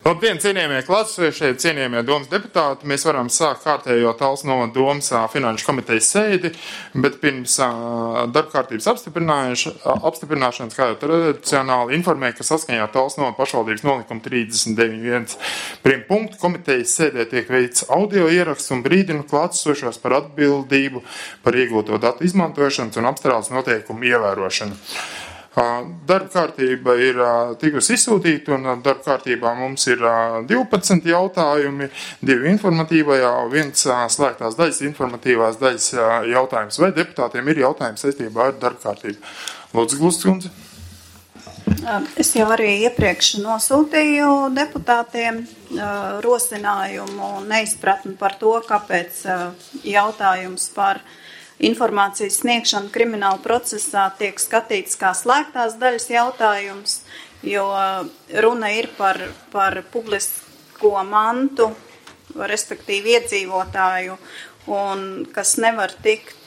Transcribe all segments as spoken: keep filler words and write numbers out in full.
Labdien, cienījamie klātesošie, cienījamie domas deputāti. Mēs varam sākt kārtējo Talsu novada domas finanšu komitejas sēdi, bet pirms darbkārtības apstiprināšanas, kā jau tradicionāli informēja, ka saskaņā ar Talsu novada pašvaldības nolikumu trīsdesmit deviņi viens prim punktu komitejas sēdē tiek veikts audio ieraksts un brīdina klātesošos par atbildību par iegūto datu izmantošanas un apstrādes noteikumu ievērošanu. Darba kārtība ir tikusi izsūtīta, un darba kārtībā mums ir divpadsmit jautājumi, divi informatīvajā, viens slēgtās daļas, informatīvās daļas jautājums. Vai deputātiem ir jautājumi saistībā ar darba kārtību? Lūdzu, Glustkundze. Es jau arī iepriekš nosūtīju deputātiem rosinājumu un neizpratni par to, kāpēc jautājums par informācijas sniegšana krimināla procesā tiek skatīts kā slēgtās daļas jautājums, jo runa ir par, par publisko mantu, respektīvi iedzīvotāju, un kas nevar tikt,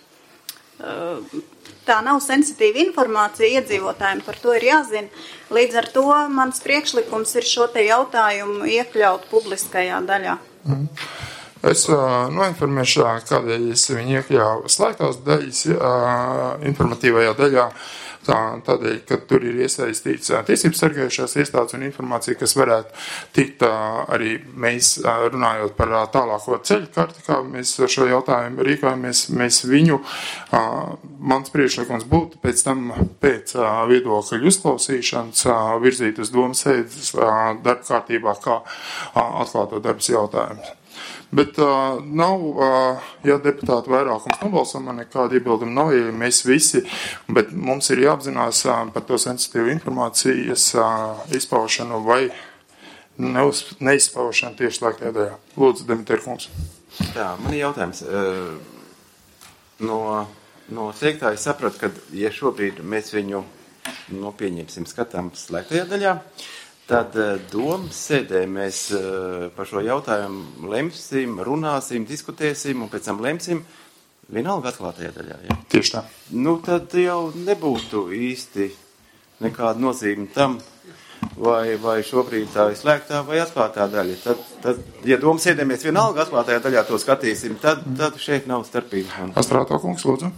tā nav sensitīva informācija iedzīvotājiem, par to ir jāzina. Līdz ar to mans priekšlikums ir šo te jautājumu iekļaut publiskajā daļā. Mm. Es uh, noinformēšu, kādēļ es viņu iekļāvu slēgtās daļas uh, informatīvajā daļā, tā, tādēļ, ka tur ir iesaistīts uh, tiesības sargājušās iestādes un informācija, kas varētu tikt uh, arī mēs uh, runājot par uh, tālāko ceļu karti, kā mēs šo jautājumu rīkojamies, mēs viņu, uh, mans priekšlikums būtu pēc tam pēc uh, viedokļu uzklausīšanas uh, virzīt uz domas sēdes uh, darba kārtībā kā uh, atklāto darbs jautājumu. Bet uh, nav, uh, ja deputāti vairākums nobalso, man nekāda iebilduma nav, ja mēs visi, bet mums ir jāapzinās uh, par to sensitīvu informācijas uh, izpaušanu vai neuz, neizpaušanu tieši slēgtajā daļā. Lūdzu, Demeter kungs. Tā, man ir jautājums. No, no teiktā es sapratu, ka, ja šobrīd mēs viņu, no pieņemsim, skatām slēgtajā daļā, tad domas sēdē mēs par šo jautājumu lemsim, runāsim, diskutēsim un pēc tam lemsim vienalga atklātajā daļā. Ja? Tieši tā. Nu, tad jau nebūtu īsti nekāda nozīme tam, vai, vai šobrīd tā ir slēgtā vai atklātā daļa. Tad, tad ja domas sēdē mēs vienalga atklātajā daļā to skatīsim, tad, tad šeit nav starpība. Astrāto kungs, lūdzu.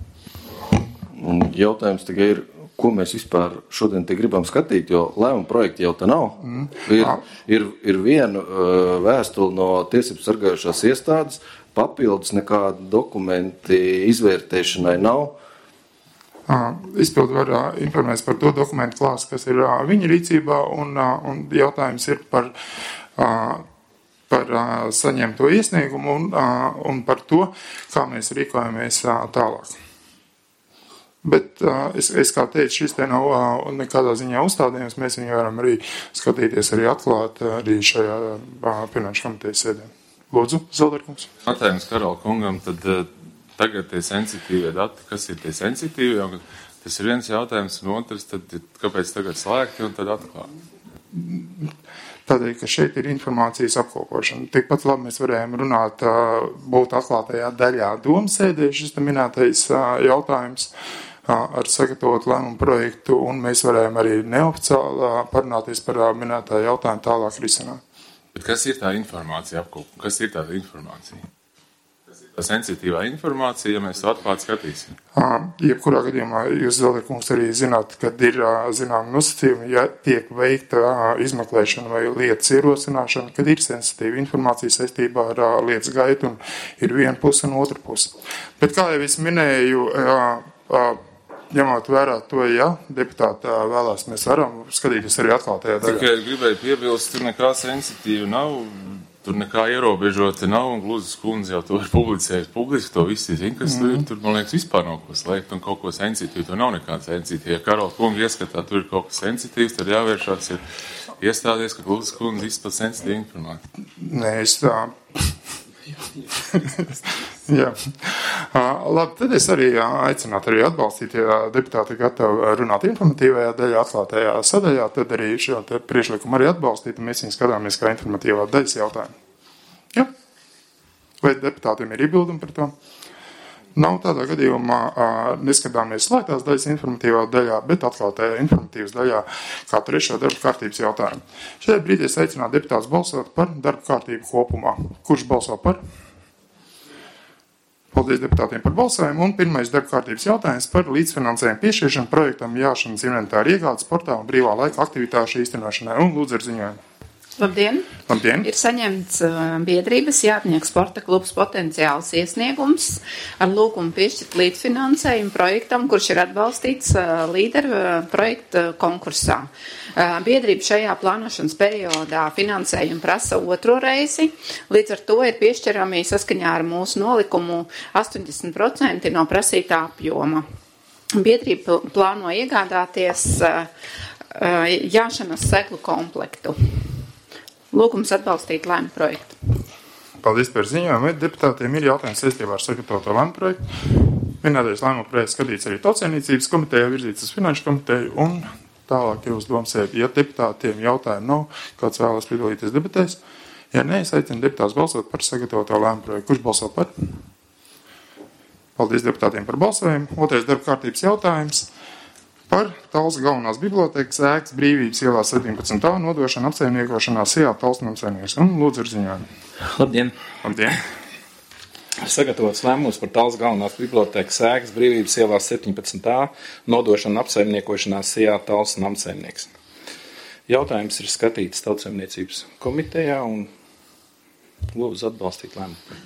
Jautājums tikai ir, ko mēs vispār šodien te gribam skatīt, jo lēmuma projekti jau te nav. Mm. Ir, ir, ir viena uh, vēstule no tiesības sargājušās iestādes, papildus nekāda dokumenti izvērtēšanai nav. Izpildu var uh, informēt par to dokumentu klāstu, kas ir uh, viņa rīcībā, un, uh, un jautājums ir par, uh, par uh, saņemto iesniegumu un, uh, un par to, kā mēs rīkojamies uh, tālāk. Bet uh, es, es kā teicu, šis te nav uh, nekādā ziņā uzstādījums, mēs viņu varam arī skatīties, arī atklāt arī šajā uh, finanšu komitejas sēdē. Lūdzu, Zelderkungs. Jautājums Karola kungam, tad uh, tagad tie sensitīvie dati, kas ir tie sensitīvie, un tas ir viens jautājums, un otrs, tad kāpēc tagad slēgti un tad atklāt? Tādēļ, ka šeit ir informācijas apkopošana. Tikpat labi mēs varējām runāt, uh, būt atklātajā daļā domas sēdē, šis te minētais uh, jautājums ar sagatavot lēmumu projektu, un mēs varējām arī neoficiāli parunāties par minētā jautājumu tālāk risināt. Bet kas ir tā informācija apkopa? Kas ir tā informācija? Kas ir tā sensitīvā informācija, ja mēs to atklāt skatīsim? Jebkurā gadījumā jūs, Zelderkungs, arī zināt, kad ir zinām nosacījumi, ja tiek veikta izmeklēšana vai lietas ierosināšana, kad ir sensitīva informācija saistībā ar lietas gaitu, un ir viena puse un otra puse. Bet kā jau es minēju, ņemot vērā to, ja deputāti vēlās, mēs varam skatīties arī atklātajā daļā. Tikai gribēju piebilst, tur nekā sensitīva nav, tur nekā ierobežota nav, un Gluzas kundze jau to ir publicējis publiski, to visi zina, kas mm. tur, man liekas, vispār nav ko slēgt, un kaut ko sensitīvu, to nav nekāda sensitīva. Ja Karola kunga ieskatā, tur ir kaut kas sensitīvs, tad jāvēršās, ir iestādies, ka Gluzas kundze izpilda sensitīvu informāciju. Nē, es tā... Jā. Labi, tad es arī aicinātu arī atbalstīt, ja deputāti ir gatavi runāt informatīvajā daļā, atklātajā sadaļā, tad arī šo priekšlikumu arī atbalstīt, un mēs viņu skatāmies kā informatīvā daļas jautājumu. Jā? Vai deputātiem ir iebildumi par to? Nav tādā gadījumā neskatāmies slēgtās daļas informatīvā daļā, bet atklātajā informatīvas daļā kā trešo darba kārtības jautājumu. Šajā brīdī es aicinātu deputātus balsot par darba kārtību kopumā. Kurš balso par? Paldies deputātiem par balsojumu. Un pirmais darba kārtības jautājums par līdzfinansējumu piešķiršanu projektam jāšanas inventāra iegādes sportā un brīvā laika aktivitāšu īstenošanai. Un lūdzu ar ziņojumu. Labdien! Labdien! Ir saņemts uh, biedrības Jātnieku sporta klubs potenciāls iesniegums ar lūgumu piešķirt līdzfinansējumu projektam, kurš ir atbalstīts uh, līderu uh, projekta konkursā. Uh, biedrība šajā plānošanas periodā finansējumu prasa otro reizi, līdz ar to ir piešķirami saskaņā ar mūsu nolikumu astoņdesmit procenti no prasītā apjoma. Biedrība plāno iegādāties uh, uh, jāšanas seglu komplektu. Lūgums atbalstīt lēmu projektu. Paldies par ziņojumu. Vai deputātiem ir jautājums saistībā ar sagatavoto lēmu projektu? Minētais lēmu projekts skatīts arī Tautsēmniecības komitejā, virzīts uz Finanšu komiteju un tālāk ir uz domsēdi. Ja deputātiem jautājumu nav, kāds vēlas piedalīties debatēs, ja ne, es aicinu deputātus balsot par sagatavoto lēmu projektu. Kurš balso par? Paldies deputātiem par balsojumu. Otrais darba kārtības jautājums par Talsu galvenās bibliotēkas ēkas Brīvības ielā septiņpadsmit A nodošanu apsaimniekošanā Sijā Talsu namsaimnieks. Un lūdzu ar ziņojumu. Labdien! Labdien! Sagatavots lēmums par Talsu galvenās bibliotēkas ēkas Brīvības ielā septiņpadsmit A nodošanu apsaimniekošanā Sijā Talsu namsaimnieks. Jautājums ir skatīts Tautsaimniecības komitejā un lūdzu atbalstīt lēmumu.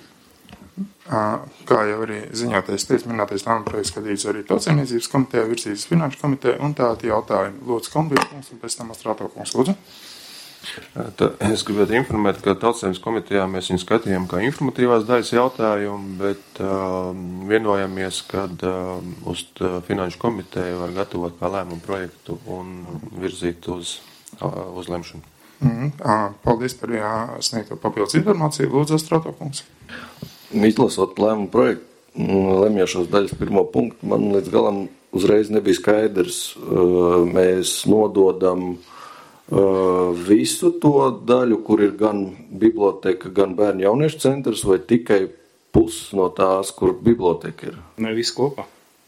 Kā jau arī ziņotais tiesa minētais lēmuma projekts skatīts arī Tautsēmniecības komitejā, virzītas Finanšu komiteja un tādi jautājumi. Lūdzu, Kombīra kungs un pēc tam Astrāto kungs. Lūdzu. Tā, es gribētu informēt, ka Tautsēmniecības komitejā mēs viņu skatījām kā informatīvās daļas jautājumu, bet uh, vienojamies, kad uh, uz Finanšu komiteju var gatavot kā lēmumu projektu un virzīt uz, uh, uz lemšanu. Mm, paldies par jā, sniegto papildus informāciju. Lūdzu, Astrāto kungs. Izlasot lēmumu projektu, lemjošos daļas pirmo punktu, man līdz galam uzreiz nebija skaidrs. Mēs nododam visu to daļu, kur ir gan biblioteka, gan bērnu jauniešu centrs, vai tikai pusi no tās, kur biblioteka ir? Ne, visu kopā.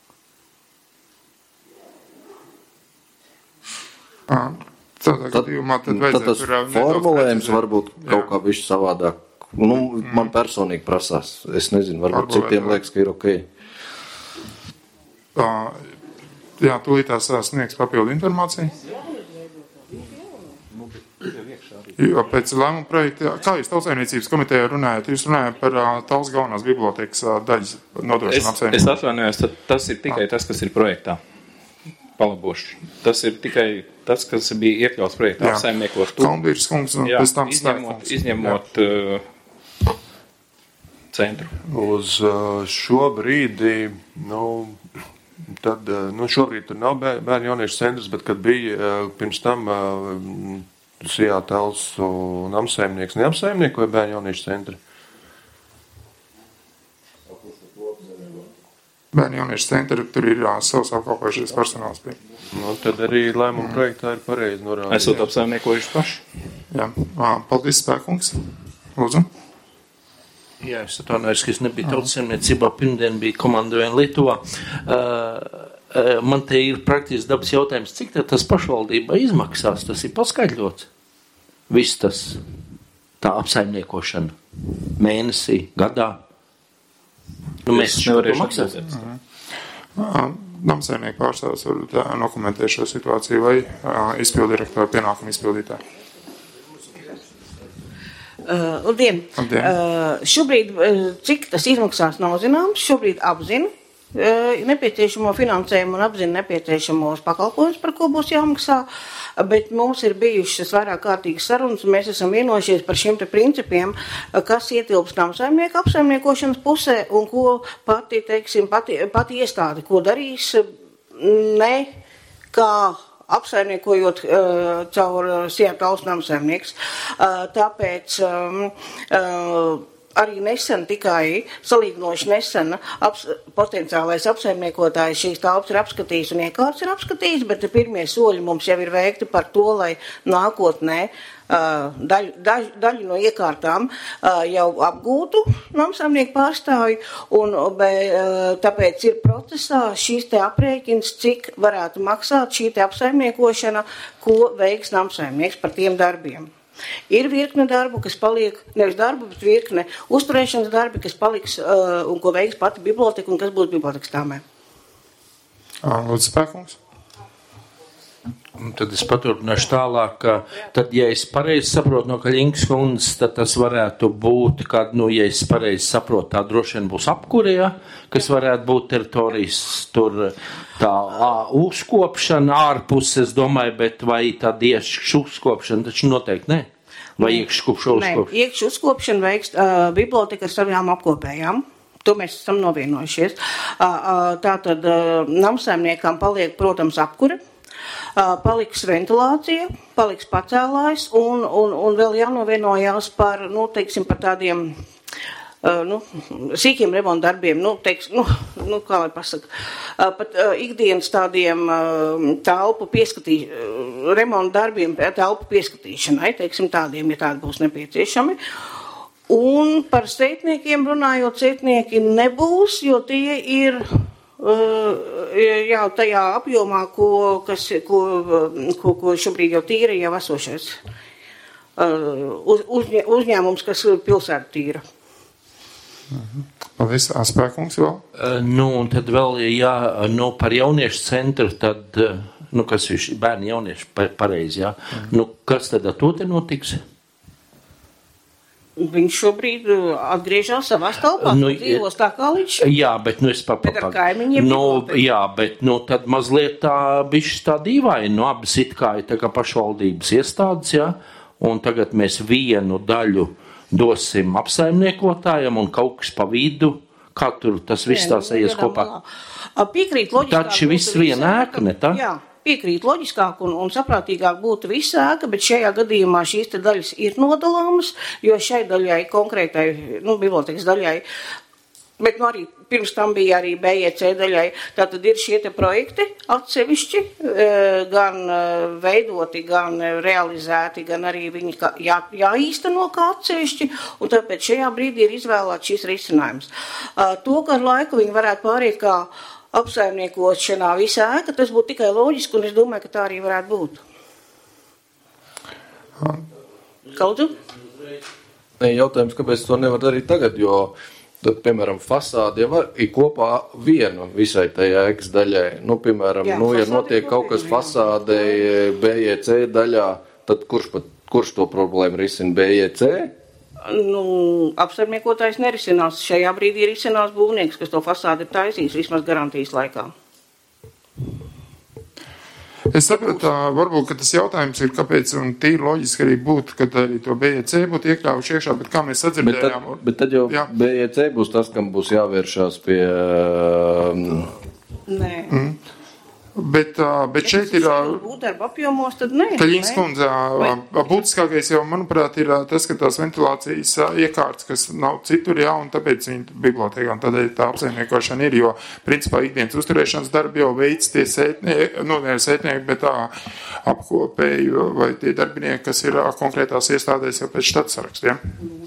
Tādā gadījumā tad vajadzētu... Tad tas formulējums varbūt kaut kā bišķi savādāk. Nu, man personīgi prasās. Es nezinu, varbūt citiem liekas, ka ir ok. Uh, jā, tūlītās sniegs papildu informāciju. Jo pēc lēmuma projekta, kā jūs Tautsēmniecības komitejā runājat? Jūs runājat par uh, Talsu galvenās bibliotekas uh, daļas nodošanu apsaimnieku. Es atvainojos, tas ir tikai tas, kas ir projektā. Palabošu. Tas ir tikai tas, kas bija iekļauts projektā apsaimniekot. Kalmbīrs kungs un jā, pēc tam izņemot, izņemot uh, centru. Uz uh, šo brīdi, nu, tad, uh, nu, šobrīd tur nav bērnu jauniešu centrs, bet kad bija uh, pirms tam uh, Sijā Talsu namsaimnieks neapsaimniekoja bērnu jauniešu centri. Bērnu jauniešu centri, tur ir jā, savs apkalpojušies personāls pie. Nu, tad arī lēmuma mm. projektā ir pareizi norādīt. Esot apsaimniekojuši paši. Jā, paldies, Spēkungs. Lūdzu. Jā, es atvainojos, ka es nebiju Tautsēmniecībā, pirmdien bija komandojuma Lietuvā. Uh, uh, man te ir praktiski dabas jautājums, cik tas pašvaldībā izmaksās, tas ir paskaidrots? Viss tas, tā apsaimniekošana mēnesī, gadā. Nu, mēs nevarēsim maksāt. Namsaimnieku pārstāvs var dokumentēt šo situāciju vai izpildu direktoru pienākumu izpildītāju. Uh, labdien! Labdien. Uh, šobrīd, uh, cik tas izmaksās, nav zināms. Šobrīd apzinu uh, nepieciešamo finansējumu un apzinu nepieciešamos pakalpojumus, par ko būs jāmaksā. Bet mums ir bijušas vairāk kārtīgas sarunas, un mēs esam vienojušies par šiem te principiem, kas ietilpst namsaimnieku apsaimniekošanas pusē un ko pati, teiksim, pati, pati iestāde, ko darīs ne kā apsaimniekojot uh, caur Sijā Talsu namsaimnieks. Uh, tāpēc um, uh, arī nesen, tikai salīdzinoši nesen aps, potenciālais apsaimniekotājs šīs telpas ir apskatījis un iekārts ir apskatījis, bet pirmie soļi mums jau ir veikti par to, lai nākotnē daļu, daļu, daļu no iekārtām jau apgūtu namsaimnieku pārstāvju, un be, tāpēc ir procesā šīs te aprēķins, cik varētu maksāt šī te apsaimniekošana, ko veiks namsaimnieks par tiem darbiem. Ir virkne darbu, kas paliek, nevis darbu, bet virkne uzturēšanas darbi, kas paliks uh, un ko veiks pati biblioteka un kas būs bibliotekas tāmē. Lūdzu, Spēkungs. Un tad es paturpināšu tālāk, ka tad, ja es pareizi saprotu no Kaļinkas kundzes, tad tas varētu būt, kad, nu, ja es pareizi saprotu, tā droši vien būs apkure, ja, kas varētu būt teritorijas tur tā ā, uzkopšana ārpus, es domāju, bet vai tā iekšķu uzkopšana, taču noteikti ne. Vai iekšķu uzkopšana? Nē, iekšķu uzkopšana veiks uh, biblioteka ar savām apkopējām. To mēs esam novienojušies. Uh, uh, tātad uh, namsaimniekam paliek, protams, apkure. Uh, paliks ventilācija, paliks pacēlājs un, un, un vēl jānovienojās par, nu, teiksim, par tādiem, uh, nu, sīkiem remontu darbiem, nu, teiks, nu, nu, kā lai pasaka, uh, pat uh, ikdienas tādiem uh, telpu pieskatī, uh, remontu darbiem, telpu pieskatīšanai, teiksim, tādiem, ja tādi būs nepieciešami. Un par sētniekiem runājot, sētnieki nebūs, jo tie ir Uh, jā, tajā apjomā, ko, kas, ko, ko, ko šobrīd jau tīra jau esošais uh, uz, uzņē, uzņēmums, kas pilsētu tīra. Paldies, Spēkungs vēl? Uh, nu, un tad vēl, jā, nu, par jauniešu centru, tad, uh, nu, kas ir bērni jaunieši pareizi, jā. Mm. Nu, kas tad ar to te notiks? Viņš šobrīd atgriežās savās telpās, nu, dzīvos tā kā līdz šim. Jā, bet nu es pa, pa, bet ar kaimiņiem nu, jā, bet nu tad mazliet tā bišķi tā dīvaini, nu abas it kā ir tā kā pašvaldības iestādes, jā, un tagad mēs vienu daļu dosim apsaimniekotājam un kaut kas pa vidu, kā tur tas viss tās ejies kopā. Piekrīt loģiskāk. Taču viss viena ēka, ne tā? Jā. Piekrīt loģiskāk un, un saprātīgāk būtu visa ēka, bet šajā gadījumā šīs te daļas ir nodalāmas, jo šai daļai, konkrētai, nu, bibliotekas daļai, bet nu arī pirms tam bija arī B J C daļai, tātad ir šie te projekti atsevišķi, gan veidoti, gan realizēti, gan arī viņi jā, jāīsteno kā atsevišķi, un tāpēc šajā brīdī ir izvēlēts šis risinājums. To, ka ar laiku viņi varētu pāriet kā apsaimniekošanā visā ēka, tas būtu tikai loģiski, un es domāju, ka tā arī varētu būt. Kaudzu? Nē, jautājums, kāpēc to nevar darīt tagad, jo, tad, piemēram, fasāde jau var, ir kopā viena visai tai ēkas daļai. Nu, piemēram, jā, nu, ja notiek kaut kas fasādē B J C daļā, tad kurš, pat, kurš to problēmu risina B J C? Nu, apsaimniekotājs nerisinās. Šajā brīdī risinās būvnieks, kas to fasādi ir taisījis vismaz garantijas laikā. Es saprotu, varbūt, ka tas jautājums ir, kāpēc un tīri loģiski arī būtu, kad arī to B J C būtu iekļāvuši iekšā, bet kā mēs sadzirdējām. Bet tad, bet tad jau jā. B J C būs tas, kam būs jāvēršās pie... Um... Nē. Mm. Bet, bet šeit ir... Būdarba apjomos, tad nē. Kaļiņas kundze, būtiskākais jau, manuprāt, ir tas, ka tās ventilācijas iekārtas, kas nav citur, jā, un tāpēc viņi bibliotekā, un tādēļ tā apsaimniekošana ir, jo, principā, ikdienas uzturēšanas darbi jau veids tie sētnieki, nu, ne sētnieki, bet tā apkopēju vai tie darbinieki, kas ir konkrētās iestādēs jau pēc štatsarakstiem.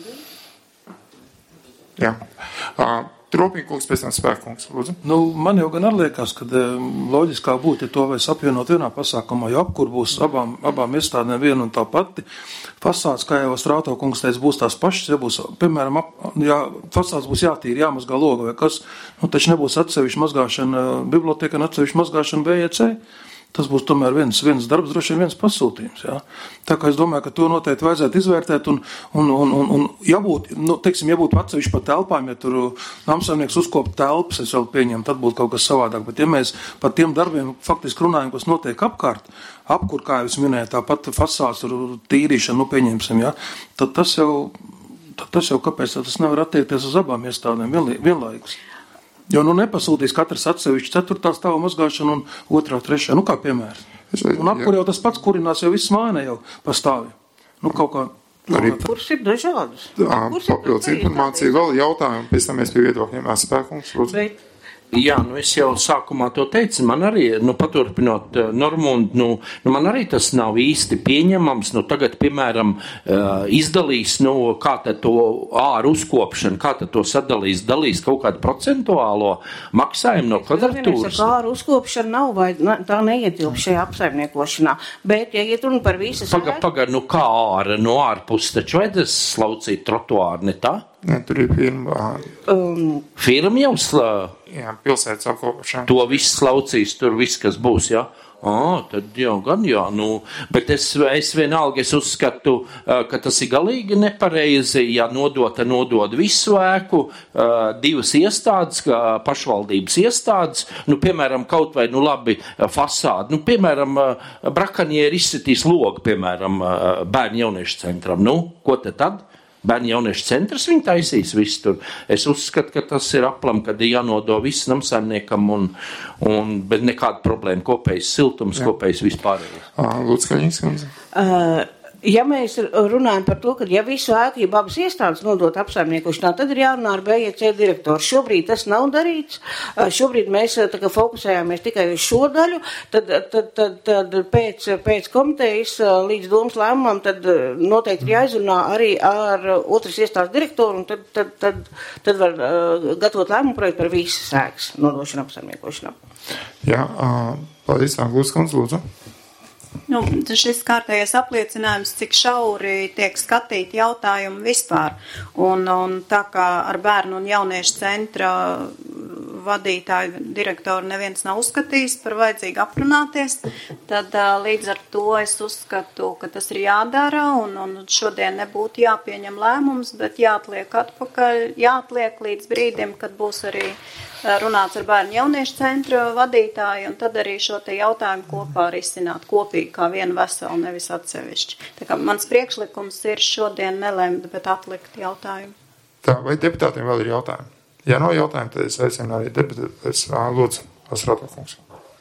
Jā. Tropīkungs, pēc tam Spēkungs, lūdzu. Nu, man jau gan atliekās, ka loģiskāk būtu to vairs apvienot vienā pasākumā, jo apkur būs abām, abām iestādēm viena un tā pati. Fasāds, kā jau Strātokungs teica, būs tās pašas, ja būs, piemēram, ap, jā, fasāds būs jātīri, jāmazgā loga vai kas, nu, taču nebūs atsevišķa mazgāšana biblioteka un atsevišķa mazgāšana B J C. Tas būs tomēr viens, viens darbs, droši vien viens pasūtījums. Jā. Tā kā es domāju, ka to noteikti vajadzētu izvērtēt un, un, un, un, un ja būtu, nu, teiksim, ja būtu atsevišķi pa telpām, ja tur namsaimnieks uzkopa telpas, es vēl pieņemu, tad būtu kaut kas savādāk. Bet ja mēs par tiem darbiem faktiski runājam, kas notiek apkārt, apkur, kā jūs minējāt, tāpat fasāds, tīrīšana, nu pieņemsim, jā, tad tas jau, tad tas jau kāpēc tas nevar attiekties uz abām iestādēm vienlaikus. Jo nu nepasūtīs katrs atsevišķi ceturtā stāva mazgāšanu un otrā, trešā, nu kā piemērs. Un apkur jau tas pats kurinās, jau viss māja jau pastāvi. Nu kaut kā Arī kuras ir dažādas. Papildus informācija, vēl jautājumi, pēc tam mēs pie viedokļiem spēkums. Bet, jā, nu es jau sākumā to teicu, man arī, nu paturpinot uh, Normundu, nu, nu man arī tas nav īsti pieņemams, nu tagad, piemēram, uh, izdalīs, nu, kā tad to āru uzkopšanu, kā tad to sadalīs, dalīs kaut kādu procentuālo maksājumu no kvadratūras. Āru uzkopšana nav, vai tā neietilp šajā apsaimniekošanā, bet, ja iet runa par visas... Paga, paga, nu kā āra, no ārpus, taču vajadzēs slaucīt trotuāru, ne tā? Ne, tur ir firma. Um, firma jau slā... Jā, pilsētas apkopošana. To viss slaucīs, tur viss, kas būs, jā? Ā, tad jau gan jā, nu, bet es, es vienalga, es uzskatu, ka tas ir galīgi nepareizi, ja nodota nodod visu ēku, divas iestādes, pašvaldības iestādes, nu, piemēram, kaut vai, nu, labi, fasādi, nu, piemēram, brakanieri izsitīs logu, piemēram, bērnu jauniešu centram, nu, ko tad tad? Bērnu jauniešu centrs viņi taisīs visu tur. Es uzskatu, ka tas ir aplam, kad ir jānodo viss namsaimniekam, un, un, bet nekāda problēma, kopējs siltums, Jā. Kopējs vispārējais. Lūdzu, Kaļiņas kundze. Uh, ja mēs runājam par to, ka ja visu ētību abas iestādes nodot apsaimniekošanā, tad ir jārunā ar B I C direktoru. Šobrīd tas nav darīts. Uh, šobrīd mēs tā kā fokusējāmies tikai uz šo daļu, tad, tad, tad, tad pēc, pēc komitejas līdz domas lēmumam, tad noteikti ir jāizrunā arī ar otras iestādes direktoru, un tad, tad, tad, tad var uh, gatavot lēmumu projektu par visas ēkas nodošanu apsaimniekošanā. Jā, uh, paldies, Lūdzu, kundze, lūdzu. Nu, šis kārtējais apliecinājums, cik šauri tiek skatīti jautājumi vispār. Un, un tā kā ar bērnu un jauniešu centra vadītāju direktoru neviens nav uzskatījis par vajadzīgu aprunāties, tad līdz ar to es uzskatu, ka tas ir jādara un, un šodien nebūtu jāpieņem lēmums, bet jāatliek atpakaļ, jāatliek līdz brīdim, kad būs arī runāts ar bērnu jauniešu centra vadītāju, un tad arī šo te jautājumu kopā risināt kopīgi kā vienu veselu, nevis atsevišķi. Tā kā mans priekšlikums ir šodien nelemt, bet atlikt jautājumu. Tā, vai deputātiem vēl ir jautājumi? Ja nav jautājumu, tad es aicinu arī deputātus. Lūdzu, Asrāto kungs.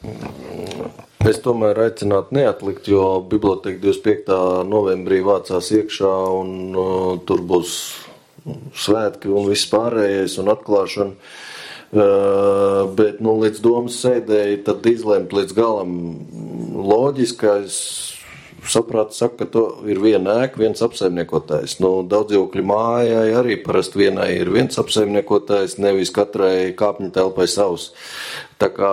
Es tomēr aicinātu neatlikt, jo biblioteka divdesmit piektā novembrī vācās iekšā, un uh, tur būs svētki un viss pārējais un atklāšana. Uh, bet nu, līdz domas sēdēji tad izlemt līdz galam loģiskais saprāt, saka, ka to ir viena ēka, viens apsaimniekotājs. Nu, daudzdzīvokļu mājai arī parasti vienai ir viens apsaimniekotājs, nevis katrai kāpņu telpai savs. Tā kā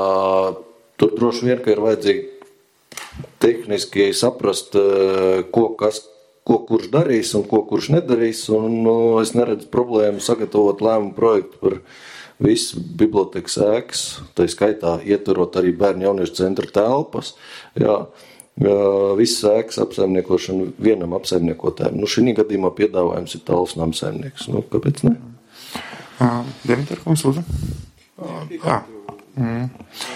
tur droši vien, ka ir vajadzīgi tehniski saprast, ko, kas, ko kurš darīs un ko kurš nedarīs, un nu, es neredzu problēmu sagatavot lēmumu projektu par visu bibliotekas ēkas, tā skaitā ietverot arī bērnu jauniešu centra telpas, jā, visas ēkas apsaimniekošanu vienam apsaimniekotājiem. Nu, šī gadījumā piedāvājums ir tāls namsaimnieks. Nu, kāpēc ne? Dimitar, kungs, lūdzu. Jā. Mm.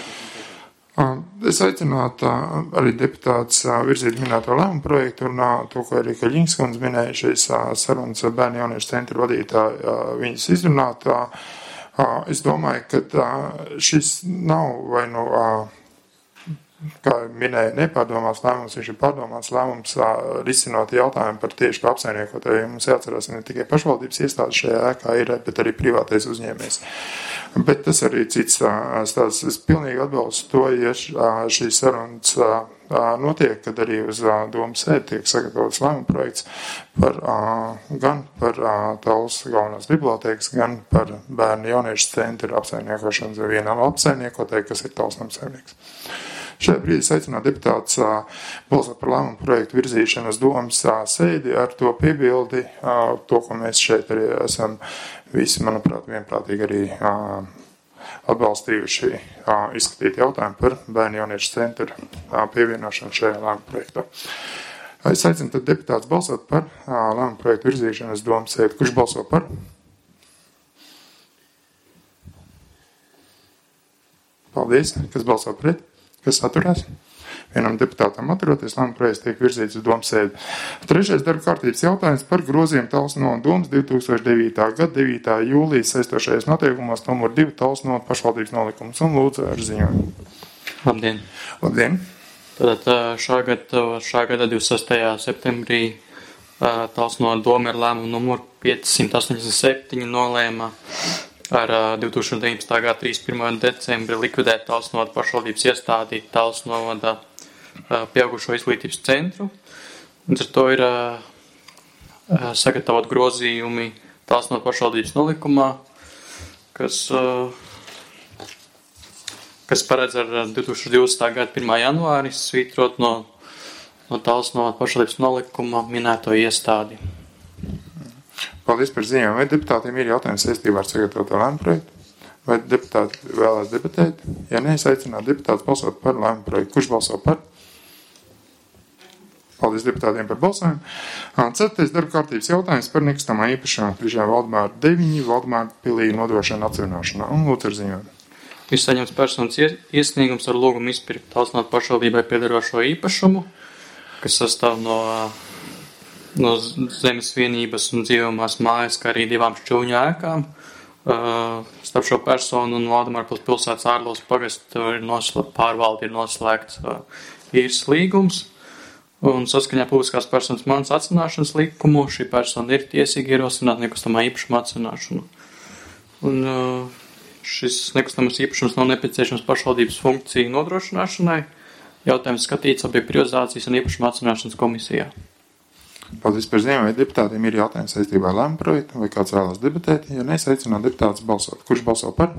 Es aicinātu arī deputāts virzīt minēto lēmumu projektu un to, ko arī Kaļiņas kundze minēja šīs sarunas ar bērnu jauniešu centru vadītāju, viņas izrunāt. Es domāju, ka šis nav vai nu, kā minēja, nepārdomās lēmums, viņš ir pārdomās lēmums risinot jautājumu par tieši par apsaimniekotāju. Mums jāatcerās, ne tikai pašvaldības iestādes šajā ēkā ir, bet arī privātais uzņēmējs. Bet tas arī cits stāsts. Es pilnīgi atbalstu to, ja šīs sarunas notiek, kad arī uz domas sēdi tiek sagatavots lēmuma projekts par, gan par Tallas galvenās bibliotēkas, gan par bērnu jauniešu centru apsaimniekošanas vienam apsaimniekotāju, kas ir Tallas namsaimnieks. Šajā brīdī es aicinātu deputātus balsot par lēmumu projektu virzīšanu uz domas sēdi ar to piebildi, to, ko mēs šeit arī esam visi, manuprāt, vienprātīgi arī atbalstījuši izskatīt jautājumu par bērnu jauniešu centru pievienošanu šajā lēmumu projektā. Es aicinu tad deputātus balsot par lēmumu projektu virzīšanu uz domas sēdi. Kurš balso par? Paldies. Kas balso pret? Kas atturās? Vienam deputātam atturoties, lēmuma projekts tiek virzīts uz domas sēdi. Trešais darba kārtības jautājums par grozījumu Tallas novadas domas divi tūkstoši devītā gada devītā jūlijas saistošajos noteikumos numur divi Tallas novadas pašvaldības nolikums. Un lūdzu ar ziņojumu. Labdien! Labdien! Tātad šā gada, šā gada divdesmit sestajā septembrī Tāls no doma ar lēmumu numuru piecsimt astoņdesmit septiņi nolēma ar divi tūkstoši deviņpadsmitā gada trīsdesmit pirmā decembri likvidēt Tāls novada pašvaldības iestādi Tāls novada pieaugušo izglītības centru. Un ar to ir sagatavot grozījumi Tāls novada pašvaldības nolikumā, kas kas paredz ar divi tūkstoši divdesmitā gada pirmā janvāri svītrot no, no Tāls novada pašvaldības nolikuma minēto iestādi. Paldies par ziņām. Vai deputātiem ir jautājums saistībā ar sagatavoto lēmumu projektu? Vai deputāti vēlās debatēt? Ja nē, es aicinātu deputātus balsot par lēmumu projektu. Kurš balso par? Paldies deputātiem par balsojumu. Ceturtais darba kārtības jautājums par nekustamā īpašuma Križā Valdemāra deviņi Valdemāra pilī nodrošana atjaunošanā. Un lūdzu ar ziņojumu. Ir saņemts personas iesniegums ar lūgumu izpirkt Tāls novada pašvaldībai piederošo īpašumu, kas sastāv no, no zemes vienības un dzīvojamās mājas, kā arī divām šķūņu ēkām. Starp šo personu un Valdemārpils pilsētas ārlos pagastu ir noslēgts, pārvaldi ir noslēgts īres līgums. Un saskaņā publiskās personas manas atsināšanas likumu šī persona ir tiesīgi ierosināt nekustamā īpašuma atsināšanu. Un šis nekustamas īpašums nav nepieciešams pašvaldības funkciju nodrošināšanai. Jautājums skatīts objektu privatizācijas un īpašuma atsināšanas komisijā. Paldies par ziņām. Vai deputātiem ir jautājums saistībā ar lēmumu projektu, vai kāds vēlas debatēt? Ja ne, es aicinātu deputātus balsot. Kurš balso par?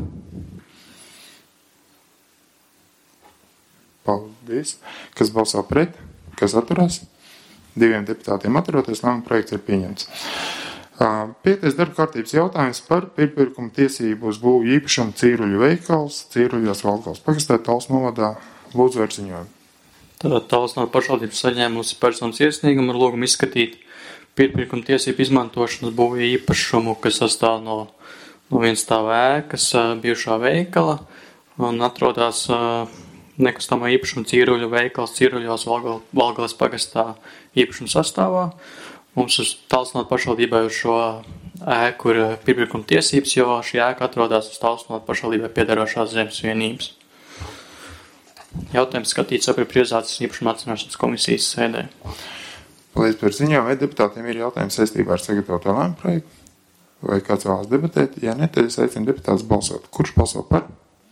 Paldies. Kas balso pret? Kas atturās? Diviem deputātiem atturoties, lēmuma projekts ir pieņemts. Piektais darba kārtības jautājums par pirmpirkuma tiesību uz būvu īpašumu Cīruļu veikals, Cīruļos Valgals pagastā Tāls novadā. Lūdzu ar ziņojumu. Tātad Tāls novada pašvaldības saņēmusi personas iesniegumu ar lūgumu izskatīt pirmpirkuma tiesību izmantošanas būvu īpašumu, kas sastāv no, no vienstāva ēkas, bijušā veikala un atrodas nekustamā īpašuma Cīruļu veikals Cīruļos Valgals pagastā īpašuma sastāvā. Mums uz Tāls novada pašvaldībai uz šo ēku ir pirmpirkuma tiesības, jo šī ēka atrodas uz Tāls novada pašvaldībai piederošās zemes vienības. Jautājums skatīts par privatizācijas un īpašuma atsināšanas komisijas sēdē. Paldies par ziņām. Vai deputātiem ir jautājums saistībā ar sagatavoto lēmumu projektu? Vai kāds vēlas debatēt? Ja ne, tad es aicinu deputātus balsot. Kurš balso par?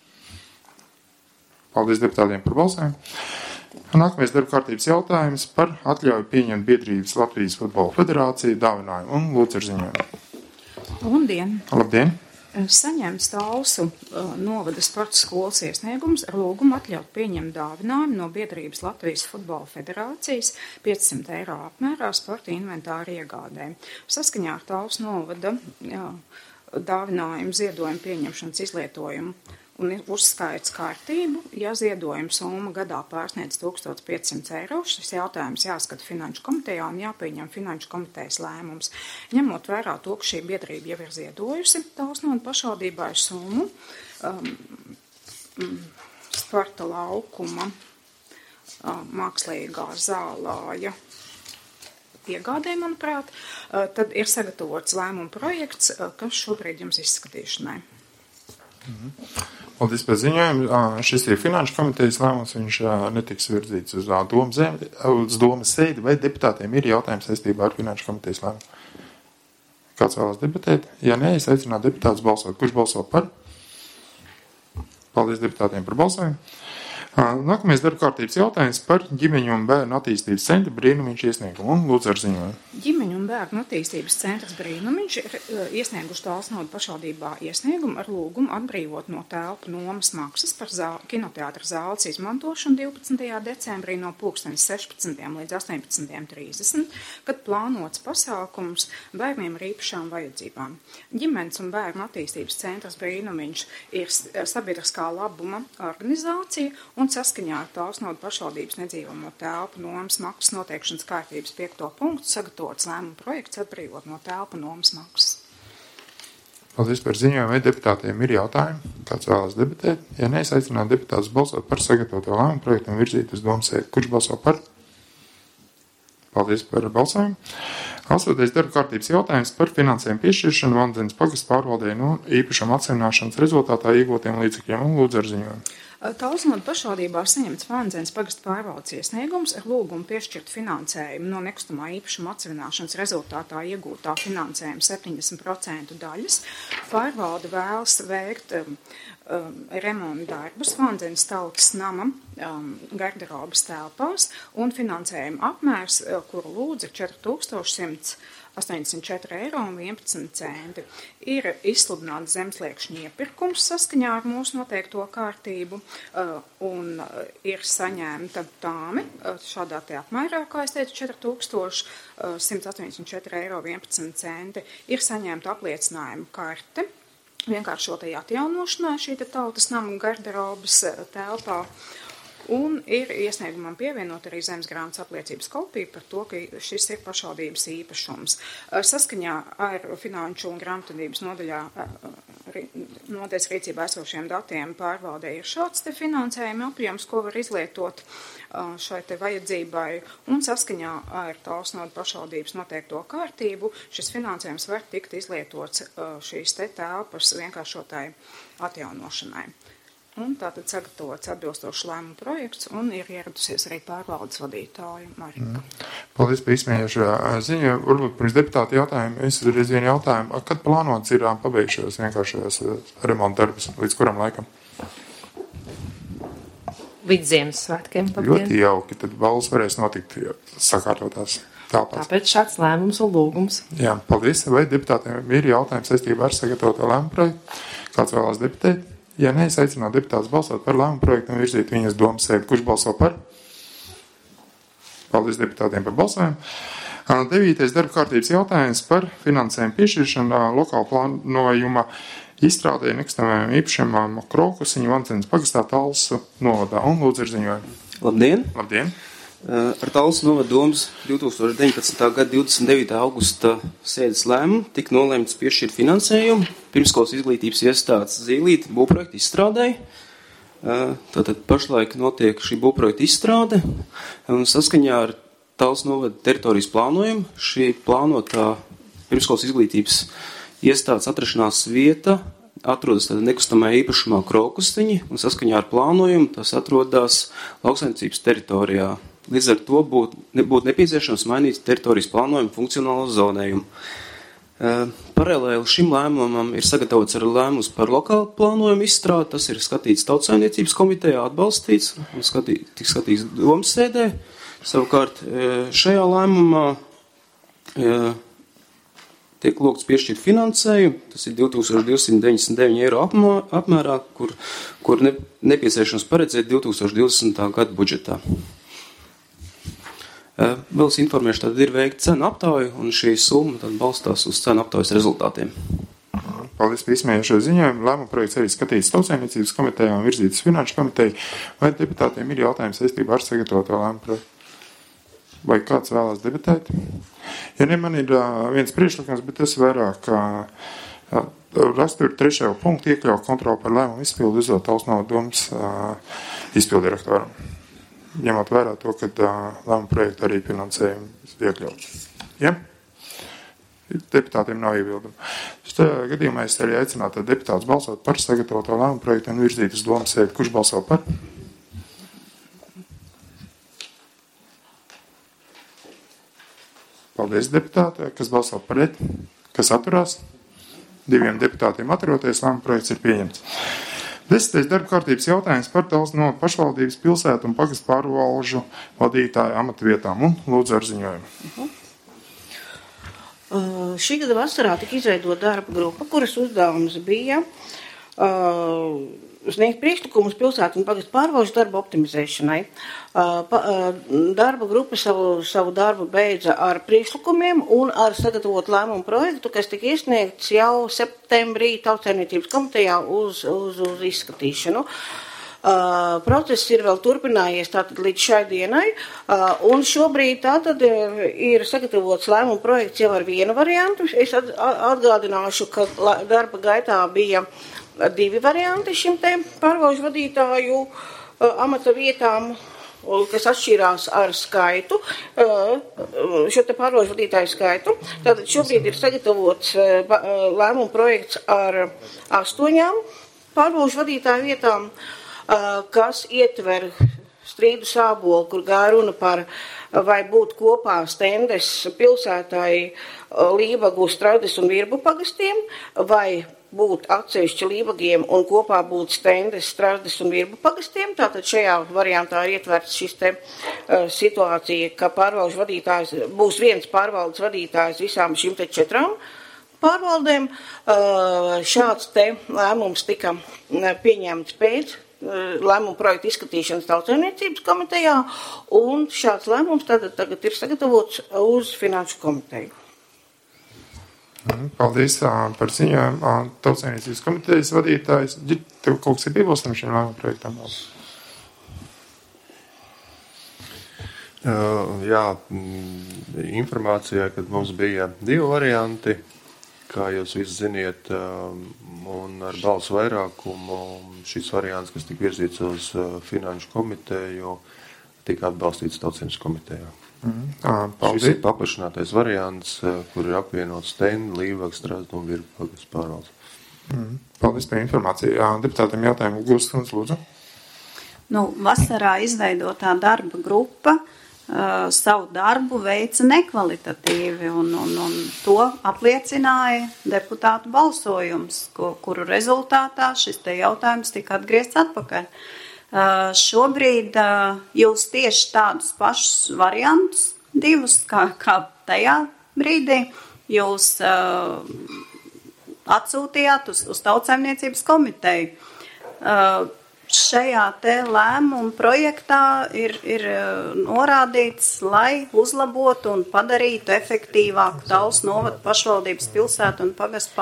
Paldies deputātiem par balsojumu. Nākamais darba kārtības jautājums par atļauju pieņemt biedrības Latvijas Futbola Federācija dāvinājumu un lūdzu ar ziņojumu. Labdien! Labdien! Saņemts Talsu uh, novada sporta skolas iesniegums ar lūgumu atļaut pieņemt dāvinājumu no biedrības Latvijas Futbola Federācijas piecsimt eiro apmērā sporta inventāra iegādē. Saskaņā ar Talsu novada jā, dāvinājumu ziedojumu pieņemšanas izlietojumu un ir uzskaits kārtību, ja ziedojuma summa gadā pārsniedz tūkstoš piecsimt eiro. Šis jautājums jāskata Finanšu komitejā un jāpieņem Finanšu komitejas lēmums. Ņemot vērā to, ka šī biedrība jau ir ziedojusi Tāls novada pašvaldībā summu um, sporta laukuma um, mākslīgā zālāja iegādē, manuprāt, uh, tad ir sagatavots lēmuma projekts, uh, kas šobrīd jums izskatīšanai. Mhm. Paldies par ziņojumu. Šis ir Finanšu komitejas lēmums, viņš netiks virzīts uz domas, uz domas sēdi, vai deputātiem ir jautājums saistībā ar Finanšu komitejas lēmumu? Kāds vēlas debatēt? Ja nē, es aicinātu deputātus balsot. Kurš balso par? Paldies deputātiem par balsojumu. Nākamais darba kārtības jautājums par ģimeņu un bērnu attīstības centra Brīnumiņš iesniegumu un lūdzu ar ziņojumu. Ģimeņu un bērnu attīstības centrs Brīnumiņš ir iesnieguši Tāls novada pašvaldībā iesniegumu ar lūgumu atbrīvot no telpu nomas maksas par zā, kinoteātra zāles izmantošanu divpadsmitajā decembrī no pulkstenes sešpadsmitiem līdz astoņpadsmitiem trīsdesmit, kad plānots pasākums bērniem ar īpašām vajadzībām. Ģimenes un bērnu attīstības centrs Brīnumiņš ir sabiedriskā labuma organizācija un saskaņā ar Tāls novada pašvaldības nedzīvamo telpu nomas maksas noteikšanas kārtības piekto punktu sagatavots lēmuma projekts atbrīvot no telpu nomas maksas. Paldies par ziņojumu. Vai deputātiem ir jautājumi? Kāds vēlas debatēt? Ja ne, es aicinātu deputātus balsot par sagatavoto lēmumu projektu un virzīt uz domas sēdi. Kurš balso par? Paldies par balsojumu. Astotais darba kārtības jautājums par finansējumu piešķiršanu Vandzēnas pagastu pārvaldē no īpašām atsaimināšanas rezultātā iegūtiem līdzekļiem un lūdzu ar ziņojumu. Talsnoda pašvaldībā saņemts Vārdzenes pagasta pārvaldes iesniegums ar lūgumu piešķirt finansējumu no nekustamā īpašuma atsevināšanas rezultātā iegūtā finansējuma septiņdesmit procentu daļas. Pārvalde vēlas veikt um, um, remontu darbus Vārdzenes tautas nama um, garderobas telpās un finansējuma apmērs, uh, kuru lūdza četri tūkstoši simts astoņdesmit četri eiro un vienpadsmit centi. Ir izsludināts zemesliekšņu iepirkums saskaņā ar mūsu noteikto kārtību uh, un uh, ir saņemta tāmi uh, šādā te apmērā, kā es teicu, četri tūkstoši simts astoņdesmit četri eiro vienpadsmit centi. Ir saņemta apliecinājuma karte vienkāršotai atjaunošanai šī te tautas nama garderobas uh, telpā. Un ir iesniegumam pievienot arī zemesgrāmatas apliecības kopiju par to, ka šis ir pašvaldības īpašums. Saskaņā ar finanšu un grāmatvedības nodaļā nodaļas rīcībā esošiem datiem pārvaldē ir šāds te finansējuma apjoms, ko var izlietot šai te vajadzībai, un saskaņā ar Talsnoda pašvaldības noteikto kārtību šis finansējums var tikt izlietots šīs te telpas vienkāršotai atjaunošanai. Un tātad sagatavots atbilstošs lēmumu projekts un ir ieradusies arī pārvaldes vadītāja Marika. Mm. Paldies par izsmējošajā ziņā. Varbūt pirms deputāta jautājumu, es uzreiz vienu jautājumu. Kad plānots ir pabeigšos vienkāršajos remonta darbus? Līdz kuram laikam? Līdz Ziemassvētkiem. Ļoti jauki, tad balvas varēs notikt sakārtotās telpās. Tāpēc šāds lēmums un lūgums. Jā, paldies. Vai deputātiem ir jautājums saistībā ar sagatavoto lēmumu projektu? Kāds vēlās deputēt? Ja nē, es aicinātu deputātus balsot par lēmumu projektu un virzīt viņas domas sēdi. Kurš balso par? Paldies deputātiem par balsojumu. Devītais darba kārtības jautājums par finansējumu piešķiršanu lokāla plānojuma izstrādē nekustamajām īpašumam Krokusiņu Vārdzenes pagastā Talsu novadā. Un lūdzu ar ziņojumu. Labdien! Labdien! Ar Talsu novada domas divtūkstoš deviņpadsmitā gada divdesmit devītā augusta sēdes lēmumu tika nolēmts piešķirt finansējumu pirmskolas izglītības iestādes Zīlīti būvprojektu izstrādēji. Tātad pašlaik notiek šī būvprojekta izstrāde un saskaņā ar Talsu novada teritorijas plānojumu šī plānotā pirmskolas izglītības iestādes atrašanās vieta atrodas tātad nekustamajā īpašumā Krokustiņi un saskaņā ar plānojumu tas atrodas lauksaimniecības teritorijā. Līdz ar to būtu būt nepieciešams mainīt teritorijas plānojumu funkcionālo zonējumu. Paralēli šim lēmumam ir sagatavots arī lēmums par lokālu plānojumu izstrādi. Tas ir skatīts Tautsaimniecības komitejā, atbalstīts un skatī, tik skatīts domas sēdē. Savukārt šajā lēmumā tiek lūgts piešķirt finansējumu. Tas ir divtūkstoš divsimt deviņdesmit deviņi eiro apmērā, kur, kur ne, nepieciešams paredzēt divtūkstoš divdesmitā gada budžetā. Vēl es informēšu, tad ir veikta cenu aptauja, un šī summa tad balstās uz cenu aptaujas rezultātiem. Paldies par izsmējošo ziņojumu. Lēmuma projekts arī skatīts Tautsaimniecības komitejā un virzītas finanšu komiteju. Vai deputātiem ir jautājums saistībā ar sagatavoto lēmumu projektu? Vai kāds vēlās debatēt? Ja ne, man ir viens priekšlikums, bet tas vairāk rakstur trešajā punktu iekļaut kontroli par lēmumu izpildu uzdot Talsnoda domas izpildu direktoram. Ņemot vērā to, ka lēmuma projektu arī finansējumu iekļauts. Ja? Deputātiem nav iebildumu. Šajā gadījumā es arī aicinātu deputātus balsot par sagatavoto lēmuma projektu un virzīt uz domas sēdi. Kurš balso par? Paldies deputātē, kas balso pret, kas atturās. Diviem deputātiem atturoties, lēmuma projekts ir pieņemts. Desmitais darba kārtības jautājums par Talsnoda pašvaldības pilsētu un pagastu pārvalžu vadītāju amata vietām. Un lūdzu ar ziņojumu. Uh-huh. Uh, šī gada vasarā tika izveidota darba grupa, kuras uzdevums bija uh, sniegt priekšlikumus pilsētu un pagastu pārvalžu darba optimizēšanai. Uh, pa, uh, darba grupa savu, savu darbu beidza ar priekšlikumiem un ar sagatavot lēmumu projektu, kas tika iesniegts jau septembrī Tautsaimniecības komitejā uz, uz, uz izskatīšanu. Uh, process ir vēl turpinājies tātad līdz šai dienai, uh, un šobrīd tātad ir sagatavots lēmumu projekts jau ar vienu variantu. Es atgādināšu, ka darba gaitā bija divi varianti šim te pārvalžu vadītāju uh, amata vietām, kas atšķirās ar skaitu, uh, šo te pārvalžu vadītāju skaitu. Tātad šobrīd ir sagatavots uh, lēmumu projekts ar astoņām pārvalžu vadītāju vietām. kas ietver strīdu sābolu, kur gāja runa par vai būt kopā stendes pilsētai Lībagu, Strades un Virbu pagastiem, vai būt atsevišķi Lībagiem un kopā būt stendes Strades un Virbu pagastiem. Tātad šajā variantā ir ietverts šis te uh, situācija, ka pārvaldes vadītājs būs viens pārvaldes vadītājs visām šim te četrām pārvaldēm. Uh, šāds te lēmums tika pieņemts pēc lēmumu projektu izskatīšanas Tautsaimniecības komitejā, un šāds lēmums tagad, tagad ir sagatavots uz Finanšu komiteju. Paldies par ziņojumu. Tautsaimniecības komitejas vadītājs. Tev kaut kas ir piebilstams šim lēmumu projektam? Uh, jā, informācijā, kad mums bija divi varianti, kā jūs visi ziniet, un ar balsu vairākumu šis variants, kas tika virzīts uz Finanšu komiteju, tika atbalstīts Tautsaimniecības komitejā. Mm. Ah, šis ir paplašinātais variants, kur ir apvienots Stendu, Līvagas, Strasdu un Virbu pagastu pārvaldes. Mm. Paldies par informāciju. Jā, deputātiem jautājumu Gūstunds, lūdzu. Nu, vasarā izveidotā darba grupa Uh, savu darbu veica nekvalitatīvi, un, un, un to apliecināja deputātu balsojums, ko, kuru rezultātā šis te jautājums tika atgriezts atpakaļ. Uh, šobrīd uh, jūs tieši tādus pašus variantus, divus, kā, kā tajā brīdī, jūs uh, atsūtījāt uz, uz Tautsaimniecības komiteju. Uh, Šajā te lēmuma projektā ir, ir norādīts, lai uzlabotu un padarītu efektīvāku Talsu novada pašvaldības pilsētu un pagastu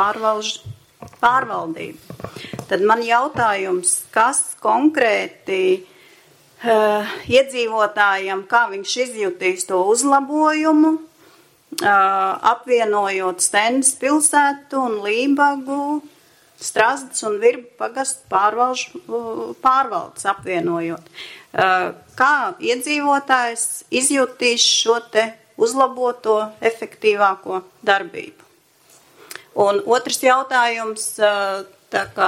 pārvaldību. Tad man jautājums, kas konkrēti uh, iedzīvotājiem, kā viņš izjutīs to uzlabojumu, uh, apvienojot Stendes pilsētu un Lībagu, Strasdas un Virbu pagastu pārvaldes apvienojot. Kā iedzīvotājs izjutīs šo te uzlaboto, efektīvāko darbību? Un otrs jautājums, tā kā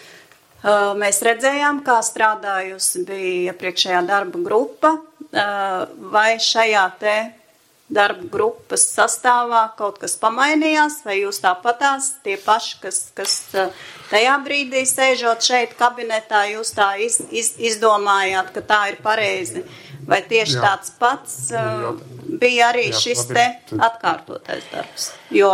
mēs redzējām, kā strādājusi bija iepriekšējā darba grupa, vai šajā te darba grupas sastāvā kaut kas pamainījās, vai jūs tāpatās tie paši, kas, kas tajā brīdī sēžot šeit kabinetā, jūs tā iz, iz, izdomājāt, ka tā ir pareizi, vai tieši Jā. tāds pats uh, bija arī Jā, šis labi. te atkārtotais darbs. Jo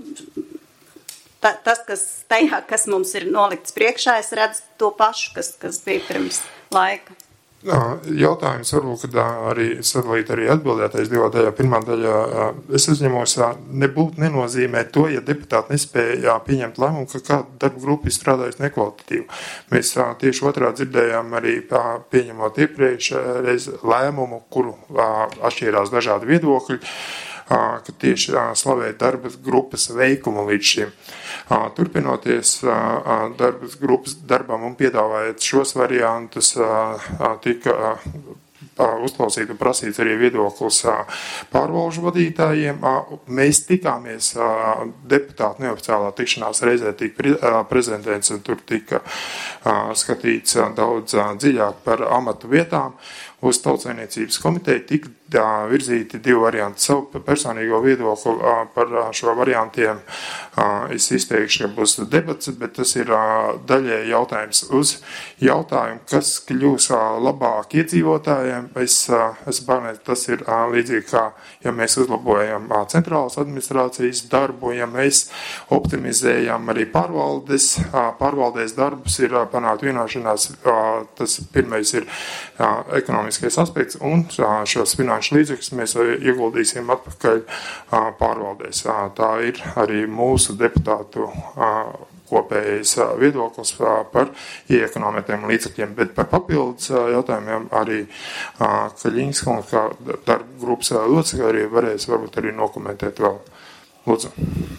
ta, tas, kas tajā, kas mums ir nolikts priekšā, es redzu to pašu, kas, kas bija pirms laika. Jautājums varbūt, kad arī sadalīt arī atbildētais divā daļā. Pirmā daļā es uzņemos, nebūt nenozīmē to, ja deputāti nespēja pieņemt lēmumu, ka kāda darba grupa ir strādājusi nekvalitatīvi. Mēs tieši otrā dzirdējām arī pieņemot iepriekšreiz lēmumu, kuru atšķīrās dažādi viedokļi, ka tieši slavēt darba grupas veikumu līdz šim. Turpinoties darbas grupas darbam un piedāvājot šos variantus, tika uzklausīt un prasīts arī viedoklis pārvalžu vadītājiem. Mēs tikāmies deputātu neoficiālā tikšanās reizē tika prezentēts un tur tika skatīts daudz dziļāk par amatu vietām. Uz Tautsaimniecības komiteju tika virzīti divi varianti. Savu personīgo viedokli par šo variantiem es izteikšu, ka būs debats, bet tas ir daļēji jautājums uz jautājumu, kas kļūs labāk iedzīvotājiem. Es, es bārnēju, tas ir līdzīgi kā, ja mēs uzlabojam centrālas administrācijas darbu, ja mēs optimizējam arī pārvaldes, pārvaldēs darbus, ir panākt vienošanās, tas pirmais ir ekonomiskais aspekts, un šos finanšu līdzekļus mēs ieguldīsim atpakaļ pārvaldēs. Tā ir arī mūsu deputātu kopējais viedoklis par ieekonomētiem līdzekļiem, bet par papildus jautājumiem arī Kaļiņas kungs, kā darba grupas locekļi, arī varēs varbūt arī nokomentēt vēl. Lūdzu.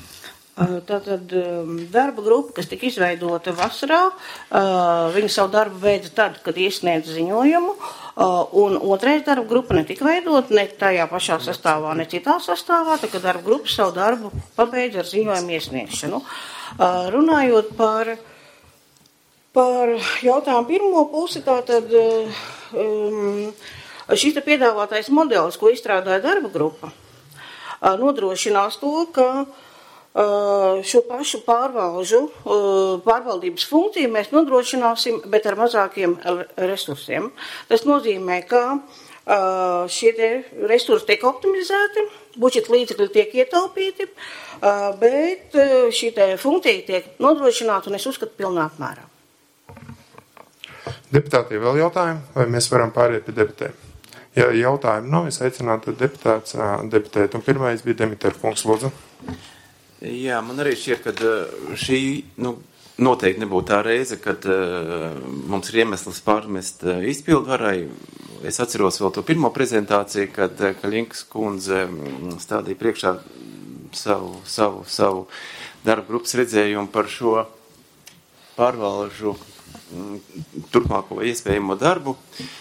Tātad darba grupa, kas tika izveidota vasarā, viņa savu darbu veida tad, kad iesniedz ziņojumu, un otrais darba grupa netika veidota ne tajā pašā sastāvā, ne citā sastāvā, tā ka darba grupa savu darbu pabeidz ar ziņojumu iesniegšanu. Runājot par Par jautājumu pirmo pusi, tātad um, šis te piedāvātais modelis, ko izstrādāja darba grupa, nodrošinās to, ka uh, šo pašu pārvalžu, uh, pārvaldības funkciju mēs nodrošināsim, bet ar mazākiem resursiem. Tas nozīmē, ka uh, šie te resursi tiek optimizēti, budžeta līdzekļi tiek ietaupīti, uh, bet šī te funkcija tiek nodrošināta, un es uzskatu, pilnā apmērā. Deputātiem vēl jautājumi, vai mēs varam pāriet pie debatēm? Ja jautājumu nav, es aicinātu deputāts debatēt. Un pirmais bija Demiter kungs, lūdzu. Jā, man arī šķiet, ka šī nu, noteikti nebūtu tā reize, kad uh, mums ir iemesls pārmest uh, izpildvarai. Es atceros vēl to pirmo prezentāciju, kad uh, Kaļinkas kundze stādīja priekšā savu, savu, savu darba grupas redzējumu par šo pārvalžu turpmāko iespējamo darbu.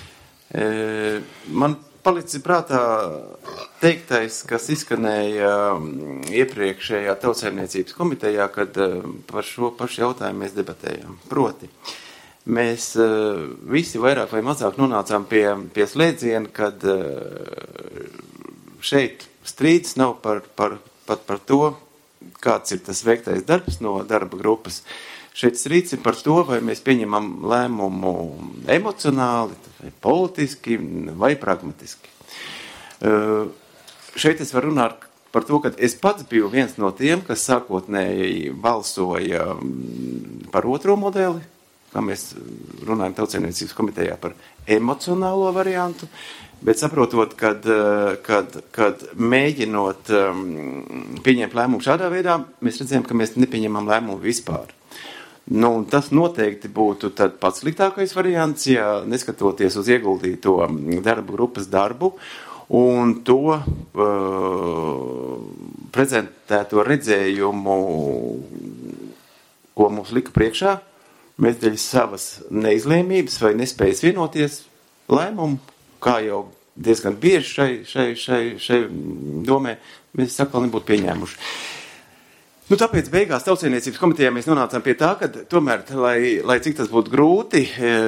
Man palicis prātā teiktais, kas izskanēja iepriekšējā Tautsaimniecības komitejā, kad par šo pašu jautājumu mēs debatējām. Proti, mēs visi vairāk vai mazāk nonācām pie, pie slēdziena, kad šeit strīds nav par, par, pat par to, kāds ir tas veiktais darbs no darba grupas. Šeit strīds ir par to, vai mēs pieņemam lēmumu emocionāli, vai politiski, vai pragmatiski. Uh, šeit es varu runāt par to, ka es pats biju viens no tiem, kas sākotnēji balsoja par otro modeli, kā mēs runājam Tautsaimniecības komitejā par emocionālo variantu, bet saprotot, kad, kad, kad mēģinot um, pieņemt lēmumu šādā veidā, mēs redzējām, ka mēs nepieņemam lēmumu vispār. Nu, tas noteikti būtu tad pats sliktākais variants, ja neskatoties uz ieguldīto darba grupas darbu un to uh, prezentēto redzējumu, ko mums lika priekšā, mēs dēļ savas neizlēmības vai nespējas vienoties lēmumu, kā jau diezgan bieži šai, šai, šai, šai domē, mēs sakal nebūtu pieņēmuši. Nu, tāpēc beigās Tautsaimniecības komitejā mēs nonācām pie tā, ka tomēr, lai, lai cik tas būtu grūti,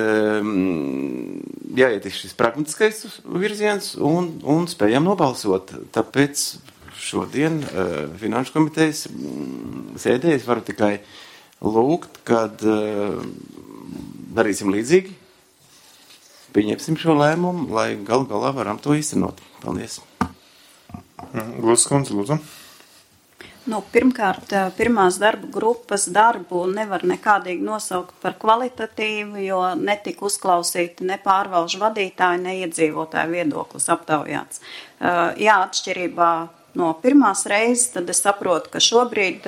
jāiet šis pragmatiskais virziens un, un spējam nobalsot. Tāpēc šodien Finanšu komitejas sēdē es varu tikai lūgt, kad darīsim līdzīgi, pieņemsim šo lēmumu, lai galu galā varam to īstenot. Paldies. Lūdzu, kundze, lūdzu. Nu, pirmkārt, pirmās darba grupas darbu nevar nekādīgi nosaukt par kvalitatīvu, jo netika uzklausīti ne pārvalžu vadītāji, ne iedzīvotāju viedoklis aptaujāts. Jā, atšķirībā no pirmās reizes, tad es saprotu, ka šobrīd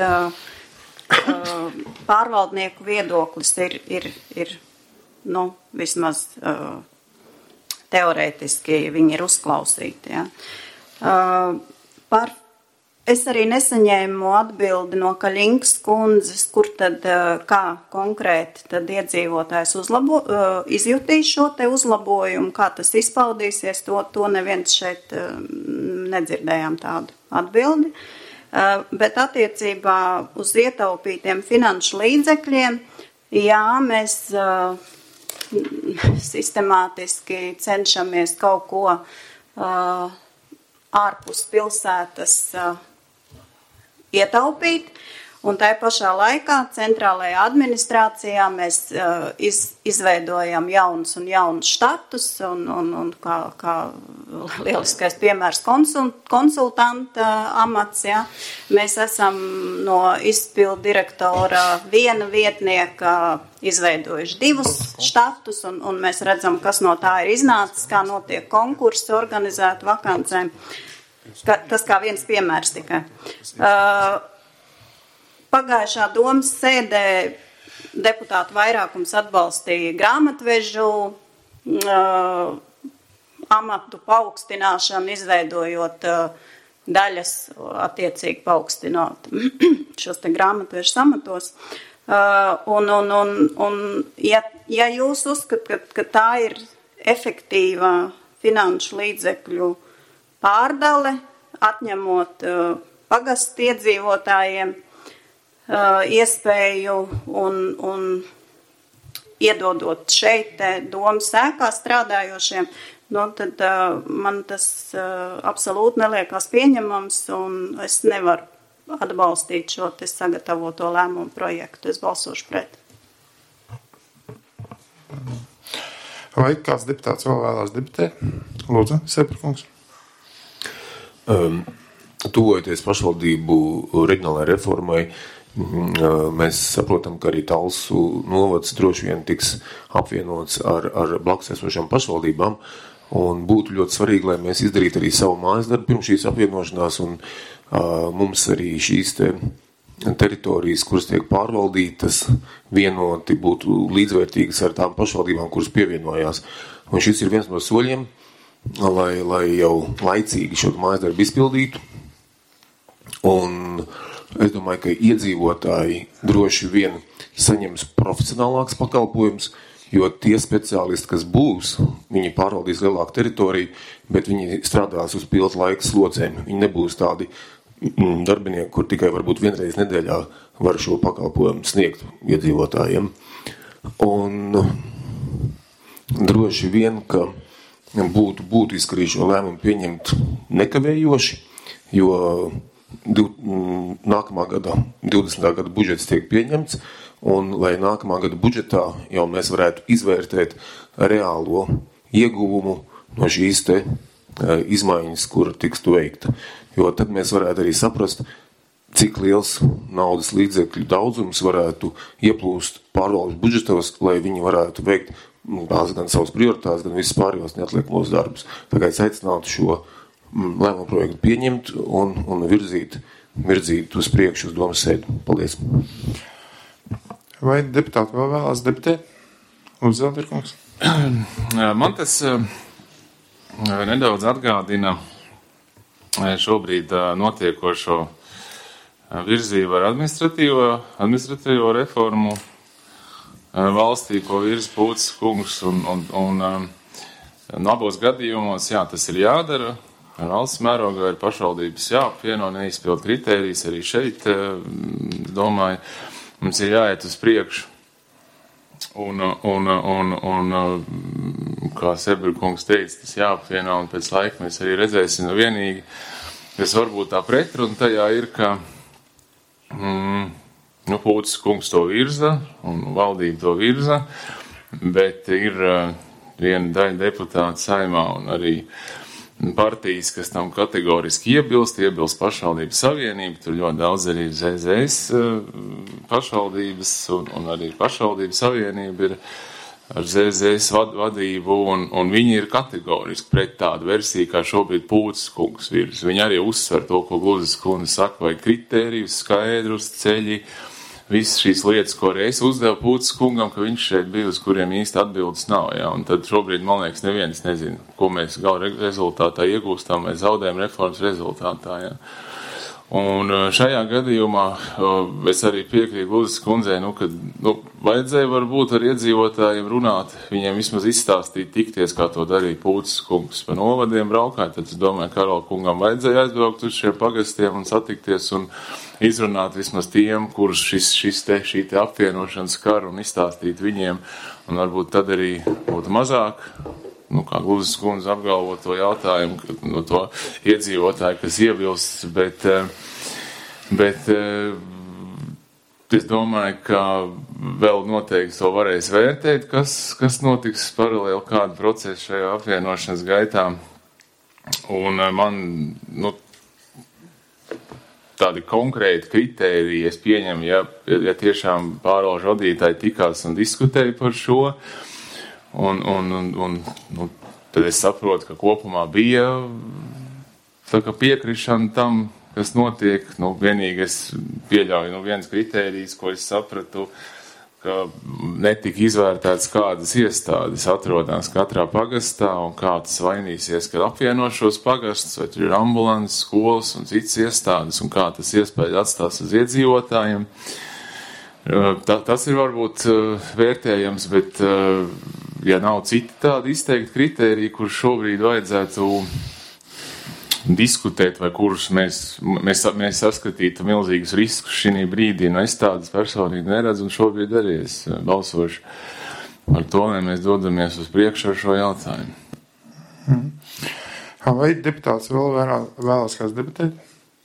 pārvaldnieku viedoklis ir, ir, ir nu, vismaz teorētiski viņi ir uzklausīti. Ja. Par Es arī nesaņēmu atbildi no Kaļinkas kundzes, kur tad, kā konkrēti tad iedzīvotājs uzlabo, izjutīs šo te uzlabojumu, kā tas izpaudīsies, to, to neviens šeit nedzirdējām tādu atbildi. Bet attiecībā uz ietaupītiem finanšu līdzekļiem, jā, mēs sistemātiski cenšamies kaut ko ārpus pilsētas ietaupīt, un tai pašā laikā centrālajā administrācijā mēs uh, iz, izveidojam jaunus un jaunus štatus, un, un, un kā, kā lieliskais piemērs konsult, konsultanta amats, ja. Mēs esam no izpildu direktora viena vietnieka izveidojuši divus štatus, un, un mēs redzam, kas no tā ir iznācis, kā notiek konkursi, organizēt vakancēm. Ka, tas kā viens piemērs tikai. Uh, pagājušā domas sēdē deputātu vairākums atbalstīja grāmatvežu uh, amatu paaugstināšanu, izveidojot uh, daļas attiecīgi paaugstinot šos te grāmatvežu amatos. Uh, un, un, un, un ja, ja jūs uzskat, ka, ka tā ir efektīva finanšu līdzekļu pārdale, atņemot uh, pagastu iedzīvotājiem uh, iespēju un, un iedodot šeit domas sēkā strādājošiem, nu, tad uh, man tas uh, absolūti neliekās pieņemams, un es nevaru atbalstīt šo te sagatavoto lēmumu projektu. Es balsošu pret. Vai kāds deputāts vēl vēlās debatēt? Lūdzu, Seperkungs. Um, tuvojoties pašvaldību reģionālajai reformai, mēs saprotam, ka arī Talsu novads droši vien tiks apvienots ar, ar blakus esošām pašvaldībām, un būtu ļoti svarīgi, lai mēs izdarītu arī savu mājas darbu pirms šīs apvienošanās, un uh, mums arī šīs te teritorijas, kuras tiek pārvaldītas, vienoti būtu līdzvērtīgas ar tām pašvaldībām, kuras pievienojās. Un šis ir viens no soļiem, lai, lai jau laicīgi šo mājas darbu izpildītu, un es domāju, ka iedzīvotāji droši vien saņems profesionālāks pakalpojums, jo tie speciālisti, kas būs, viņi pārvaldīs lielāku teritoriju, bet viņi strādās uz pildu laika slodzēm. Viņi nebūs tādi darbinieki, kur tikai varbūt vienreiz nedēļā var šo pakalpojumu sniegt iedzīvotājiem. Un droši vien, ka būtu būtiski arī šo lēmumu pieņemt nekavējoši, jo div, nākamā gada, divdesmitā gada budžets tiek pieņemts, un lai nākamā gada budžetā jau mēs varētu izvērtēt reālo ieguvumu no šīs te uh, izmaiņas, kur tiks veikta. Jo tad mēs varētu arī saprast, cik liels naudas līdzekļu daudzums varētu ieplūst pārvaldes budžetos, lai viņi varētu veikt tās gan savas prioritātes, gan visas pārējos neatliekamos darbus. Tagad es aicinātu šo lēmumu projektu pieņemt un, un virzīt, virzīt uz priekšu uz domas sēdi. Paldies. Vai deputāti vēl vēlās debatēt? Lūdzu, Zelderkungs. Man tas nedaudz atgādina šobrīd notiekošo virzību ar administratīvo, administratīvo reformu valstī, ko virza Pūces kungs, un, un, un, un abos gadījumos, jā, tas ir jādara. Valsts mērogā ir pašvaldības jāapvieno, neizpild kritērijas, arī šeit, domāju, mums ir jāiet uz priekšu. Un, un, un, un kā Seberkungs teica, tas jāapvieno, un pēc laika mēs arī redzēsim. Vienīgi, kas varbūt tā pretruna tajā ir, ka mm, nu, Pūces kungs to virza, un valdība to virza, bet ir uh, viena daļa deputāta saimā un arī partijas, kas tam kategoriski iebilst, iebilst pašvaldības savienība, tur ļoti daudz arī Z Z S pašvaldības, un, un arī pašvaldības savienība ir ar Z Z S vad, vadību, un, un viņi ir kategoriski pret tādu versiju, kā šobrīd Pūces kungs virs. Viņi arī uzsver to, ko Gluzas kundze saka, vai kritērijus, skaidrus, ceļi, visas šīs lietas, ko arī es uzdevu Pūces kungam, ka viņš šeit bija, uz kuriem īsti atbildes nav. Ja? Un tad šobrīd, man liekas, neviens nezina, ko mēs gala rezultātā iegūstam vai zaudējam reformas rezultātā. Ja? Un šajā gadījumā es arī piekrītu Gluzas kundzei, nu, ka nu, vajadzēja varbūt ar iedzīvotājiem runāt, viņiem vismaz izstāstīt, tikties, kā to darīja Pūces kungs pa novadiem braukāt. Tad es domāju, Karola kungam vajadzēja aizbraukt uz šiem pagastiem un satikties un izrunāt vismaz tiem, kurus šis, šis te, šī te apvienošana skar un izstāstīt viņiem, un varbūt tad arī būtu mazāk, nu, kā Gluzas kundze apgalvo to jautājumu, no to iedzīvotāju, kas iebilst, bet, bet es domāju, ka vēl noteikti to varēs vērtēt, kas, kas notiks paralēli kādu procesu šajā apvienošanas gaitā, un man, nu, tādi konkrēti kritēriji, es pieņemu, ja, ja tiešām pārvalžu vadītāji tikās un diskutēja par šo, un, un, un, un nu, tad es saprotu, ka kopumā bija tā kā piekrišana tam, kas notiek. Nu, vienīgi es pieļauju, nu, viens kritērijs, ko es sapratu, ka netika izvērtēts, kādas iestādes atrodas katrā pagastā un kā tas vainīsies, kad apvieno šos pagastus, vai tur ir ambulants, skolas un citas iestādes, un kā tas iespēja atstās uz iedzīvotājiem. Tā, tas ir varbūt vērtējams, bet ja nav citi tādi izteikti kritēriji, kur šobrīd vajadzētu diskutēt, vai kurus mēs, mēs, mēs saskatītu milzīgus riskus šī brīdī, nu es tādas personīgi neredzu, un šobrīd arī es balsošu Par to, lai mēs dodamies uz priekšu ar šo jautājumu. Mm. Vai deputāts vēl vēlās, vēlās kāds debatēt?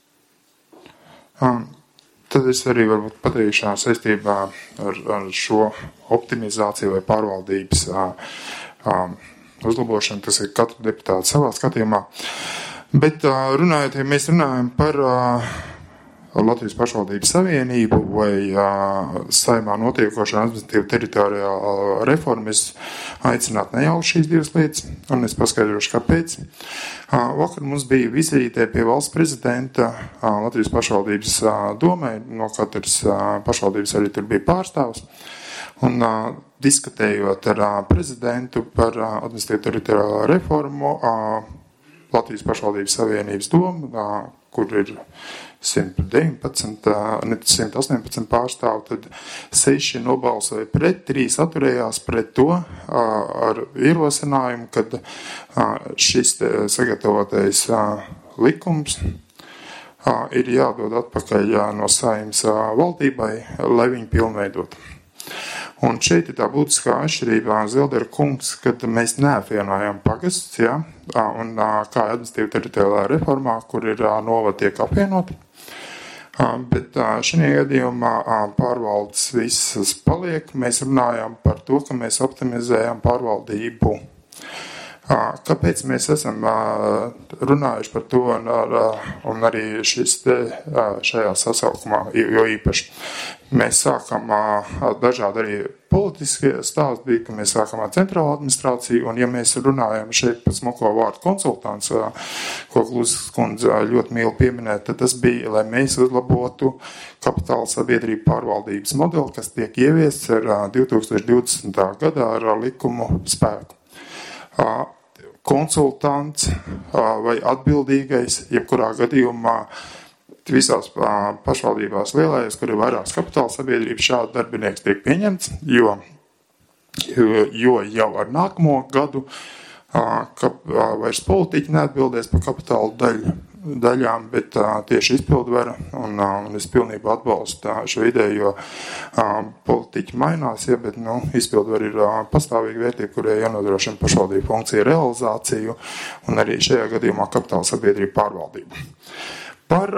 Um, tad es arī varbūt pateikšu saistībā ar, ar šo optimizāciju vai pārvaldības uh, um, uzlabošanu, tas ir katru deputātu savā skatījumā. Bet uh, runājot, ja mēs runājam par uh, Latvijas pašvaldības savienību vai uh, saimā notiekošo administratīvu teritoriālo reformu, es aicinātu nejaukt šīs divas lietas, un es paskaidrošu, kāpēc. Uh, vakar mums bija vizīte pie valsts prezidenta uh, Latvijas pašvaldības uh, domē, no katras uh, pašvaldības arī tur bija pārstāvs, un uh, diskutējot ar uh, prezidentu par uh, administratīvu teritoriālo reformu, uh, Latvijas pašvaldības savienības domu, uh, kur ir simt deviņpadsmit, ne simt astoņpadsmit pārstāvu, tad seši nobalsoja pret, trīs atturējās pret to ar ierosinājumu, kad šis sagatavotais likums ir jādod atpakaļ no Saeimas valdībai, lai viņi pilnveidot. Un šeit ir tā būtiskā atšķirība, Zeldera kungs, kad mēs neapvienojam pagasts, ja, un kā administratīva teritoriālā reformā, kur ir novadi tiek apvienoti. Bet šajā gadījumā pārvaldes visas paliek. Mēs runājam par to, ka mēs optimizējam pārvaldību. Kāpēc mēs esam runājuši par to un, un arī šis te, šajā sasaukumā, jo īpaši mēs sākam dažādi arī politiskie stāsti bija, ka mēs sākam ar centrālo administrāciju, un ja mēs runājam šeit par smuko vārdu konsultants, ko Glūzes kundze ļoti mīl pieminēt, tad tas bija, lai mēs uzlabotu kapitāla sabiedrību pārvaldības modeli, kas tiek ieviests ar divi tūkstoši divdesmitā gadā ar likumu spēku. Konsultants vai atbildīgais, jebkurā gadījumā visās pašvaldībās lielajās, kur ir vairākas kapitāla sabiedrības, šādi darbinieks tiek pieņemts, jo, jo, jo jau ar nākamo gadu ka, vairs politiķi neatbildēs par kapitāla daļu, daļām, bet tieši izpildvara, un, un es pilnībā atbalstu šo ideju, jo politiķi mainās, ja, bet nu, izpildvara ir pastāvīga vērtība, kurai jānodrošina pašvaldību funkciju realizāciju, un arī šajā gadījumā kapitāla sabiedrību pārvaldību. Par,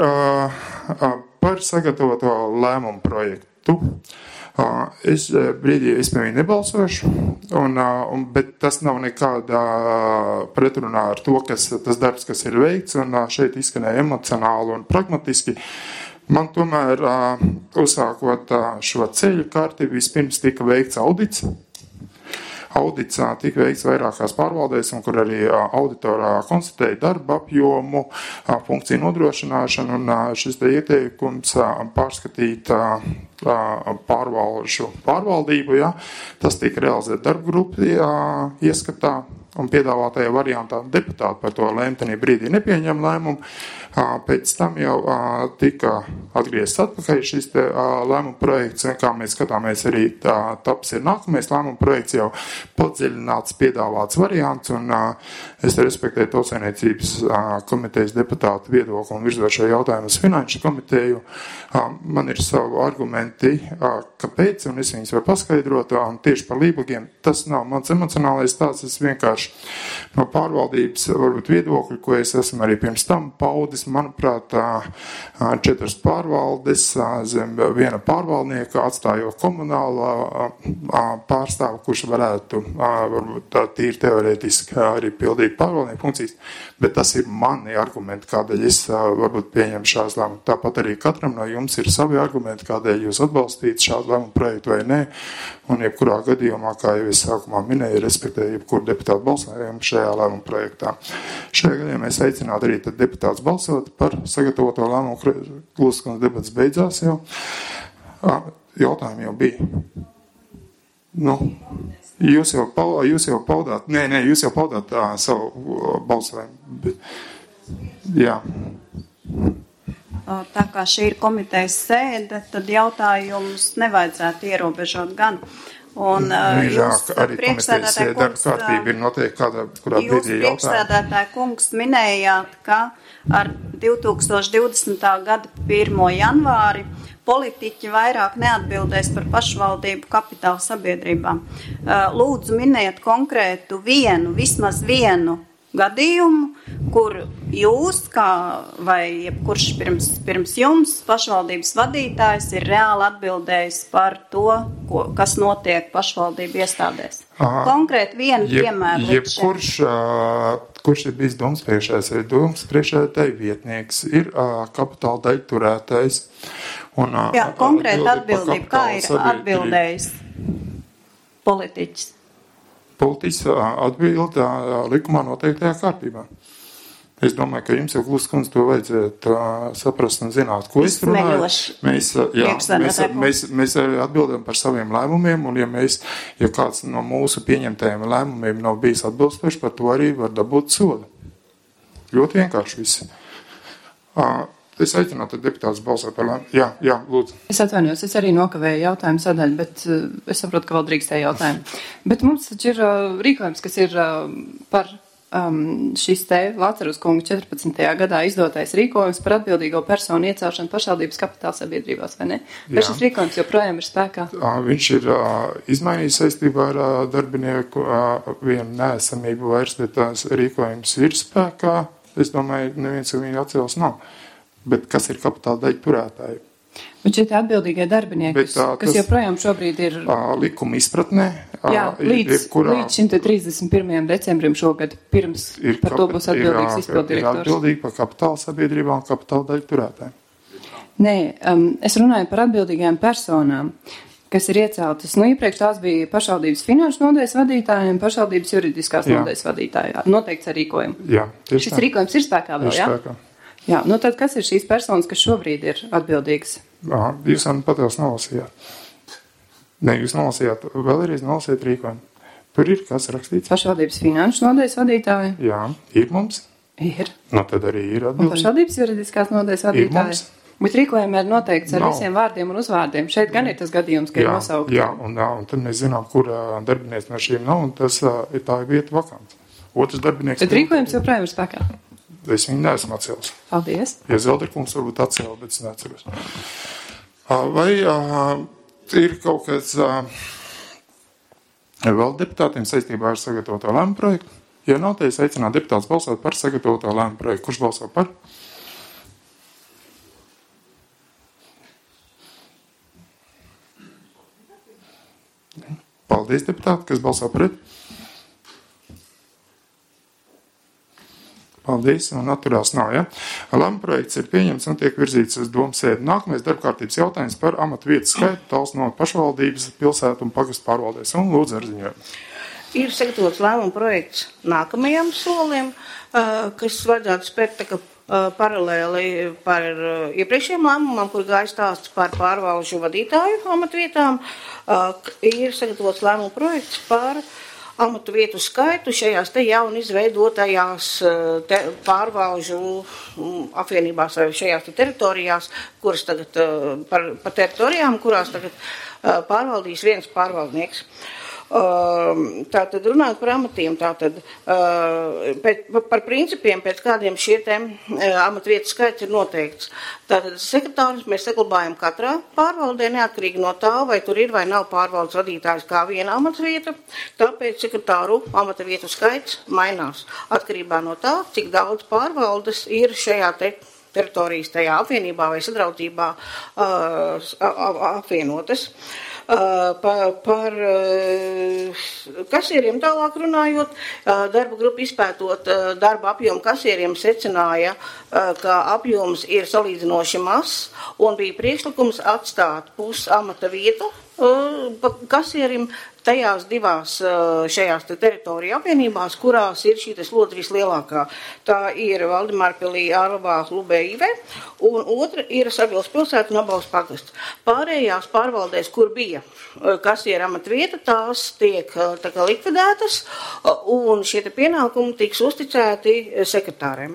par sagatavoto lēmumu projektu. Es brīdī vispār nebalsošu, un, un, bet tas nav nekādā pretrunā ar to, kas, tas darbs, kas ir veikts, un šeit izskanēja emocionāli un pragmatiski. Man tomēr, uzsākot šo ceļu karti, vispirms tika veikts audits. Audits tika veikts vairākās pārvaldēs, un kur arī auditorā konstatēja darba apjomu, funkciju nodrošināšanu, un šis te ieteikums pārskatīt pārvalžu pārvaldību, ja, tas tika realizēt darba grupu ieskatā, un piedāvātajā variantā deputāti par to lēmtenī brīdī nepieņem lēmumu. Pēc tam jau tika atgriezts atpakaļ šis te lēmuma projekts, kā mēs skatāmies arī tā, taps ir nākamais lēmuma projekts, jau padziļināts piedāvāts variants, un es respektēju Tautsaimniecības komitejas deputātu viedokli un virzot šo jautājumu uz finanšu komiteju. Man ir savu argumenti, kāpēc, un es viņus varu paskaidrot, un tieši par lībagiem tas nav mans emocionālais stāsts, es vienkārši no pārvaldības varbūt viedokļu, ko es esmu arī pirms tam paudis, manuprāt, četras pārvaldes zem viena pārvaldnieka, atstājot komunālā pārstāvu, kurš varētu varbūt tā tīri teorētiski arī pildīt pārvaldnieku funkcijas, bet tas ir mani argumenti, kādēļ es varbūt pieņemu šās lēmumus. Tāpat arī katram no jums ir savi argumenti, kādēļ jūs atbalstīt šādu lēmumu projektu vai nē, un jebkurā gadījumā, kā jau es sākumā minēju, respektēju jebkuru deputātu balsojumu šajā lēmumu projektā. Šajā gadījumā es aicinātu arī tad deputātus balsot par sagatavoto lēmumu. Glūzes kundzes debats beidzās jau. Jautājumi jau bija. Nu, jūs jau, jūs jau paudāt, nē, nē, jūs jau paudāt tā, savu balsojumu. Jā. Tā kā šī ir komitejas sēde, tad jautājumus nevajadzētu ierobežot gan. Un jā, jūs arī komitejas darba kārtība ir noteikti kādā, kurā brīdī jautājumi. Jūs priekšsēdētāji kungs minējāt, ka ar divi tūkstoši divdesmitā gada pirmo janvāri politiķi vairāk neatbildēs par pašvaldību kapitāla sabiedrībām. Lūdzu, miniet konkrētu vienu, vismaz vienu gadījumu, kur jūs, kā vai jebkurš pirms, pirms jums, pašvaldības vadītājs, ir reāli atbildējis par to, ko, kas notiek pašvaldību iestādēs. Aha. Konkrēti vienu Jeb, piemēru. Jebkurš, kurš ir bijis domas priekšējais, ir domas priekšētāji vietnieks, ir kapitāla daļu turētājs. Un, Jā, konkrēti atbildība, kā ir atbildējis politiķis? Politiķis atbild likumā noteiktajā kārtībā. Es domāju, ka jums jau Gluskundze to vajadzētu saprast un zināt, ko es runāju. Mēs, jā, mēs, mēs, mēs atbildam par saviem lēmumiem, un ja, mēs, ja kāds no mūsu pieņemtajiem lēmumiem nav bijis atbilstoši, par to arī var dabūt sodu. Ļoti vienkārši visi. Es aicinātu deputātus balsot par lēmumu. Jā, jā, lūdzu. Es atvainojos, es arī nokavēju jautājumu sadaļu, bet uh, es saprotu, ka vēl drīkstēju jautājumu. Bet mums taču ir uh, rīkojums, kas ir uh, par um, šis te Lācarus kunga četrpadsmitajā gadā izdotais rīkojums par atbildīgo personu iecelšanu pašvaldības kapitāla sabiedrībās, vai ne? Vai šis rīkojums joprojām ir spēkā? Viņš ir uh, izmainījis saistībā ar uh, darbinieku uh, vienu neesamību vairs, bet tās rīkojums ir spēkā. Es domāju, neviens jau viņu atcels nav. Bet kas ir kapitāla daļu turētāji? Bet šie atbildīgie darbinieki, bet, uh, kas tas, joprojām šobrīd ir uh, likuma izpratnē, uh, jā, līdz, jebkurā, līdz šim trīsdesmit pirmajam decembrim šogad, pirms ir, par to būs atbildīgs izpildirektors. Ir atbildīgi par kapitāla sabiedrībām un kapitāla daļu turētājiem. Nē, um, es runāju par atbildīgajām personām, kas ir ieceltas. Nu, iepriekš tās bija pašvaldības finanšu nodaļas vadītājiem, pašvaldības juridiskās jā. Nodaļas vadītājiem. Noteikts ar rīkojumu. Jā, šis tā. Rīkojums ir spēkā vēl, ir jā? Spēkā. Jā, nu tad kas ir šīs personas, kas šobrīd ir atbildīgas? Aha, jūs man patās nolasījāt. Ne, jūs nolasījāt, vēlreiz nolasījāt rīkojumu. Tur ir kas rakstīts. Pašvaldības finanšu nodaļas vadītāji. Jā, ir mums. Ir. Nu, tad arī ir atbildīgi. Un pašvaldības juridiskās nodaļas vadītāji. Bet rīkojumi ir noteikts ar Nav. Visiem vārdiem un uzvārdiem. Šeit gan ir tas gadījums, ka jā, ir nosaukt. Jā, un, jā, un tad mēs zinām, kur darbinieks no šīm nav, un tas ir tā vieta vakants. Otrs darbinieks. Bet rīkojums joprojām ir spēkā. Es viņu neesmu atcēlis. Paldies. Ja Zelderkungs varbūt atcēla, bet es neatceros. Vai uh, ir kaut kāds uh, vēl deputātiem saistībā ar sagatavoto lēmumu projektu? Ja nav, tad es aicinātu deputātus balsot par sagatavoto lēmumu projektu. Kurš balso par? Paldies, deputāti, kas balso pret. Paldies, un atturās nav, ja? Lēmuma projekts ir pieņemts un tiek virzīts uz domu sēdi. Nākamais darbkārtības jautājums par amatu vietu skaitu tāls no pašvaldības, pilsētu un pagastu pārvaldēs. Un lūdzu ar ziņojumu. Ir sagatavots lēmuma projekts nākamajam solim, kas vajadzētu spērt tā, ka paralēli par iepriekšējiem lēmumam, kur gāja stāsts par pārvalžu vadītāju amatvietām, ir sagatavots lēmuma projekts par amatu vietu skaitu šajās te jaun izveidotajās te, pārvalžu apvienībās vai šajās te teritorijās, kuras tagad par, par teritorijām, kurās tagad pārvaldīs viens pārvaldnieks. Tātad runājot par amatiem, tātad pēc, par principiem, pēc kādiem šie te amatvietu skaits ir noteikts. Tātad sekretārus mēs saglabājam katrā pārvaldē, neatkarīgi no tā, vai tur ir vai nav pārvaldes vadītājs kā viena amatsvieta, tāpēc sekretāru amatvietu skaits mainās atkarībā no tā, cik daudz pārvaldes ir šajā te teritorijas tajā apvienībā vai sadraudzībā apvienotas. Par, par kasieriem tālāk runājot, darba grupa izpētot darba apjomu kasieriem secināja, ka apjoms ir salīdzinoši mazs un bija priekšlikums atstāt pus amata vietu kasierim tajās divās šajās te teritoriju apvienībās, kurās ir šī slodze vislielākā. Tā ir Valdemārpilī, Ārvabā, Lubē, Ive, un otra ir Sabils pilsēta un Abaus pagasts. Pārējās pārvaldēs, kur bija kasiera amatvieta, tās tiek tā kā likvidētas, un šie te pienākumi tiks uzticēti sekretāriem.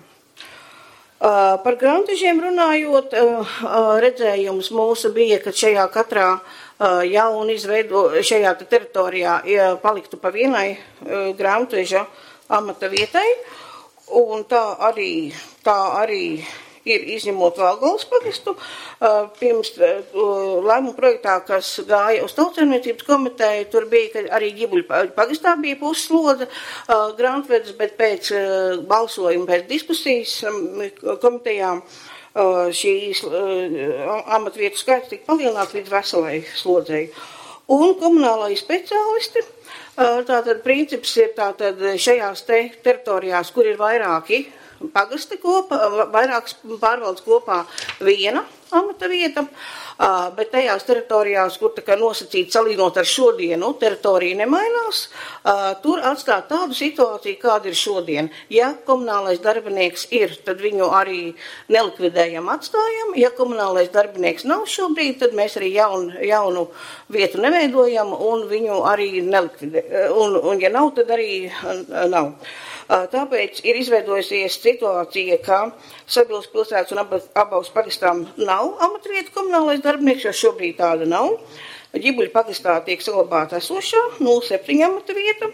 Par grantežiem runājot, redzējums mūsu bija, ka šajā katrā jaun izveido šajā teritorijā paliktu pa vienai granteža amata vietai, un tā arī, tā arī ir izņemot Valgales pagastu. Pirms lēmuma projektā, kas gāja uz Tautsaimniecības komiteju, tur bija, ka arī Ģibuļu pagastā bija puslodze grāmatvedis, bet pēc balsojuma, pēc diskusijas komitejām šīs amatvietu skaits tika palielināts līdz veselai slodzei. Un komunālai speciālisti. Tātad princips ir tātad šajās te teritorijās, kur ir vairāki pagasti kopā, vairākas pārvaldes kopā viena amata vieta, bet tajās teritorijās, kur tā kā nosacīt salīdzinot ar šodienu, teritorija nemainās, tur atstāt tādu situāciju, kāda ir šodien. Ja komunālais darbinieks ir, tad viņu arī nelikvidējam, atstājam. Ja komunālais darbinieks nav šobrīd, tad mēs arī jaunu, jaunu vietu neveidojam un viņu arī nelikvidējam. Un, un ja nav, tad arī nav. Tāpēc ir izveidojusies situācija, ka Sabilas pilsētas un Abaus pagastām nav amatvietu komunālais darbinieks, jo šobrīd tāda nav. Ģibuļu pagastā tiek saglabāta esošā nulle septiņi amata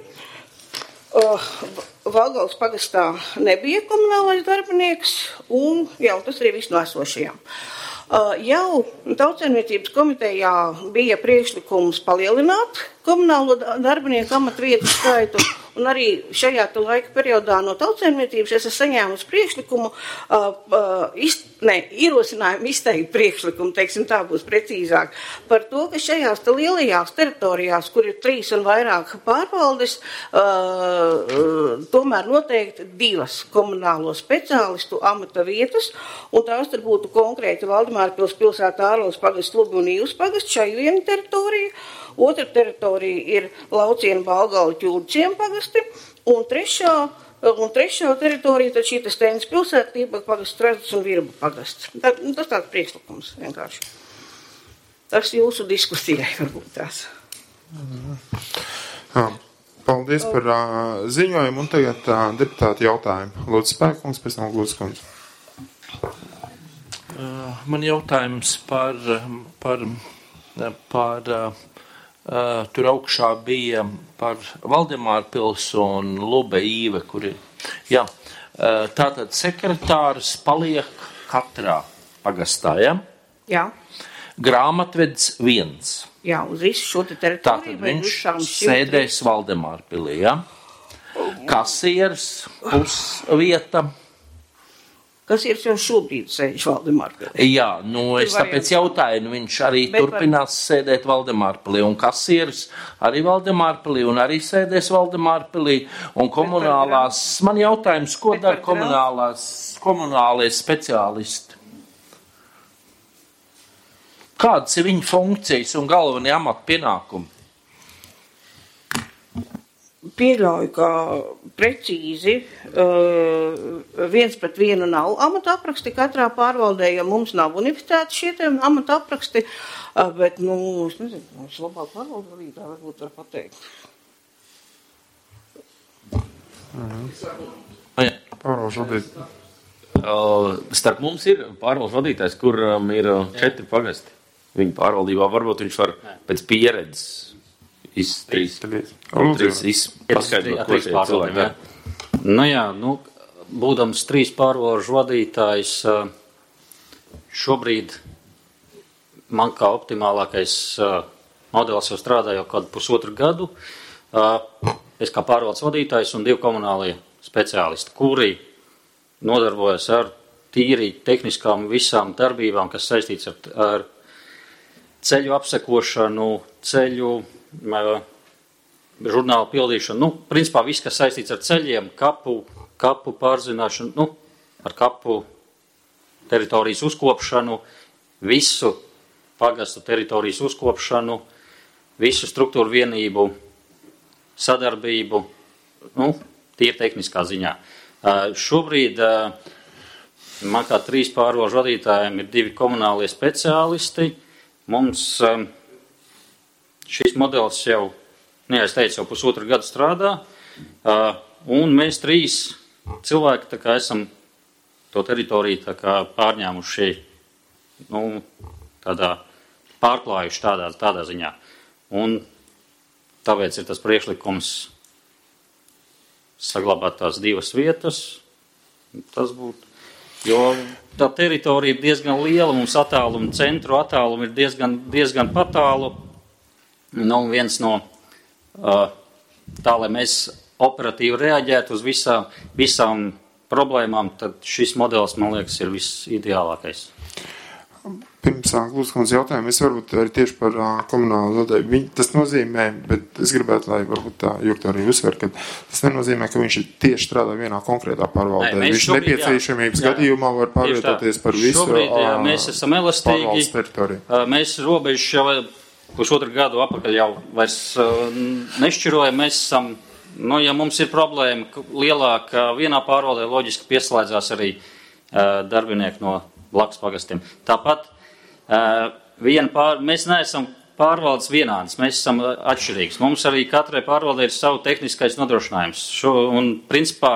Valgales pagastā nebija komunālais darbinieks, un jau tas arī viss no esošajām. Jau Tautsaimniecības komitejā bija priekšlikums palielināt komunālo darbinieku amatvietu skaitu, un arī šajā laika periodā no Tautsaimniecības es esmu saņēmusi priekšlikumu, uh, uh, iz, ne, ierosinājumu izteikt priekšlikumu, teiksim tā būs precīzāk, par to, ka šajās te lielajās teritorijās, kur ir trīs un vairāk pārvaldes, uh, uh, tomēr noteikti divas komunālo speciālistu amata vietas, un tās tad būtu konkrēti Valdemārpils pilsēta Ārlos pagasts, Lubi un Īvas pagasts, šai viena teritorija. Otra teritorija ir Lauciena, Balgala, Ķūrciem pagasti, un trešā, un trešā teritorija tad šī Steinas pilsēta, Tībaka pagasts, Strazdus un Virba pagasts. Tā, tas tāds priekšlikums vienkārši. Tas jūsu diskusijai varbūt tās. Jā, paldies par uh, ziņojumu, un tagad uh, deputāti jautājumu. Lūdzu Spēkungs, pēc tam Lūdzu kundze. Uh, man jautājums par, par, par uh, Uh, tur augšā bija par Valdemārpils un Lube Īve, kur ir. Jā, uh, tātad sekretārs paliek katrā pagastā, ja? Jā. Grāmatvedis viens. Jā, uz visu šo te teritoriju. Tātad viņš sēdēs Valdemārpilī, ja? Kasieris, pusvieta. Kas ir jau šobrīd sēž Valdemārpilī? Jā, nu es tāpēc jautāju, nu viņš arī Bet turpinās var... sēdēt Valdemārpilī, un kasieris arī Valdemārpilī, un arī sēdēs Valdemārpilī, un komunālās, man jautājums, ko Bet dara komunālās, komunālie speciālisti? Kādas ir viņa funkcijas un galvenie amata pienākumi? Pieļauju, ka precīzi uh, viens pret vienu nav amata apraksti katrā pārvaldē, ja mums nav unificēti šie te amata apraksti, uh, bet, nu, es nezinu, mums labāk pārvaldu vadītā varbūt var pateikt. Mhm. Pārvaldu vadītājs. Uh, starp mums ir pārvaldu vadītājs, kuram ir četri pagasti. Viņa pārvaldībā varbūt viņš var pēc pieredzes iztrīs, izpaskaidrot, ko šie cilvēki. Jā. Nu jā, nu, būdams trīs pārvalžu vadītājs, šobrīd man kā optimālākais modelis jau strādā jau kādu pusotru gadu. Es kā pārvaldes vadītājs un divi komunālie speciālisti, kuri nodarbojas ar tīri tehniskām visām darbībām, kas saistīts ar, ar ceļu apsekošanu, ceļu žurnālu pildīšanu, nu, principā viss, kas saistīts ar ceļiem, kapu, kapu pārzināšanu, nu, ar kapu teritorijas uzkopšanu, visu pagastu teritorijas uzkopšanu, visu struktūru vienību, sadarbību, nu, tīri tehniskā ziņā. Uh, šobrīd uh, man kā trīs pārvalžu vadītājiem ir divi komunālie speciālisti. Mums um, šis modelis jau, nu, ja es teicu, jau pusotru gadu strādā, uh, un mēs trīs cilvēki tā kā esam to teritoriju tā kā pārņēmuši, nu, tādā pārklājuši tādā, tādā ziņā. Un tāpēc ir tas priekšlikums saglabāt tās divas vietas. Tas būtu. Jo tā teritorija ir diezgan liela, mums attāluma centru attāluma ir diezgan, diezgan patālu. Nu, viens no tā, lai mēs operatīvi reaģētu uz visām, visām problēmām, tad šis modelis, man liekas, ir visideālākais. Pirms Glūskundas jautājumu, es varbūt arī tieši par uh, komunālo nodeļu. Viņi, tas nozīmē, bet es gribētu, lai varbūt tā Jurta arī uzsver, ka tas nenozīmē, ka viņš tieši strādā vienā konkrētā pārvaldē. Nē, viņš šobrīd, nepieciešamības jā, gadījumā var pārvietoties par visu šobrīd, jā, uh, mēs esam elastīgi. Uh, mēs robežu jau pusotru gadu apakaļ jau vairs uh, nešķirojam. Mēs esam, nu, ja mums ir problēma lielāka vienā pārvaldē, loģiski pieslēdzās arī uh, darbinieki no blakus pagastiem. Tāpat Uh, pār, mēs neesam pārvaldes vienādas, mēs esam atšķirīgs. Mums arī katrai pārvaldē ir savu tehniskais nodrošinājums. Šo, un, principā,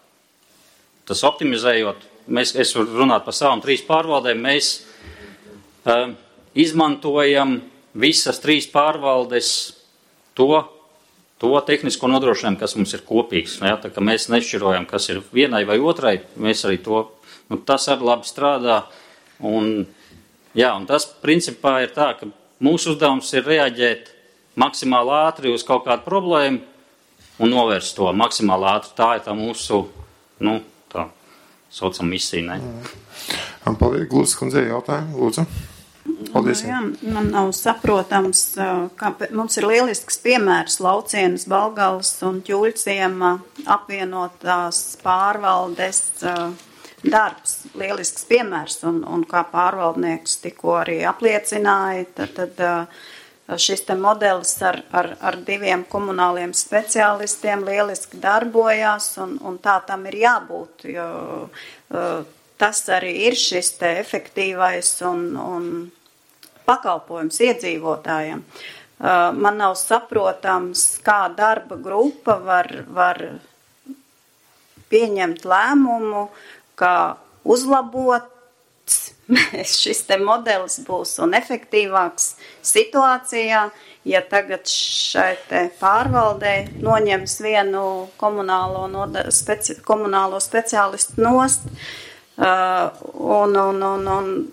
tas optimizējot, mēs, es varu runāt par savām trīs pārvaldēm, mēs uh, izmantojam visas trīs pārvaldes to, to tehnisko nodrošinājumu, kas mums ir kopīgs. Ja, tā kā mēs nešķirojam, kas ir vienai vai otrai, mēs arī to, nu, tas arī labi strādā. Un, jā, un tas principā ir tā, ka mūsu uzdevums ir reaģēt maksimāli ātri uz kaut kādu problēmu un novērst to maksimāli ātri. Tā ir tā mūsu, nu, tā saucam misija, ne? Mm. Paldies, Glūsas kundzei jautājumu, lūdzu. Paldies. Nu, jā, man nav saprotams, ka mums ir lielisks piemērs Laucienas, Balgalas un Ķuļciem apvienotās pārvaldes darbs, lielisks piemērs, un, un kā pārvaldnieks tikko arī apliecināja, tad, tad šis te modelis ar, ar, ar diviem komunāliem speciālistiem lieliski darbojās, un, un tā tam ir jābūt, jo tas arī ir šis te efektīvais un, un pakalpojums iedzīvotājiem. Man nav saprotams, kā darba grupa var, var pieņemt lēmumu, kā uzlabots šis te modelis būs un efektīvāks situācijā, ja tagad šai te pārvaldē noņems vienu komunālo, noda, speci, komunālo speciālistu nost, uh, un, un, un,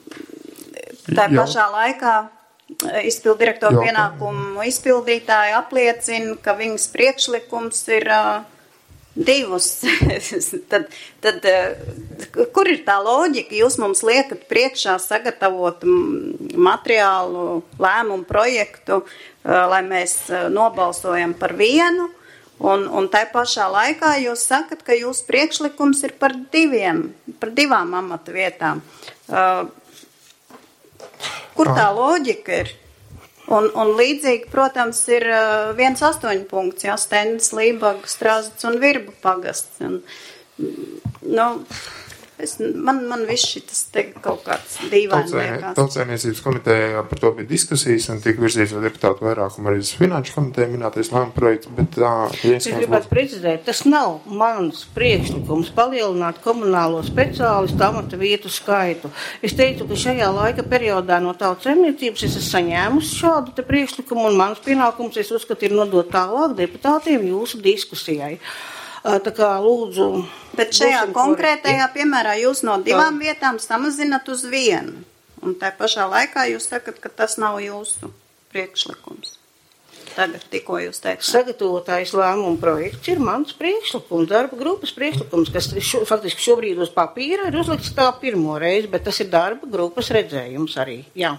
un tā pašā laikā izpildu direktoru pienākumu izpildītāji apliecina, ka viņas priekšlikums ir uh, divus, tad, tad kur ir tā loģika? Jūs mums liekat priekšā sagatavot materiālu, lēmumu projektu, lai mēs nobalsojam par vienu, un, un tai pašā laikā jūs sakat, ka jūs priekšlikums ir par diviem, par divām amata vietām. Kur tā loģika ir? Un, un līdzīgi, protams, ir uh, viens astoņi punkts, jā, Stendes, Lībaga, Strāzats un Virbu pagasts. Un, nu, es, man, man viss šitas te kaut kāds dīvaini liekas. Tautsēmniecības komitejā par to bija diskusijas un tika virzīts ar deputātu vairākumu arī uz finanšu komiteju minētais lēmuma projekts, bet... Uh, es gribētu precizēt, tas nav mans priekšlikums palielināt komunālo speciālistu amata vietu skaitu. Es teicu, ka šajā laika periodā no tautsēmniecības es esmu saņēmusi šādu te priekšlikumu, un mans pienākums, es uzskatu, ir nodot tālāk deputātiem jūsu diskusijai. Tā kā lūdzu... Bet šajā konkrētajā piemērā jūs no divām vietām samazinat uz vienu. Un tā pašā laikā jūs sakat, ka tas nav jūsu priekšlikums. Tagad tikko jūs teicat. Sagatavotājs lēmuma projekts ir mans priekšlikums, darba grupas priekšlikums, kas šo, faktiski šobrīd uz papīra ir uzlikts tā pirmo reizi, bet tas ir darba grupas redzējums arī. Jā.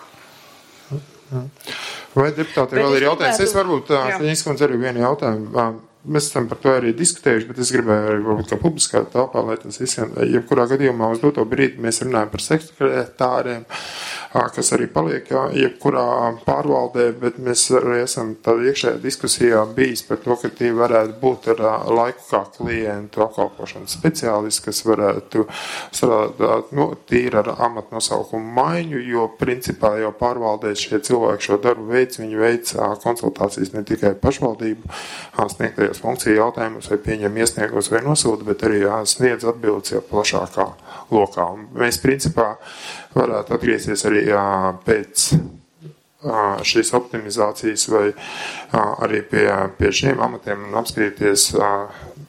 Vai deputāti vēl ir jautājums? Es varbūt, Kaņģis kundze, arī vienu jautājumu. Mēs esam par to arī diskutējuši, bet es gribēju arī varbūt kā publiskā telpā, lai tas visiem, jebkurā gadījumā uz doto brīdi mēs runājam par sekretāriem, kas arī paliek, jā, jebkurā pārvaldē, bet mēs arī esam tādā iekšējā diskusijā bijis par to, ka tie varētu būt ar laiku kā klientu apkalpošanas speciālisti, kas varētu strādāt, nu, tīri ar amatu nosaukumu maiņu, jo principā jau pārvaldē šie cilvēki šo darbu veids, viņi veic konsultācijas ne tikai pašvaldību sniegtajos funkciju jautājumus vai pieņem iesniegos vai nosūta, bet arī sniedz atbildes jau plašākā lokā. Un mēs principā varētu atgriezties arī jā, pēc jā, šīs optimizācijas vai jā, arī pie, pie šiem amatiem un apskatīties jā,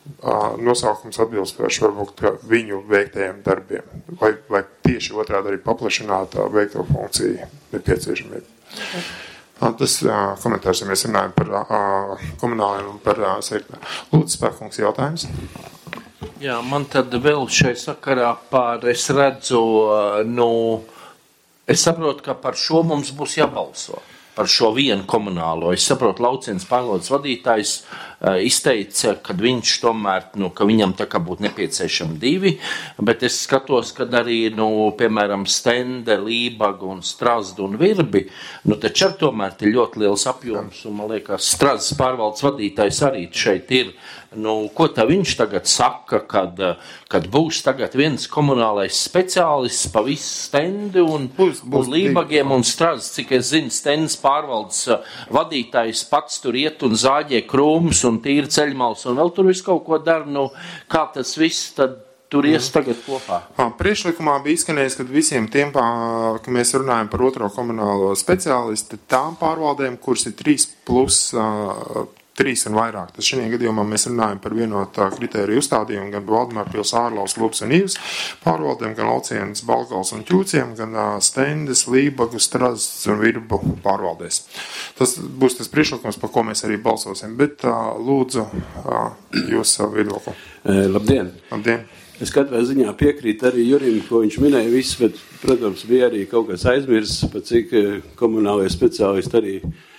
nosaukums atbilstoši varbūt viņu veiktajiem darbiem, vai, vai tieši otrādi arī paplašināt veikto funkciju nepieciešamību. Tas komentārs, ja mēs runājam par komunāliem un par sektoriem. Lūdzu, Spēkungs, jautājums. Jā, man tad vēl šai sakarā par, es redzu, nu, es saprotu, ka par šo mums būs jābalso. Par šo vienu komunālo. Es saprotu, Laucienas pārvaldes vadītājs uh, izteica, ka viņš tomēr, nu, ka viņam tā kā būtu nepieciešami divi, bet es skatos, ka arī, nu, piemēram, Stende, Lībaga un Strazdu un Virbi, nu, taču ar tomēr ir ļoti liels apjoms, un, man liekas, Strazdas pārvaldes vadītājs arī šeit ir. Nu, ko tā viņš tagad saka, kad, kad būs tagad viens komunālais speciālists pa visu Stendi un, būs, būs un Lībagiem un Strazdas, cik es zinu, Stendas pārvaldes vadītājs pats tur iet un zāģē krūmus un tīra ceļmals un vēl tur visu kaut ko dara, nu, kā tas viss tad tur ies tagad kopā? Priekšlikumā bija izskanējis, ka visiem tiem, ka mēs runājam par otro komunālo speciālistu, tām pārvaldēm, kuras ir trīs plus trīs un vairāk. Tas šajā gadījumā mēs runājam par vienotā kritēriju uzstādījumu gan Valdemārpils, Ārlaus, Lubs un Īvas pārvaldēm, gan Laucienas, Balgals un Ķūciem, gan Stendes, Lībagu, Strazdas un Virbu pārvaldēs. Tas būs tas priekšlikums, par ko mēs arī balsosim, bet lūdzu jūs savu viedokli. Labdien! Labdien! Es katrā ziņā piekrītu arī Jurim, ko viņš minēja visu, bet, protams, bija arī kaut kas aizmirsts, pat cik komunālajie speciālisti arī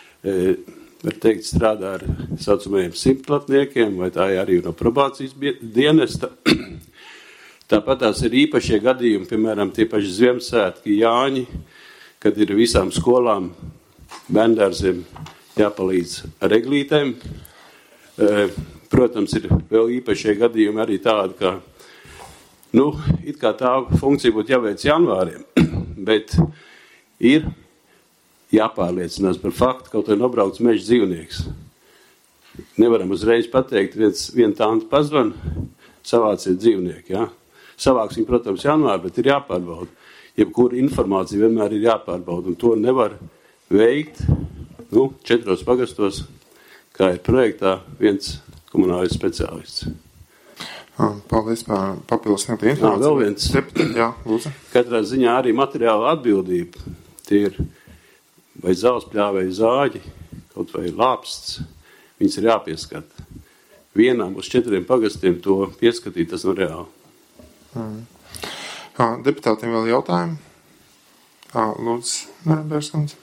var teikt, strādā ar saucamajiem simtplatniekiem, vai tā arī no probācijas dienesta. Tāpat tās ir īpašie gadījumi, piemēram, tie paši Ziemassvētki, Jāņi, kad ir visām skolām, bērndārziem jāpalīdz ar eglītēm. Protams, ir vēl īpašie gadījumi arī tādi, ka, nu, it kā tā funkcija būtu jāveic janvāriem, bet ir jāpārliecinās par faktu, kaut vai nobrauc meža dzīvnieks. Nevaram uzreiz pateikt, viens, viena tānta pazvan, savāciet dzīvnieki, jā. Savāks viņi, protams, janvāri, bet ir jāpārbauda. Jebkura informācija vienmēr ir jāpārbauda, un to nevar veikt, nu, četros pagastos, kā ir projektā viens komunālais speciālists. Paldies par papildus sniegto informāciju. Vēl viens. Jā, lūdzu. Katrā ziņā arī materiāla atbildība. Tie ir vai zālespļāvēji zāģi, kaut vai lāpsts, viņas ir jāpieskata. Vienām uz četriem pagastiem to pieskatīt, tas nav reāli. Mm. Jā, deputātiem vēl jautājumi? Jā, lūdzu, Nerebērskundze.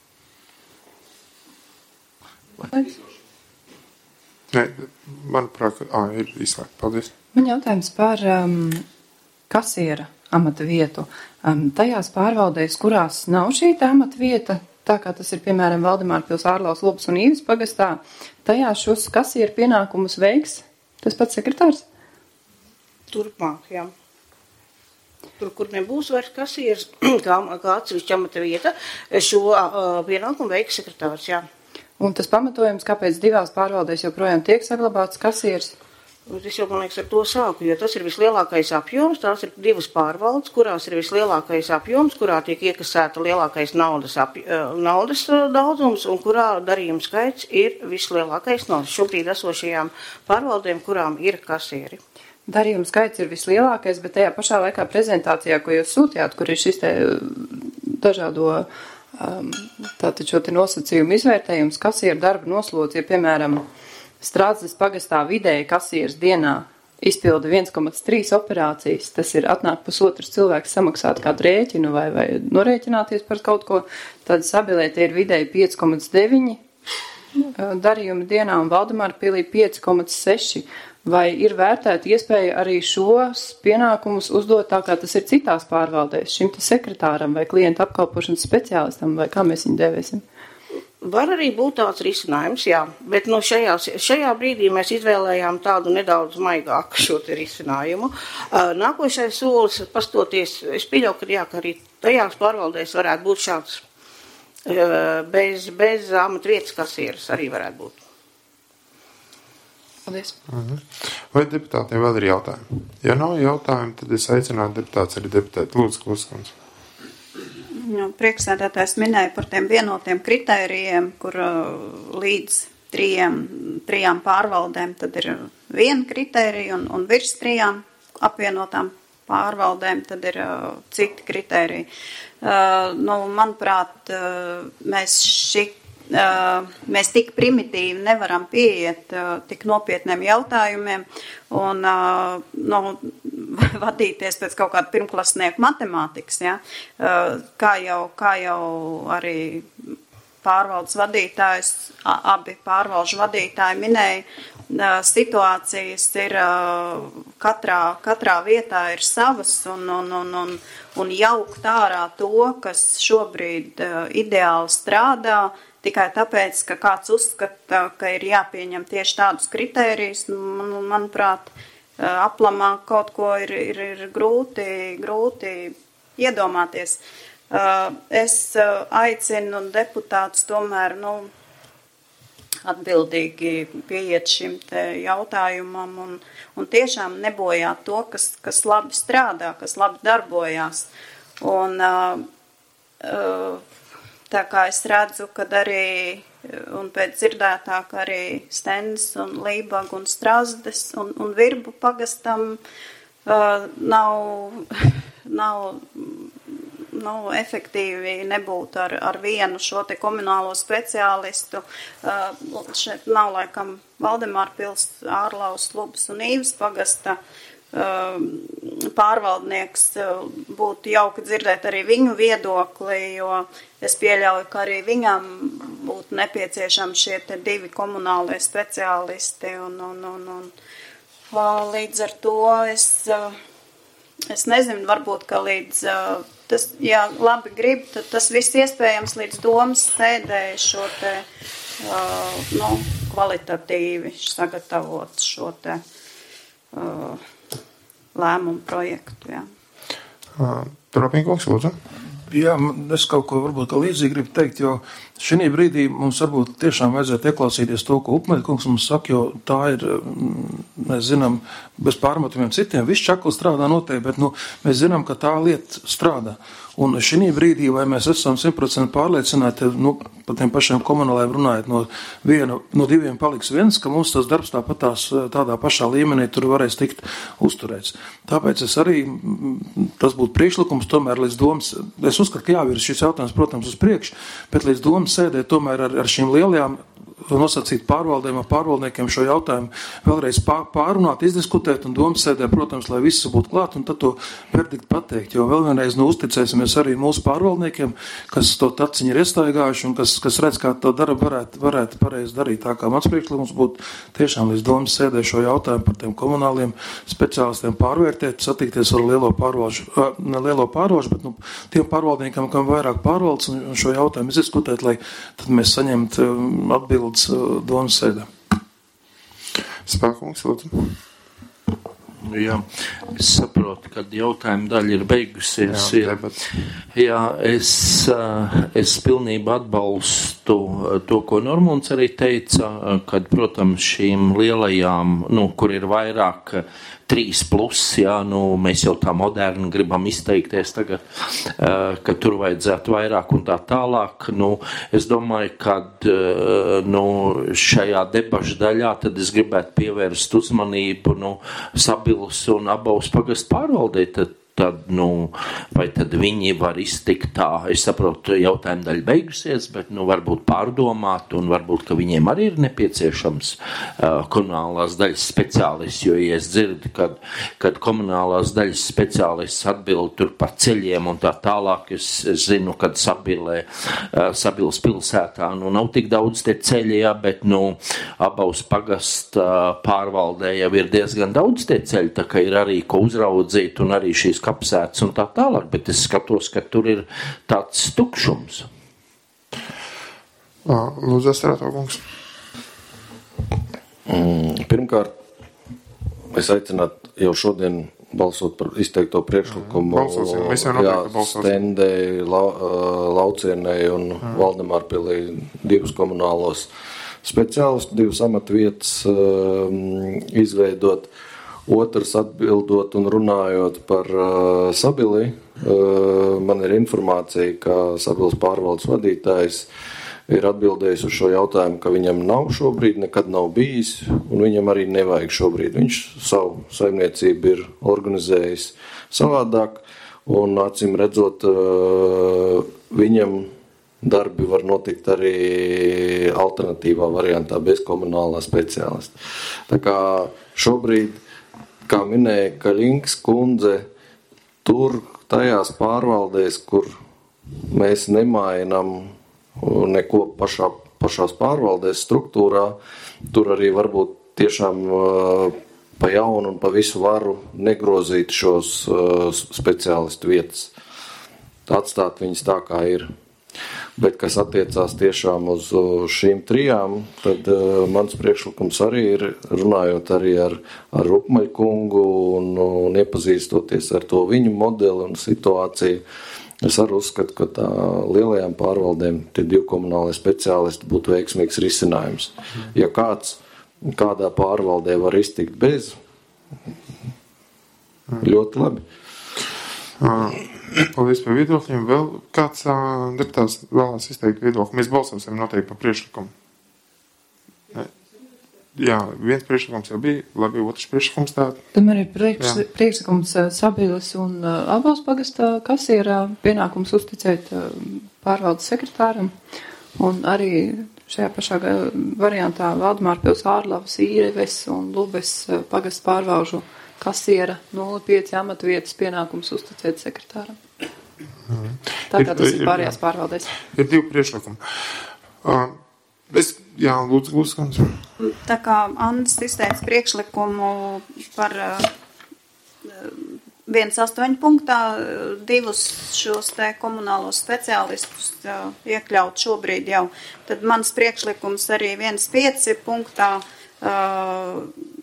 Nē, manuprāt, ā, ir izslēgt. Paldies. Man jautājums par um, kasiera amata vietu. Um, tajās pārvaldēs, kurās nav šī amata vieta, tā kā tas ir, piemēram, Valdemārpils, Ārlaus, Lubs un Īvas pagastā, tajā šos kasieru pienākumus veiks tas pats sekretārs? Turpmāk, jā. Tur, kur nebūs vairs kasieris, kā, kā atsevišķa amata vieta, šo uh, pienākumu veiks sekretārs, jā. Un tas pamatojums, kāpēc divās pārvaldēs joprojām tiek saglabāts kasieris? Es jau, man liekas, ar to sāku, jo tas ir vislielākais apjoms, tās ir divas pārvaldes, kurās ir vislielākais apjoms, kurā tiek iekasēta lielākais naudas, ap, naudas daudzums un kurā darījuma skaits ir vislielākais no šobrīd esošajām pārvaldēm, kurām ir kasieri. Darījuma skaits ir vislielākais, bet tajā pašā laikā prezentācijā, ko jūs sūtījāt, kur ir šis te dažādo um, tātad šo te nosacījumu izvērtējums, kasieru darba noslodzi, ja, piemēram, Strādzes pagastā vidēji kasieris dienā izpilda viens komats trīs operācijas, tas ir atnāk pusotrs cilvēks samaksāt kādu rēķinu vai, vai norēķināties par kaut ko, tad Sabilēte ir vidēji pieci komats deviņi darījumi dienā un Valdemārpilī pieci komats seši. Vai ir vērtēta iespēja arī šos pienākumus uzdot tā, kā tas ir citās pārvaldēs, šim te sekretāram vai klienta apkalpošanas speciālistam, vai kā mēs viņu dēvēsim? Var arī būt tāds risinājums, jā, bet no šajā, šajā brīdī mēs izvēlējām tādu nedaudz maigāku šo te risinājumu. Nākošais solis, pastoties, es pieļauju, ka jā, ka arī tajās pārvaldēs varētu būt šāds bez, bez amata vietas kasieris arī varētu būt. Paldies. Vai deputātiem vēl ir jautājumi? Ja nav jautājumi, tad es aicinātu deputāts arī deputēt. Lūdzu, Kluskundze. Priekšsēdētājs minēja par tiem vienotiem kritērijiem, kur līdz trijiem, trijām pārvaldēm tad ir viena kritērija un, un virs trijām apvienotām pārvaldēm, tad ir uh, citi kritēriji. Uh, nu, manuprāt, uh, mēs, ši, uh, mēs tik primitīvi nevaram pieiet uh, tik nopietniem jautājumiem un uh, nu, vadīties pēc kaut kāda pirmklasnieku matemātikas. Ja? Uh, kā, jau, kā jau arī pārvaldes vadītājs, abi pārvalžu vadītāji minēja, situācijas ir katrā, katrā vietā ir savas un, un, un, un, un jaukt ārā to, kas šobrīd ideāli strādā, tikai tāpēc, ka kāds uzskata, ka ir jāpieņem tieši tādus kritērijus, man, manuprāt, aplamā kaut ko ir, ir, ir grūti, grūti iedomāties. Es aicinu deputātus tomēr, nu, atbildīgi pieiet šim te jautājumam un, un tiešām nebojāt to, kas, kas labi strādā, kas labi darbojās. Un tā kā es redzu, kad arī, un pēc dzirdētā, ka arī Stendes un Lībag un Strazdes un, un Virbu pagastam nav, nav nu, efektīvi nebūtu ar, ar vienu šo te komunālo speciālistu. Uh, šeit nav laikam Valdemārpils, Ārlaus, Lubas un Īvas pagasta uh, pārvaldnieks. Uh, būtu jauki dzirdēt arī viņu viedokli, jo es pieļauju, ka arī viņam būtu nepieciešami šie te divi komunālie speciālisti. Un, un, un, un, uh, līdz ar to es, uh, es nezinu, varbūt, ka līdz uh, tas, ja labi grib, tad tas viss iespējams līdz domas sēdē šo te, uh, nu, kvalitatīvi sagatavot šo te uh, lēmumu projektu, jā. Uh, Turopīnkungs, lūdzu. Jā, es kaut ko varbūt kā līdzīgi gribu teikt, jo šī brīdī mums varbūt tiešām vajadzētu ieklausīties to, ko Upmeļkungs mums saka, jo tā ir, mēs zinām, bez pārmetumiem citiem, viss čakli strādā noteikti, bet nu, mēs zinām, ka tā lieta strādā. Un šī brīdī, vai mēs esam simt procenti pārliecināti, nu, par tiem pašiem komunālajiem runājot, no, viena, no diviem paliks viens, ka mums tas darbs tāpat tās, tādā pašā līmenī tur varēs tikt uzturēts. Tāpēc es arī, tas būtu priekšlikums, tomēr līdz domas, es uzskatu, ka jāvirz šis jautājums, protams, uz priekšu, bet līdz domas sēdē tomēr ar, ar šīm lielajām nosacīt pārvaldēm un pārvaldniekiem šo jautājumu vēlreiz pārunāt, izdiskutēt un domas sēdē, protams, lai visi būtu klāt un tad to verdikt pateikt, jo vēl vienreiz nu uzticēsimies arī mūsu pārvaldniekiem, kas to taciņu ir iestaigājuši un kas, kas redz, kā to darbu varētu, varētu pareizi darīt. Tā kā mans priekšlikums būtu tiešām līdz domas sēdē šo jautājumu par tiem komunāliem speciālistiem pārvērtēt, satikties ar lielo pārvalžu, ne lielo pārvalžu, bet nu, tiem pārvaldniekiem, kam vairāk pārvaldes un šo jautājumu izdiskutēt, lai tad mēs saņemt atbildi domas sēdē. Spēkungs, lūdzu. Jā, es saprotu, kad jautājuma daļa ir beigusies. Jā, jā es, es pilnībā atbalstu to, ko Normunds arī teica, kad, protams, šīm lielajām, nu, kur ir vairāk trīs plus, jā, nu, mēs jau tā moderni gribam izteikties tagad, ka tur vajadzētu vairāk un tā tālāk. Nu, es domāju, kad nu, šajā debašu daļā tad es gribētu pievērst uzmanību nu, Sabilas un Abaus pagastu pārvaldē, tad tad, nu, vai tad viņi var iztikt tā, es saprotu, jautājuma daļa beigusies, bet, nu, varbūt pārdomāt, un varbūt, ka viņiem arī ir nepieciešams uh, komunālās daļas speciālists, jo, ja es dzirdu, kad, kad komunālās daļas speciālists atbild tur par ceļiem un tā tālāk, es, es zinu, kad Sabilē, uh, Sabilas pilsētā, nu, nav tik daudz tie ceļi, jā, bet, nu, Abaus pagasta uh, pārvaldē jau ir diezgan daudz tie ceļi, tā ka ir arī ko uzraudzīt un arī šīs kapsētas un tā tālāk, bet es skatos, ka tur ir tāds tukšums. Lūdzu, Estrāto kungs. Mm, pirmkārt, es aicinātu jau šodien balsot par izteikto priekšlikumu. Balsosim, mēs jau noteikti balsosim. Stendei, La, Laucienei un mm. Valdemārpilī divus komunālos speciālistus, divas amatvietas um, izveidot. Otrs atbildot un runājot par uh, Sabili, uh, man ir informācija, ka Sabilas pārvaldes vadītājs ir atbildējis uz šo jautājumu, ka viņam nav šobrīd, nekad nav bijis, un viņam arī nevajag šobrīd. Viņš savu saimniecību ir organizējis savādāk, un acīm redzot, viņam darbi var notikt arī alternatīvā variantā bez komunālā speciālista. Tā kā šobrīd, kā minēja Kaļinkas kundze, tur tajās pārvaldēs, kur mēs nemainam neko pašā, pašās pārvaldēs struktūrā, tur arī varbūt tiešām pa jaunu un pa visu varu negrozīt šos speciālistu vietas. Atstāt viņas tā, kā ir. Bet, kas attiecās tiešām uz šīm trijām, tad uh, mans priekšlikums arī ir, runājot arī ar, ar Rupmaļu kungu un, un iepazīstoties ar to viņu modeli un situāciju, es arī uzskatu, ka tā lielajām pārvaldēm tie divi komunālie speciālisti būtu veiksmīgs risinājums. Ja kāds kādā pārvaldē var iztikt bez, ļoti labi. Paldies par viedokļiem. Vēl kāds uh, deputāts vēlās izteikt viedokli? Mēs balsosim noteikti par priekšlikumu. Ne? Jā, viens priekšlikums jau bija, labi, otrs priekšlikums tāda. Tam ir priekš, priekšlikums uh, Sabiles un uh, Abals pagastā, kas ir uh, pienākums uzticēt uh, pārvaldes sekretāram. Un arī šajā pašā variantā Valdemāra pils Ārlavas, Īreves un Lubes uh, pagasta pārvalžu kasiera nulle pieci amatvietas pienākums uzticēt sekretāram. Mm. Tā kā tas ir, ir pārējās pārvaldēs. Ir divi priekšlikumi. Uh, es, jā, lūdzu, lūdzu. Tā kā Andis izteica priekšlikumu par uh, viens astoņi punktā divus šos te komunālos speciālistus uh, iekļaut šobrīd jau, tad mans priekšlikums arī viens pieci punktā uh,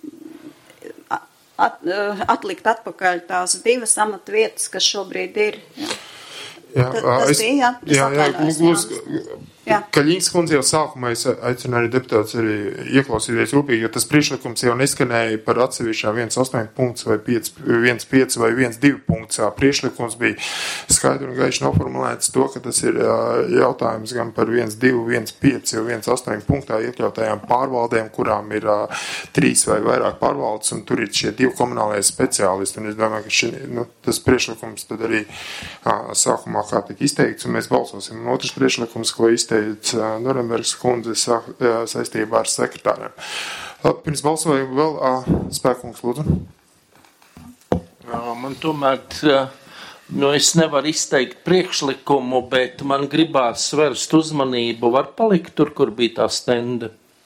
At, atlikt atpakaļ tās divas amatvietas, kas šobrīd ir. Jā, jā, tas es, bija, jā, jā, jā, jā. Kaļīnas kundze jau sākumā es aicinu arī deputātus arī ieklausīties rūpīgi, jo tas priekšlikums jau neskanēja par atsevišķā viens astoņi punkts vai viens pieci vai viens divi punkts. Priekšlikums bija skaidri un gaiši noformulēts to, ka tas ir jautājums gan par viens divi, viens pieci vai viens astoņi punktā iekļautajām pārvaldēm, kurām ir trīs vai vairāk pārvaldes, un tur ir šie divi komunālajie speciālisti, un es domāju, ka šī, nu, tas priekšlikums tad arī sākumā kā tika izteikts, un mēs balsosim. Un otrs priekšlikums, ko izteica Norenbergas kundze saistībā ar sekretāriem. Pirms balsojumu vēl Spēkungs, lūdzu. Man tomēr, nu es nevaru izteikt priekšlikumu, bet man gribās vērst uzmanību, var palikt tur, kur bija tā stenda.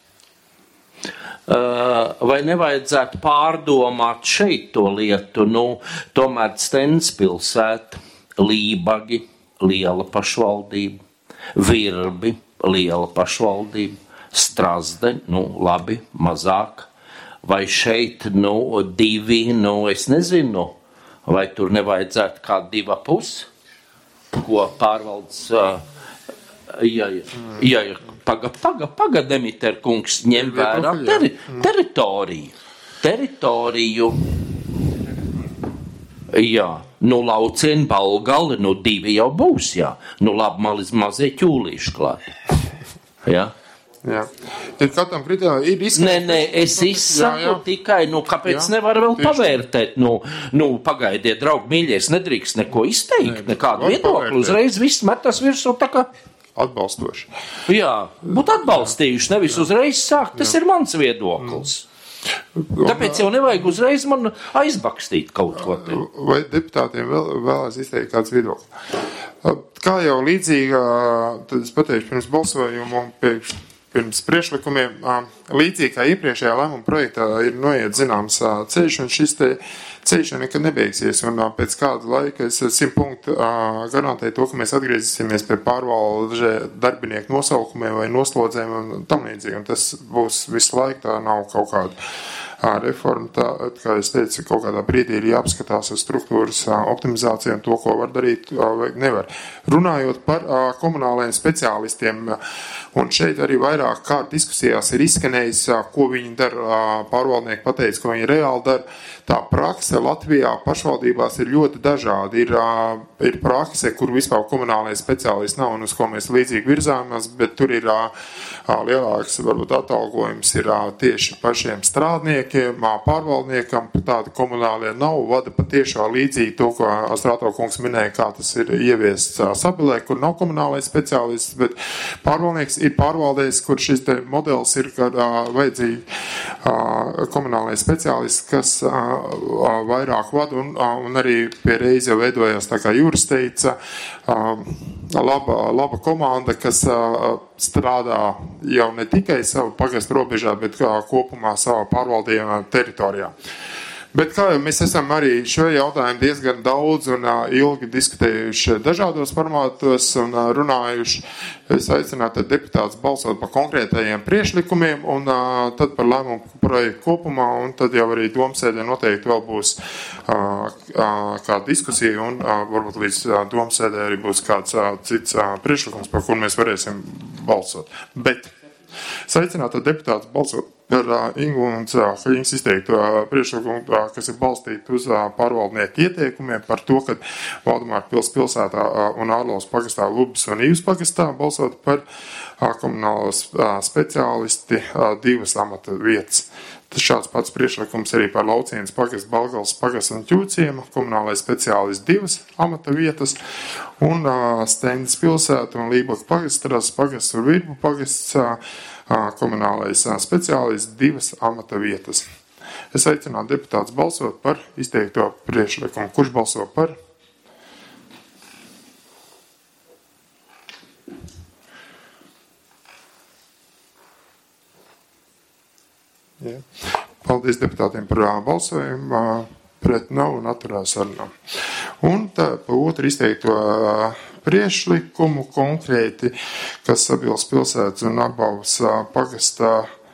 Vai nevajadzētu pārdomāt šeit to lietu, nu, tomēr Stends pilsēta, Lībagi, liela pašvaldība, Virbi, liela pašvaldība, Strazde, nu, labi, mazāk, vai šeit, nu, divi, nu, es nezinu, vai tur nevajadzētu kā diva pusi, ko pārvaldes, ja, ja, paga, paga, paga, Demiter kungs, ņem vērā teri, teritoriju, teritoriju, jā. Nu, Laucieni, Balgali, nu, divi jau būs, jā. Nu, labi, maliz mazie ķūlīši klāt. Jā. Jā. Tad katram kritērijam ir izskatīt. Nē, nē, es izsaku jā, jā. tikai, nu, kāpēc jā. nevar vēl Tieši. pavērtēt? Nu, nu, pagaidiet, draugi, mīļie, es nedrīkst neko izteikt, Nē, nekādu viedokli. Uzreiz viss metas virsū tā kā... Atbalstoši. Jā, būt atbalstījuši, nevis jā. uzreiz sākt, tas jā. ir mans viedoklis. Mm. Tāpēc jau nevajag uzreiz man aizbakstīt kaut ko te. Vai deputātiem vēl, vēlās izteikt kāds viedoklis? Kā jau līdzīgā, tad es pateikšu pirms balsojumu, pirms priekšlikumiem, līdzīgi kā iepriekšējā lēmuma projektā ir noiet zināms ceļš, un šis te ceļš jau nekad nebeigsies, un pēc kāda laika es simt punktu garantēju to, ka mēs atgriezīsimies pie pārvalde darbinieku nosaukumiem vai noslodzēm un tam līdzīgi, un tas būs visu laiku, tā nav kaut kāda reforma, tā, kā es teicu, kaut kādā brīdī ir jāapskatās uz struktūras optimizāciju un to, ko var darīt, vai nevar. Runājot par komunālajiem speciālistiem, un šeit arī vairāk kārt diskusijās ir izskanējis, ko viņi dara, pārvaldnieki pateica, ko viņi reāli dara. Tā prakse Latvijā pašvaldībās ir ļoti dažāda. Ir ir prakse, kur vispār komunālais speciālisti nav un uz ko mēs līdzīgi virzāmies, bet tur ir lielāks, varbūt atalgojums ir tieši pašiem strādniekiem, pārvaldniekam, tādi komunālie nav, vada patiešām līdzīgi to, ko Strāto kungs minēja, kā tas ir ieviests Sabilē, kur nav komunālais speciālists, bet pārvaldnieks ir pārvaldējis, kur šis te modelis ir, kad vajadzīgi komunālais speciālists, kas vairāk vada un, un arī pie reizi jau veidojās, tā kā Jūras teica, laba, laba komanda, kas strādā jau ne tikai savu pagastu robežā, bet kopumā savā pārvaldījumā teritorijā. Bet kā jau mēs esam arī šo jautājumu diezgan daudz un uh, ilgi diskutējuši dažādos formātos un uh, runājuši, es aicinātu deputātus balsot par konkrētajiem priešlikumiem un uh, tad par lēmumu projektu kopumā un tad jau arī domsēdē noteikti vēl būs uh, uh, kā diskusija un uh, varbūt līdz uh, domsēdē arī būs kāds uh, cits uh, priešlikums, par kur mēs varēsim balsot. Bet es aicinātu deputātus balsot par uh, Ingūnas uh, Haļiņas izteikto uh, priekšlikumu, uh, kas ir balstīti uz uh, pārvaldnieku ieteikumiem par to, ka Valdemāra pils pilsētā uh, un Ārlaus pagastā, Lubas un Īvas pagastā balsot par uh, komunālos uh, speciālisti uh, divas amata vietas. Tas šāds pats priekšlikums arī par Laucienas pagastu, Balgales pagastu un Ķūciema, komunālais speciālists divas amata vietas, un uh, Stendes pilsēta un Lībaka pagasts, Taras pagasts un Virbu pagasts, uh, uh, komunālais uh, speciālists divas amata vietas. Es aicinātu deputātus balsot par izteikto priekšlikumu. Kurš balso par? Jā. Paldies deputātiem par balsojumu, pret nav un atturās ar nav. Un tā pa otru izteikto priešlikumu konkrēti, kas Sabils pilsētas un Abavas pagastā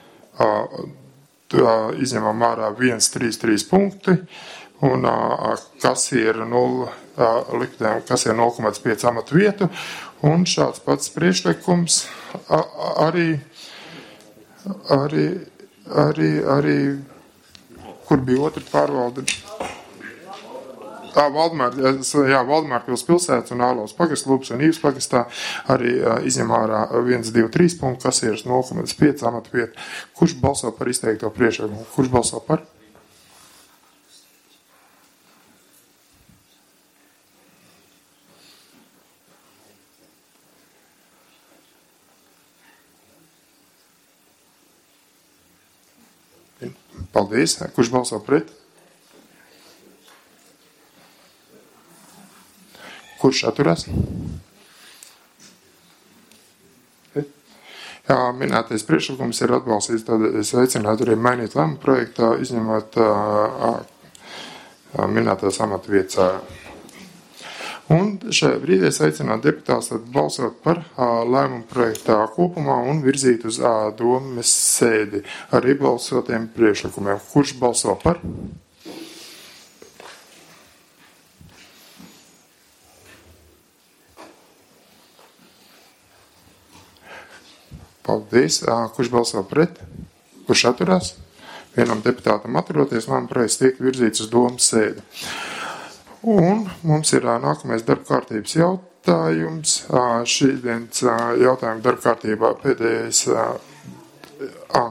izņemam ārā viens trīs trīs punkti un kasieru nulle liktēm, kasieru nulle komats pieci amatu vietu un šāds pats priešlikums arī arī Arī, arī, kur bija otra pārvalde? Valdemāra, jā, Valdemāra pils pilsētas un Ārlaus pagasts, Lubas un Īvas pagastā arī izņem ārā viens divi trīs punktu, kasieras nulle komats pieci amatu vietu. Kurš balso par izteikto priekšlikumu? Kurš balso par? Paldies. Kurš balso pret? Kurš atturās? Jā, minētais priekšlikums ir atbalstīts, tad es aicinātu arī mainīt lēmumu projektā, izņemot minētās amatu vietas. Un šajā brīdī es aicinātu deputātus balsot par uh, lēmumu projektā kopumā un virzīt uz uh, domes sēdi ar iebalsotiem priekšlikumiem. Kurš balso par? Paldies. Uh, kurš balso pret? Kurš atturās? Vienam deputātam atturoties, lēmumu projekts tiek virzīts uz domes sēdi. Un mums ir nākamais darba kārtības jautājums. Šīdienas jautājuma darba kārtībā pēdējais a,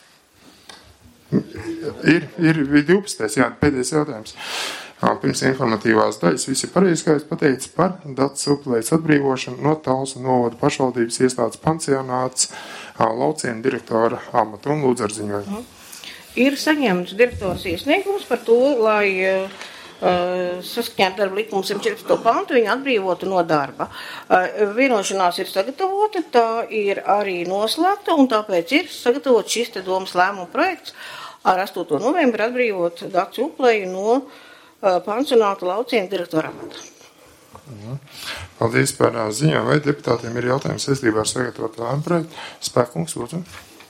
ir, ir divpadsmitais, jā, pēdējais jautājums. Pirms informatīvās daļas visi pareizi, kā es pateicu, par datu suplējas atbrīvošanu no Talsu novada pašvaldības iestādes pansionāts Lauciena direktora amatu un lūdzu ar ziņojumu. Ir saņemts direktors iesniegums par to, lai Uh, saskaņā ar darba likumu simt četrpadsmito pantu viņu atbrīvotu no darba. Uh, vienošanās ir sagatavota, tā ir arī noslēgta, un tāpēc ir sagatavot šis te domas lēmuma projekts ar astoto novembri atbrīvot Datu Upleju no uh, pansionāta Lauciena direktora amata. Paldies par ziņām. Vai deputātiem ir jautājums saistībā ar sagatavotu lēmumu projektu? Spēkungs, lūdzu.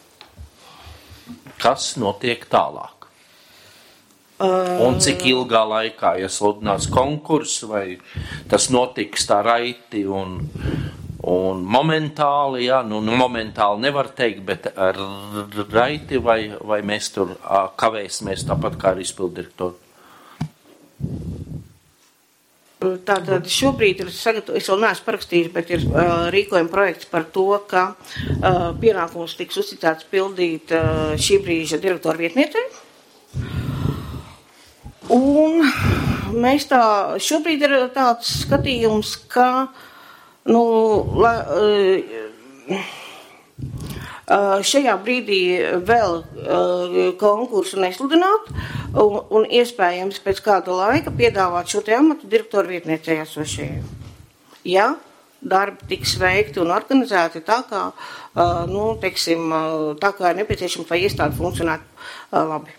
Kas notiek tālāk? Un cik ilgā laikā iesludinās konkurss, vai tas notiks tā raiti un, un momentāli, jā, nu, nu momentāli nevar teikt, bet ar raiti, vai, vai mēs tur kavēsimies tāpat kā ar izpildirektoru? Tātad šobrīd ir sagatavot, es vēl neesmu parakstījis, bet ir uh, rīkojuma projekts par to, ka uh, pienākums tiks uzticēts pildīt uh, šī brīža direktora vietniecei. Un mēs tā, šobrīd ir tāds skatījums, ka, nu, la, uh, šajā brīdī vēl uh, konkursu nesludināt un, un iespējams pēc kāda laika piedāvāt šo te amatu direktoru vietniecei esošajai. Ja darbi tiks veikti un organizēti tā, kā, uh, nu, teiksim, uh, tā kā ir nepieciešams, lai iestāde funkcionētu uh, labi.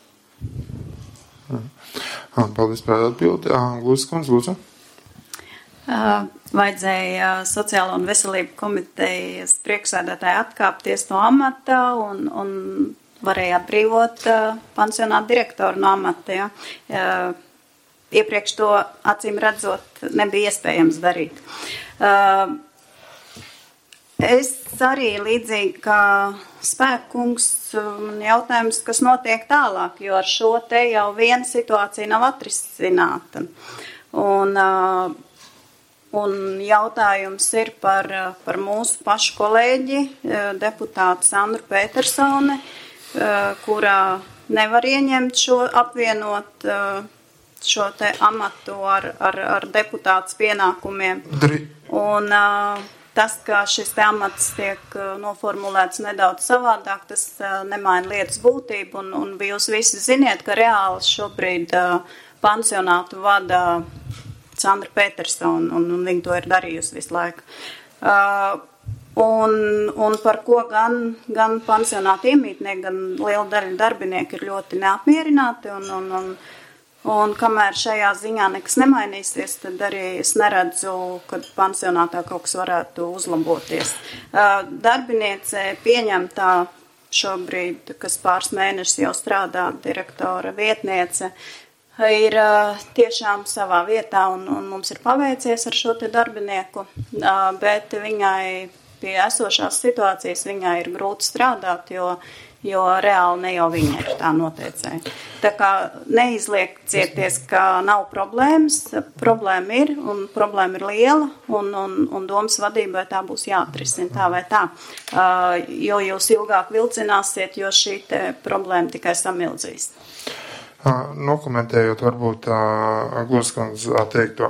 Paldies par atbildi. Glūzes kundze, lūdzu. Uh, vajadzēja sociālo un veselību komitejas priekšsēdētāji atkāpties no amata un, un varēja atbrīvot uh, pansionātu direktoru no amata. Ja. Uh, iepriekš to acīm redzot nebija iespējams darīt. Uh, es arī līdzīgi kā Spēkungs jautājums, kas notiek tālāk, jo ar šo te jau viena situācija nav atrisināta. Un uh, Un jautājums ir par, par mūsu pašu kolēģi, deputātu Sandru Petersone, kurā nevar ieņemt šo, apvienot šo te amatu ar, ar, ar deputātas pienākumiem. Un tas, ka šis te amats tiek noformulēts nedaudz savādāk, tas nemaina lietas būtību. Un, un jūs visi ziniet, ka reāli šobrīd pansionātu vada Sandra Petersone, un, un viņa to ir darījusi visu laiku. Uh, un, un par ko gan, gan pansionāti iemītnieki, gan liela daļa darbinieki ir ļoti neapmierināti, un, un, un, un kamēr šajā ziņā nekas nemainīsies, tad arī es neredzu, kad pansionātā kaut kas varētu uzlaboties. Uh, darbiniece pieņemtā šobrīd, kas pāris mēnešus jau strādā, direktora vietniece, ir uh, tiešām savā vietā un, un mums ir paveicies ar šo te darbinieku, uh, bet viņai pie esošās situācijas viņai ir grūti strādāt, jo, jo reāli ne jau viņa ir tā noteicēja. Tā kā neizliekcieties, ka nav problēmas, problēma ir un problēma ir liela un, un, un domas vadībai tā būs jāatrisina tā vai tā, uh, jo jūs ilgāk vilcināsiet, jo šī te problēma tikai samildzīs. Nokomentējot varbūt Glūzes kundze teikto.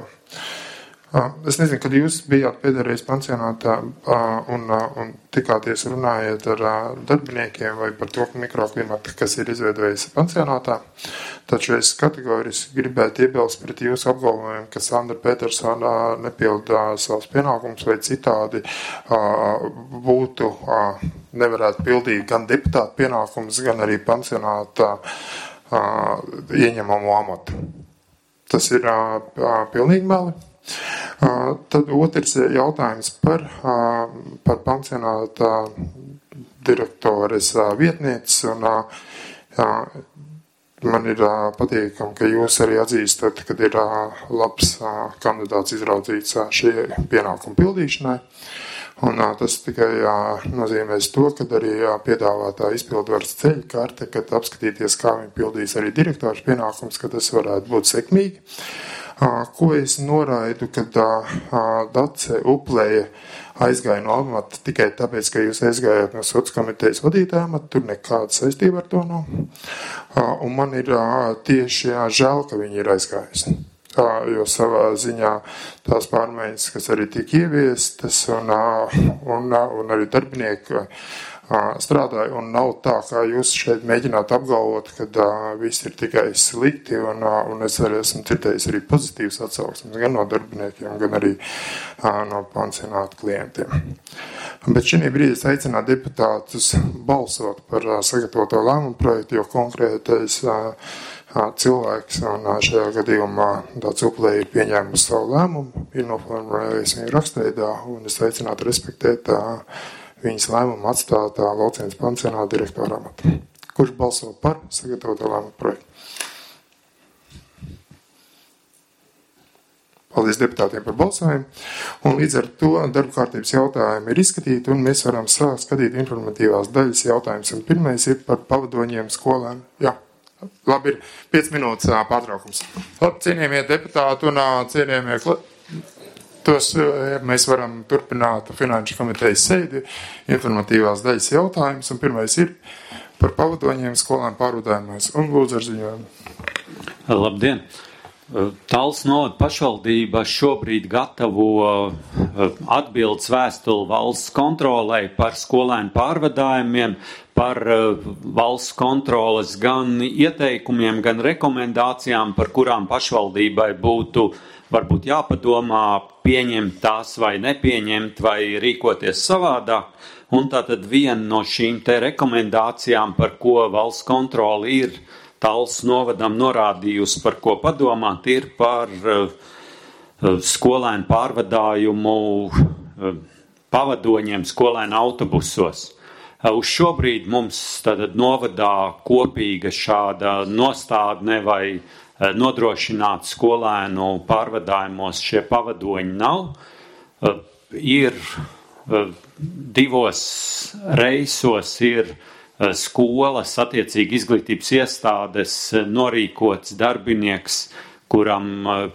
Es nezinu, kad jūs bijāt pēdējais pansionātā un, un tikāties runājot ar darbiniekiem vai par to mikroklimatu, kas ir izveidojis pansionātā, taču es kategoriski gribētu iebilst pret jūsu apgalvojumu, ka Sandra Petersone nepilda savus pienākumus vai citādi būtu, nevarētu pildīt gan deputātu pienākumus, gan arī pansionātā Uh, ieņemamu amatu. Tas ir uh, uh, pilnīgi meli. Uh, tad otrs jautājums par, uh, par pansionāta direktores uh, vietnieces. Un, uh, uh, man ir uh, patīkami, ka jūs arī atzīstat, ka ir uh, labs uh, kandidāts izraudzīts uh, šie pienākumu pildīšanai. Un uh, tas tikai uh, nozīmēs to, ka arī uh, piedāvātā izpildvaras ceļa karte, kad apskatīties, kā viņi pildīs arī direktors pienākums, ka tas varētu būt sekmīgi. Uh, ko es noraidu, kad uh, Dace Upleja aizgāja no amata tikai tāpēc, ka jūs aizgājāt no sociālās komitejas vadītāja amata, tur nekāda saistība ar to nav. Uh, un man ir uh, tieši jā, žēl, ka viņi ir aizgājusi. Tā, jo savā ziņā tās pārmaiņas, kas arī tika ieviestas un, un, un arī darbinieki strādāja, un nav tā, kā jūs šeit mēģināt apgalvot, ka viss ir tikai slikti, un, un es arī esmu dzirdējis arī pozitīvas atsauksmes gan no darbiniekiem, gan arī no pansionātu klientiem. Bet šī brīdī es aicinātu deputātus balsot par sagatavoto lēmumu projektu, jo konkrētais cilvēks, un šajā gadījumā Dace Upleja ir pieņēmusi savu lēmumu, ir noformulējis viņu rakstveidā, un es aicinātu respektēt viņas lēmumu atstāt Laucienas pansionāta direktora amatu. Kurš balso par sagatavoto lēmumu projektu? Paldies deputātiem par balsojumu. Un līdz ar to darba kārtības jautājumi ir izskatīti, un mēs varam sākt skatīt informatīvās daļas jautājumus. Un pirmais ir par pavadoņiem skolēm. Jā, Labi, ir piec minūtes pārtraukums. Labi, cienījamie deputāti un cienījamie, tos mēs varam turpināt Finanšu komitejas sēdi, informatīvās daļas jautājums, un pirmais ir par pavadoņiem skolēnu pārvadājumos, un lūdzu ar ziņojumu. Labdien! Talsu novada pašvaldība šobrīd gatavo atbildes vēstuli valsts kontrolei par skolēnu pārvadājumiem, par valsts kontroles gan ieteikumiem, gan rekomendācijām, par kurām pašvaldībai būtu varbūt jāpadomā pieņemt tās vai nepieņemt vai rīkoties savādāk. Un tātad viena no šīm te rekomendācijām, par ko valsts kontrole ir Talsu novadam norādījusi, par ko padomāt, ir par uh, skolēnu pārvadājumu uh, pavadoņiem skolēnu autobusos. Uh, uz šobrīd mums tātad novadā kopīga šāda nostādne vai uh, nodrošināt skolēnu pārvadājumos šie pavadoņi nav. Uh, ir uh, divos reisos ir skolas, attiecīgi izglītības iestādes norīkots darbinieks, kuram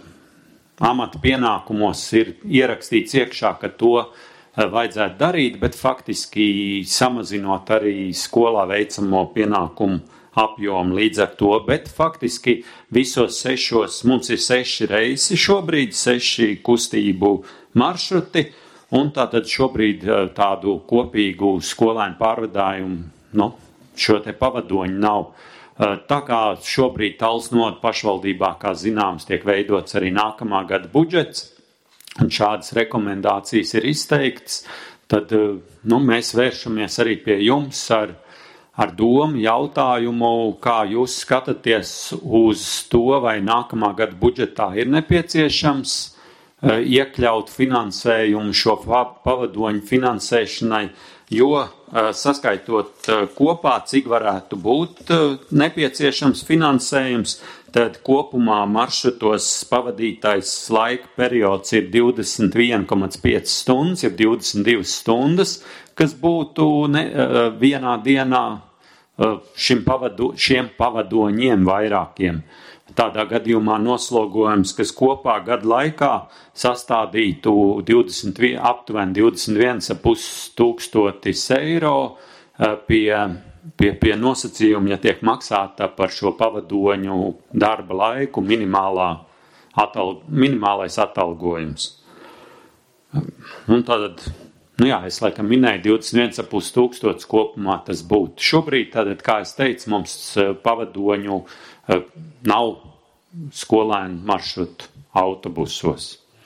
amata pienākumos ir ierakstīts iekšā, ka to vajadzētu darīt, bet faktiski samazinot arī skolā veicamo pienākumu apjomu līdz ar to, bet faktiski visos sešos, mums ir seši reisi šobrīd, seši kustību maršruti, un tātad šobrīd tādu kopīgu skolēnu pārvadājumu Nu, šo te pavadoņu nav. Tā kā šobrīd Talsu novada pašvaldībā, kā zināms, tiek veidots arī nākamā gada budžets, un šādas rekomendācijas ir izteikts, tad nu, mēs vēršamies arī pie jums ar, ar domu jautājumu, kā jūs skatāties uz to, vai nākamā gada budžetā ir nepieciešams iekļaut finansējumu šo pavadoņu finansēšanai, jo saskaitot kopā, cik varētu būt nepieciešams finansējums, tad kopumā maršrutos pavadītais laika periods ir divdesmit viena komats pieci stundas, jeb divdesmit divas stundas, kas būtu ne, vienā dienā šim pavado, šiem pavadoņiem vairākiem. Tādā gadījumā noslogojums, kas kopā gada laikā sastādītu divdesmit, aptuveni divdesmit viens komats pieci tūkstotis eiro pie, pie, pie nosacījuma, ja tiek maksāta par šo pavadoņu darba laiku minimālā atalg, minimālais atalgojums. Un tad, nu jā, es laikam minēju divdesmit viens komats pieci tūkstotis kopumā tas būtu. Šobrīd, tad, kā es teicu, mums pavadoņu nav skolēnu maršrutu autobusos.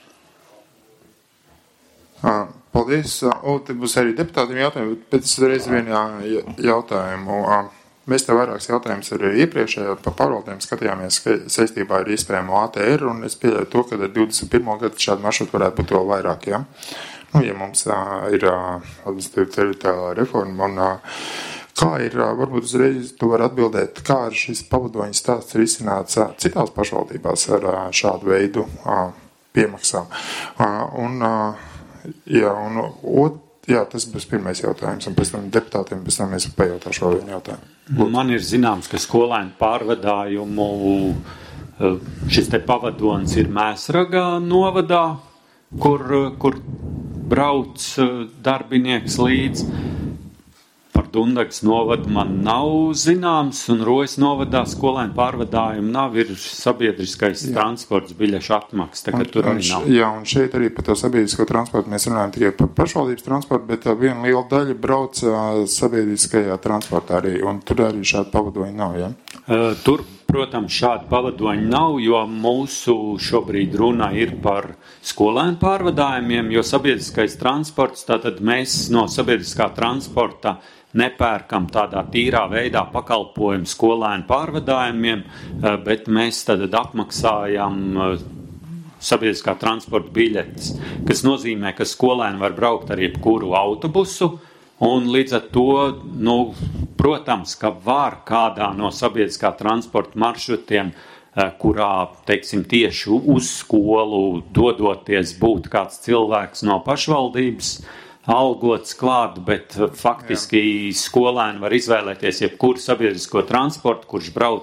Paldies. Un te būs arī deputātiem jautājumi, bet pēc reiz vienā jautājumu. Mēs te vairākas jautājumus arī iepriekšējā par pārvaldēm skatījāmies saistībā ar iespējamo A T R, un es pieļauju to, ka ar divdesmit pirmo gadu šādu maršrutu varētu būt vēl vairāk, ja? Nu, ja mums ir administratīva teritoriālā reforma, un kā ir, varbūt uzreiz tu vari atbildēt, kā ir šis pavadoņu stāsts ir izcināts citās pašvaldībās ar šādu veidu piemaksām. Un, jā, un ot, jā, tas būs pirmais jautājums, un pēc tam deputātiem, pēc tam mēs pajautāšu vēl vienu jautājumu. Lūdzu. Man ir zināms, ka skolēnu pārvadājumu šis te pavadonis ir Mēsragā novadā, kur, kur brauc darbinieks līdz. Par Dundagas novadu man nav zināms, un Rojas novadā skolēnu pārvadājumu nav, ir sabiedriskais jā. Transports, biļešu atmaksa, tā ka tur arī nav. Jā, un šeit arī par to sabiedrisko transportu mēs runājam tikai par pašvaldības transportu, bet viena liela daļa brauc sabiedriskajā transportā arī, un tur arī šādi pavadoņi nav, ja? Tur, protams, šādi pavadoņi nav, jo mūsu šobrīd runa ir par skolēnu pārvadājumiem, jo sabiedriskais transports, tātad mēs no sabiedriskā transporta nepērkam tādā tīrā veidā pakalpojumu skolēnu pārvadājumiem, bet mēs tad apmaksājam sabiedriskā transporta biļetes, kas nozīmē, ka skolēni var braukt ar jebkuru autobusu, un līdz ar to, nu, protams, ka var kādā no sabiedriskā transporta maršrutiem, kurā, teiksim, tieši uz skolu dodoties būt kāds cilvēks no pašvaldības, algots klāt, bet faktiski Jā. Skolēni var izvēlēties jebkuru sabiedrisko transportu, kurš brauc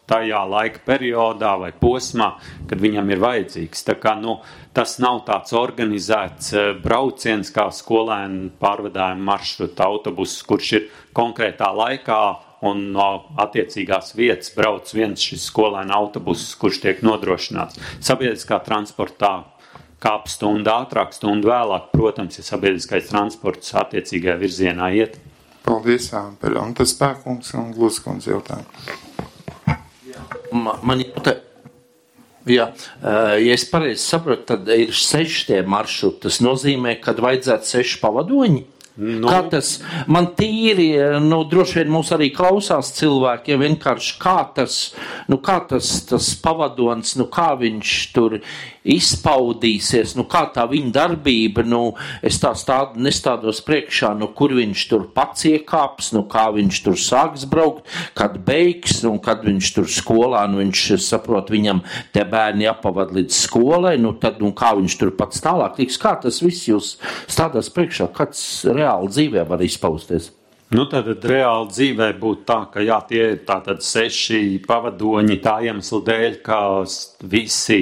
tajā laika periodā vai posmā, kad viņam ir vajadzīgs. Tā kā, nu, tas nav tāds organizēts brauciens kā skolēnu pārvadājuma maršruta autobuss, kurš ir konkrētā laikā un no attiecīgās vietas brauc viens šis skolēnu autobuss, kurš tiek nodrošināts. Sabiedriskā transportā kāp stundu ātrāk, stundu vēlāk, protams, ja sabiedriskais transports attiecīgajā virzienā iet. Paldies, Āmperi. Un tas Spēkungs un Gluzkundze jautājumu. Man jautā, jā, ja es pareizi saprotu, tad ir seši tie maršruti. Tas nozīmē, kad vajadzētu seši pavadoņi? Nu. Kā tas, man tīri, nu, droši vien mūs arī klausās cilvēki, ja vienkārši kā tas, nu, kā tas, tas pavadons, nu, kā viņš tur izpaudīsies, nu, kā tā viņa darbība, nu, es tā stādu, nestādos priekšā, nu, kur viņš tur pats iekāps, nu, kā viņš tur sāks braukt, kad beigs, un kad viņš tur skolā, nu, viņš saprot, viņam te bērni jāpavad līdz skolai, nu, tad, un kā viņš tur pats tālāk tiks, kā tas viss jūs stādās priekšā, kāds reāli dzīvē var izpausties? Nu, tad reāli dzīvē būtu tā, ka jā, tie ir tātad seši pavadoņi tā iemesla dēļ, ka visi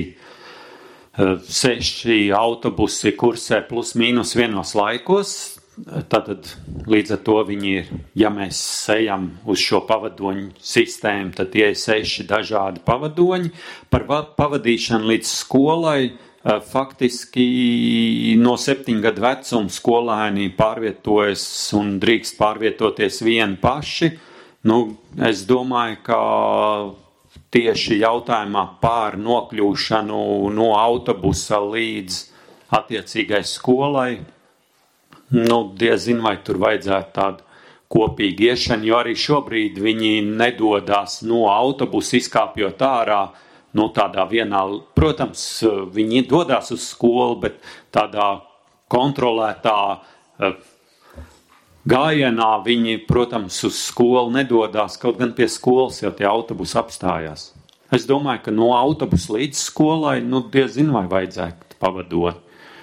seši autobusi kursē plus mīnus vienos laikos, tātad līdz ar to viņi ir, ja mēs ejam uz šo pavadoņu sistēmu, tad tie ir seši dažādi pavadoņi. Par pavadīšanu līdz skolai faktiski no septiņu gadu vecuma skolēni pārvietojas un drīkst pārvietoties vieni paši. Nu, es domāju, ka tieši jautājumā pār nokļūšanu no autobusa līdz attiecīgai skolai, nu, diezin vai tur vajadzētu tādu kopīgu iešanu, jo arī šobrīd viņi nedodās no autobusa izkāpjot ārā, nu, tādā vienā, protams, viņi dodās uz skolu, bet tādā kontrolētā gājienā viņi, protams, uz skolu nedodās, kaut gan pie skolas jau tie autobusi apstājās. Es domāju, ka no autobusa līdz skolai, nu, diezin vai vajadzētu pavadot.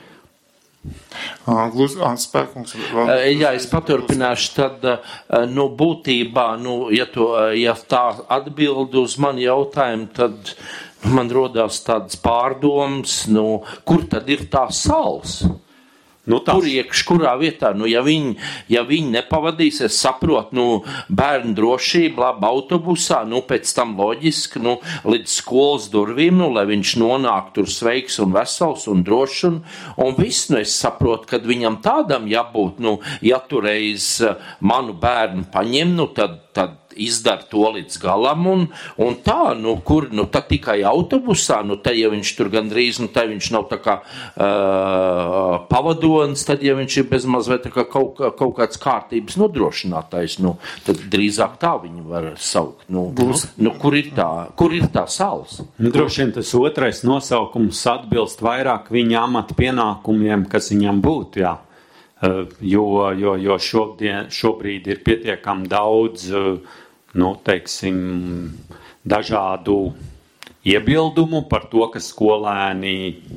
Gluz, Spēkungs. Jā, es paturpināšu, tad, nu, būtībā, nu, ja, to, ja tā atbild uz mani jautājumu, tad man rodās tāds pārdoms, nu, kur tad ir tā sals? Nu, kur iekš, kurā vietā, nu, ja viņi, ja viņi nepavadīs, es saprotu, nu, bērnu drošību, labi, autobusā, nu, pēc tam loģiski, nu, līdz skolas durvīm, nu, lai viņš nonāk tur sveiks un vesels un drošs un, un viss, nu, es saprotu, kad viņam tādam jābūt, nu, ja tu reiz manu bērnu paņem, nu, tad, tad izdara to līdz galam un, un tā, nu, kur, nu, tad tikai autobusā, nu, tad, ja viņš tur gandrīz, nu, tad viņš nav tā kā uh, pavadonis, tad, ja viņš ir bezmaz vai tā kā kaut, kaut kāds kārtības nodrošinātais, nu, tad drīzāk tā viņu var saukt, nu, nu kur ir tā, kur ir tā sals? Droši vien tas otrais nosaukums atbilst vairāk viņa amata pienākumiem, kas viņam būtu, jā. Jo, jo, jo šodien, šobrīd ir pietiekami daudz, nu, teiksim, dažādu iebildumu par to, ka skolēni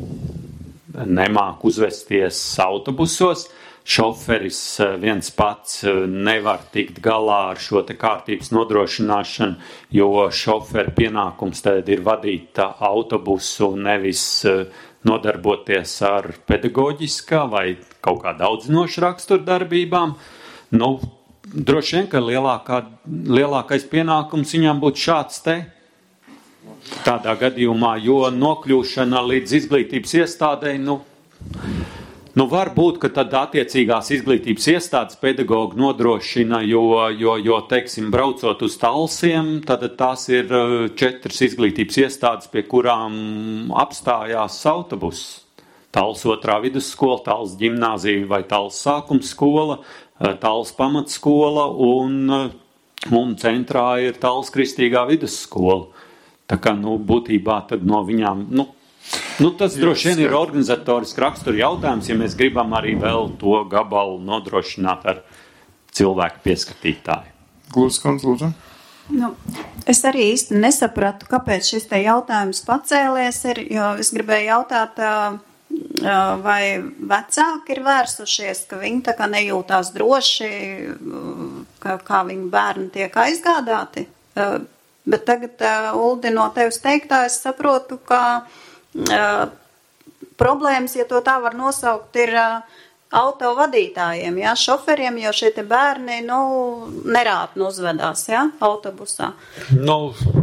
nemāk uzvesties autobusos. Šoferis viens pats nevar tikt galā ar šo te kārtības nodrošināšanu, jo šoferi pienākums tad ir vadīt autobusu, nevis nodarboties ar pedagoģiskā vai kaut kā daudzinošu raksturu darbībām. Nu, droši vien, ka lielākā, lielākais pienākums viņam būtu šāds te tādā gadījumā, jo nokļūšana līdz izglītības iestādei, nu, nu var būt, ka tad attiecīgās izglītības iestādes pedagogi nodrošina, jo, jo, jo, teiksim, braucot uz Talsiem, tad tās ir četras izglītības iestādes, pie kurām apstājās autobuss. Tals otrā vidusskola, Tals ģimnāzija vai Tals sākums skola, Tals pamatskola un, un centrā ir Tals kristīgā vidusskola. Tā kā, nu, būtībā tad no viņām, nu, nu tas droši vien ir organizatoriski rakstura jautājums, ja mēs gribam arī vēl to gabalu nodrošināt ar cilvēku pieskatītāju. Glūskundze, lūdzu. Nu, es arī īsti nesapratu, kāpēc šis te jautājums pacēlies ir, jo es gribēju jautāt, vai vecāki ir vērsušies, ka viņi tā kā nejūtās droši, ka, kā viņu bērni tiek aizgādāti. Bet tagad, uh, Uldi, no tevis teiktā, es saprotu, ka uh, problēmas, ja to tā var nosaukt, ir uh, auto vadītājiem, jā, šoferiem, jo šie te bērni, nu, nerāpni uzvedās, jā, autobusā. Nu,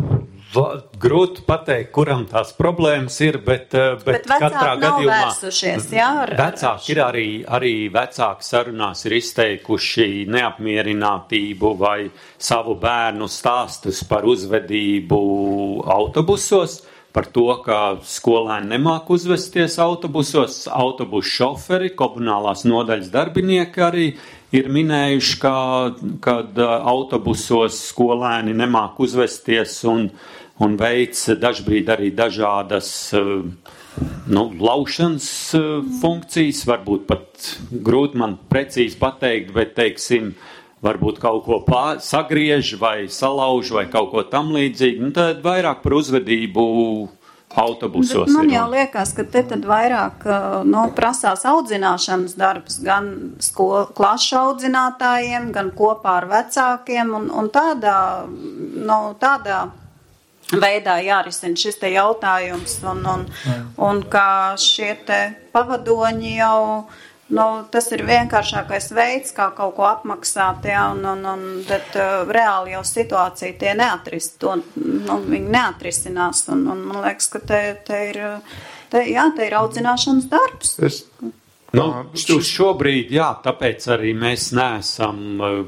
grūti pateikt, kuram tās problēmas ir, bet, bet, bet katrā gadījumā vērsušies, jā, ar, vecāki ir arī, arī vecāki sarunās ir izteikuši neapmierinātību vai savu bērnu stāstus par uzvedību autobusos, par to, ka skolēni nemāk uzvesties autobusos, autobusu šoferi, komunālās nodaļas darbinieki arī ir minējuši, ka, kad autobusos skolēni nemāk uzvesties un un veids dažbrīd arī dažādas nu, laušanas funkcijas, varbūt pat grūti man precīzi pateikt, bet, teiksim, varbūt kaut ko pār, sagriež vai salauž vai kaut ko tam līdzīgi, nu, tad vairāk par uzvedību autobusos. Bet man ir. jau liekas, ka te tad vairāk nu, prasās audzināšanas darbs gan skolu, klašu audzinātājiem, gan kopā ar vecākiem un, un tādā, nu, tādā veidā jārisina šis te jautājums, un, un, un kā šie te pavadoņi jau, nu, tas ir vienkāršākais veids, kā kaut ko apmaksāt, jā, un, un, un bet uh, reāli jau situācija tie neatris, to, nu, viņi neatrisinās, un, un man liekas, ka te, te ir, te, jā, te ir audzināšanas darbs. Es... Nu, uz šobrīd, jā, tāpēc arī mēs neesam,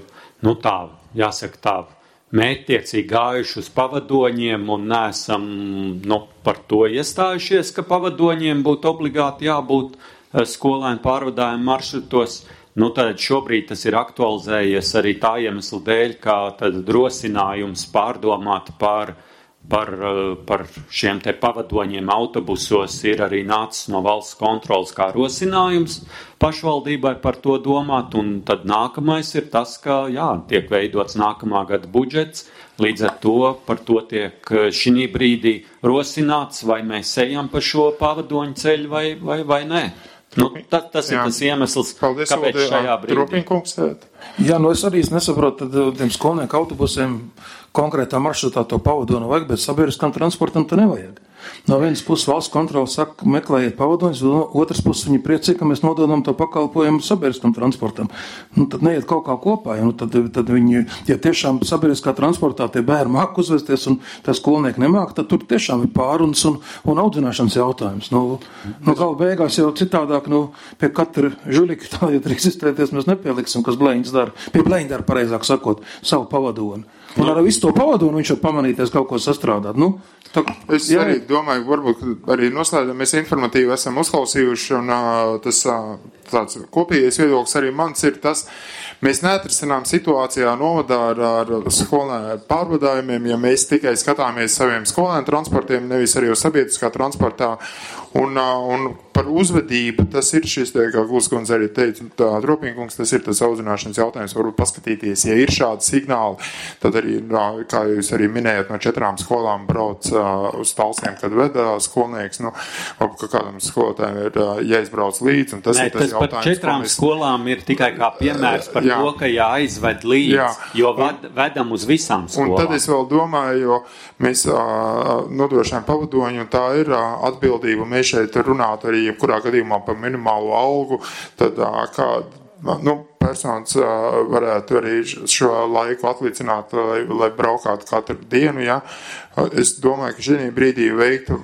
nu tā, jāsaka tā, mērķtiecīgi gājuši uz pavadoņiem un neesam nu, par to iestājušies, ka pavadoņiem būtu obligāti jābūt skolēnu pārvadājumu maršrutos. Nu, tad šobrīd tas ir aktualizējies arī tā iemesla dēļ, kā tad rosinājums pārdomāt par, par, par šiem te pavadoņiem autobusos ir arī nācis no valsts kontrolas kā rosinājums pašvaldībai par to domāt, un tad nākamais ir tas, ka, jā, tiek veidots nākamā gada budžets, līdz ar to par to tiek šī brīdī rosināts, vai mēs ejam pa šo pavadoņu ceļu vai, vai, vai nē. Nu, ta, tas jā. Ir tas iemesls, Paldies, kāpēc Uldi, šajā brīdī. Tropinkungs, jā, nu es arī nesaprotu, tad tiem skolnieku autobusiem konkrētā maršrutā to pavadonu vajag, bet sabiedriskam transportam te nevajag. No vienas puses valsts kontrola saka, meklējiet pavadoņus, no otras puses viņi priecīgi, ka mēs nododam to pakalpojumu sabiedriskam transportam. Nu, tad neiet kaut kā kopā, ja, nu, tad, tad viņi, ja tiešām sabiedriskā transportā tie bērni māk uzvesties un tā skolnieki nemāk, tad tur tiešām ir pārunas un, un audzināšanas jautājums. Nu, nu galu beigās jau citādāk, nu, pie katra žuļika, tā, ja drīkst izturēties, mēs nepieliksim, kas blēņas dara, pie blēņa dara, pareizāk sakot, savu pavadoni. Un ar visu to pavadonu viņš jau pamanīties kaut ko sastrādāt. Nu, tā, es jā, arī domāju, varbūt arī noslēdzam, mēs informatīvi esam uzklausījuši, un uh, tas uh, tāds kopīgais viedoklis arī mans ir tas, mēs neatrisinām situācijā novadā ar, ar skolēnu pārvadājumiem, ja mēs tikai skatāmies saviem skolēnu transportiem, nevis arī uz sabiedriskā transportā. Un, un par uzvedību tas ir šis, te, kā Gulskundze arī teica, Tropinkungs, tas ir tas audzināšanas jautājums, varbūt paskatīties, ja ir šādi signāli, tad arī, kā jūs arī minējat, no četrām skolām brauc uh, uz Talsiem, kad veda skolnieks, nu, ka kādam skolotājiem ir uh, jāizbrauc līdz, un tas Nē, ir tas, tas jautājums. Par četrām mēs... skolām ir tikai kā piemērs par jā. To, ka jāizved līdz, jā. Jo ved, vedam uz visām skolām. Un tad es vēl domāju, jo mēs uh, nodrošinām pavadoņu, un tā ir uh, atbildība, mēs šeit runātu arī jebkurā gadījumā par minimālo algu, tad kā nu, personas varētu arī šo laiku atlicināt, lai, lai braukātu katru dienu. Ja. Es domāju, ka šī brīdī veiktu,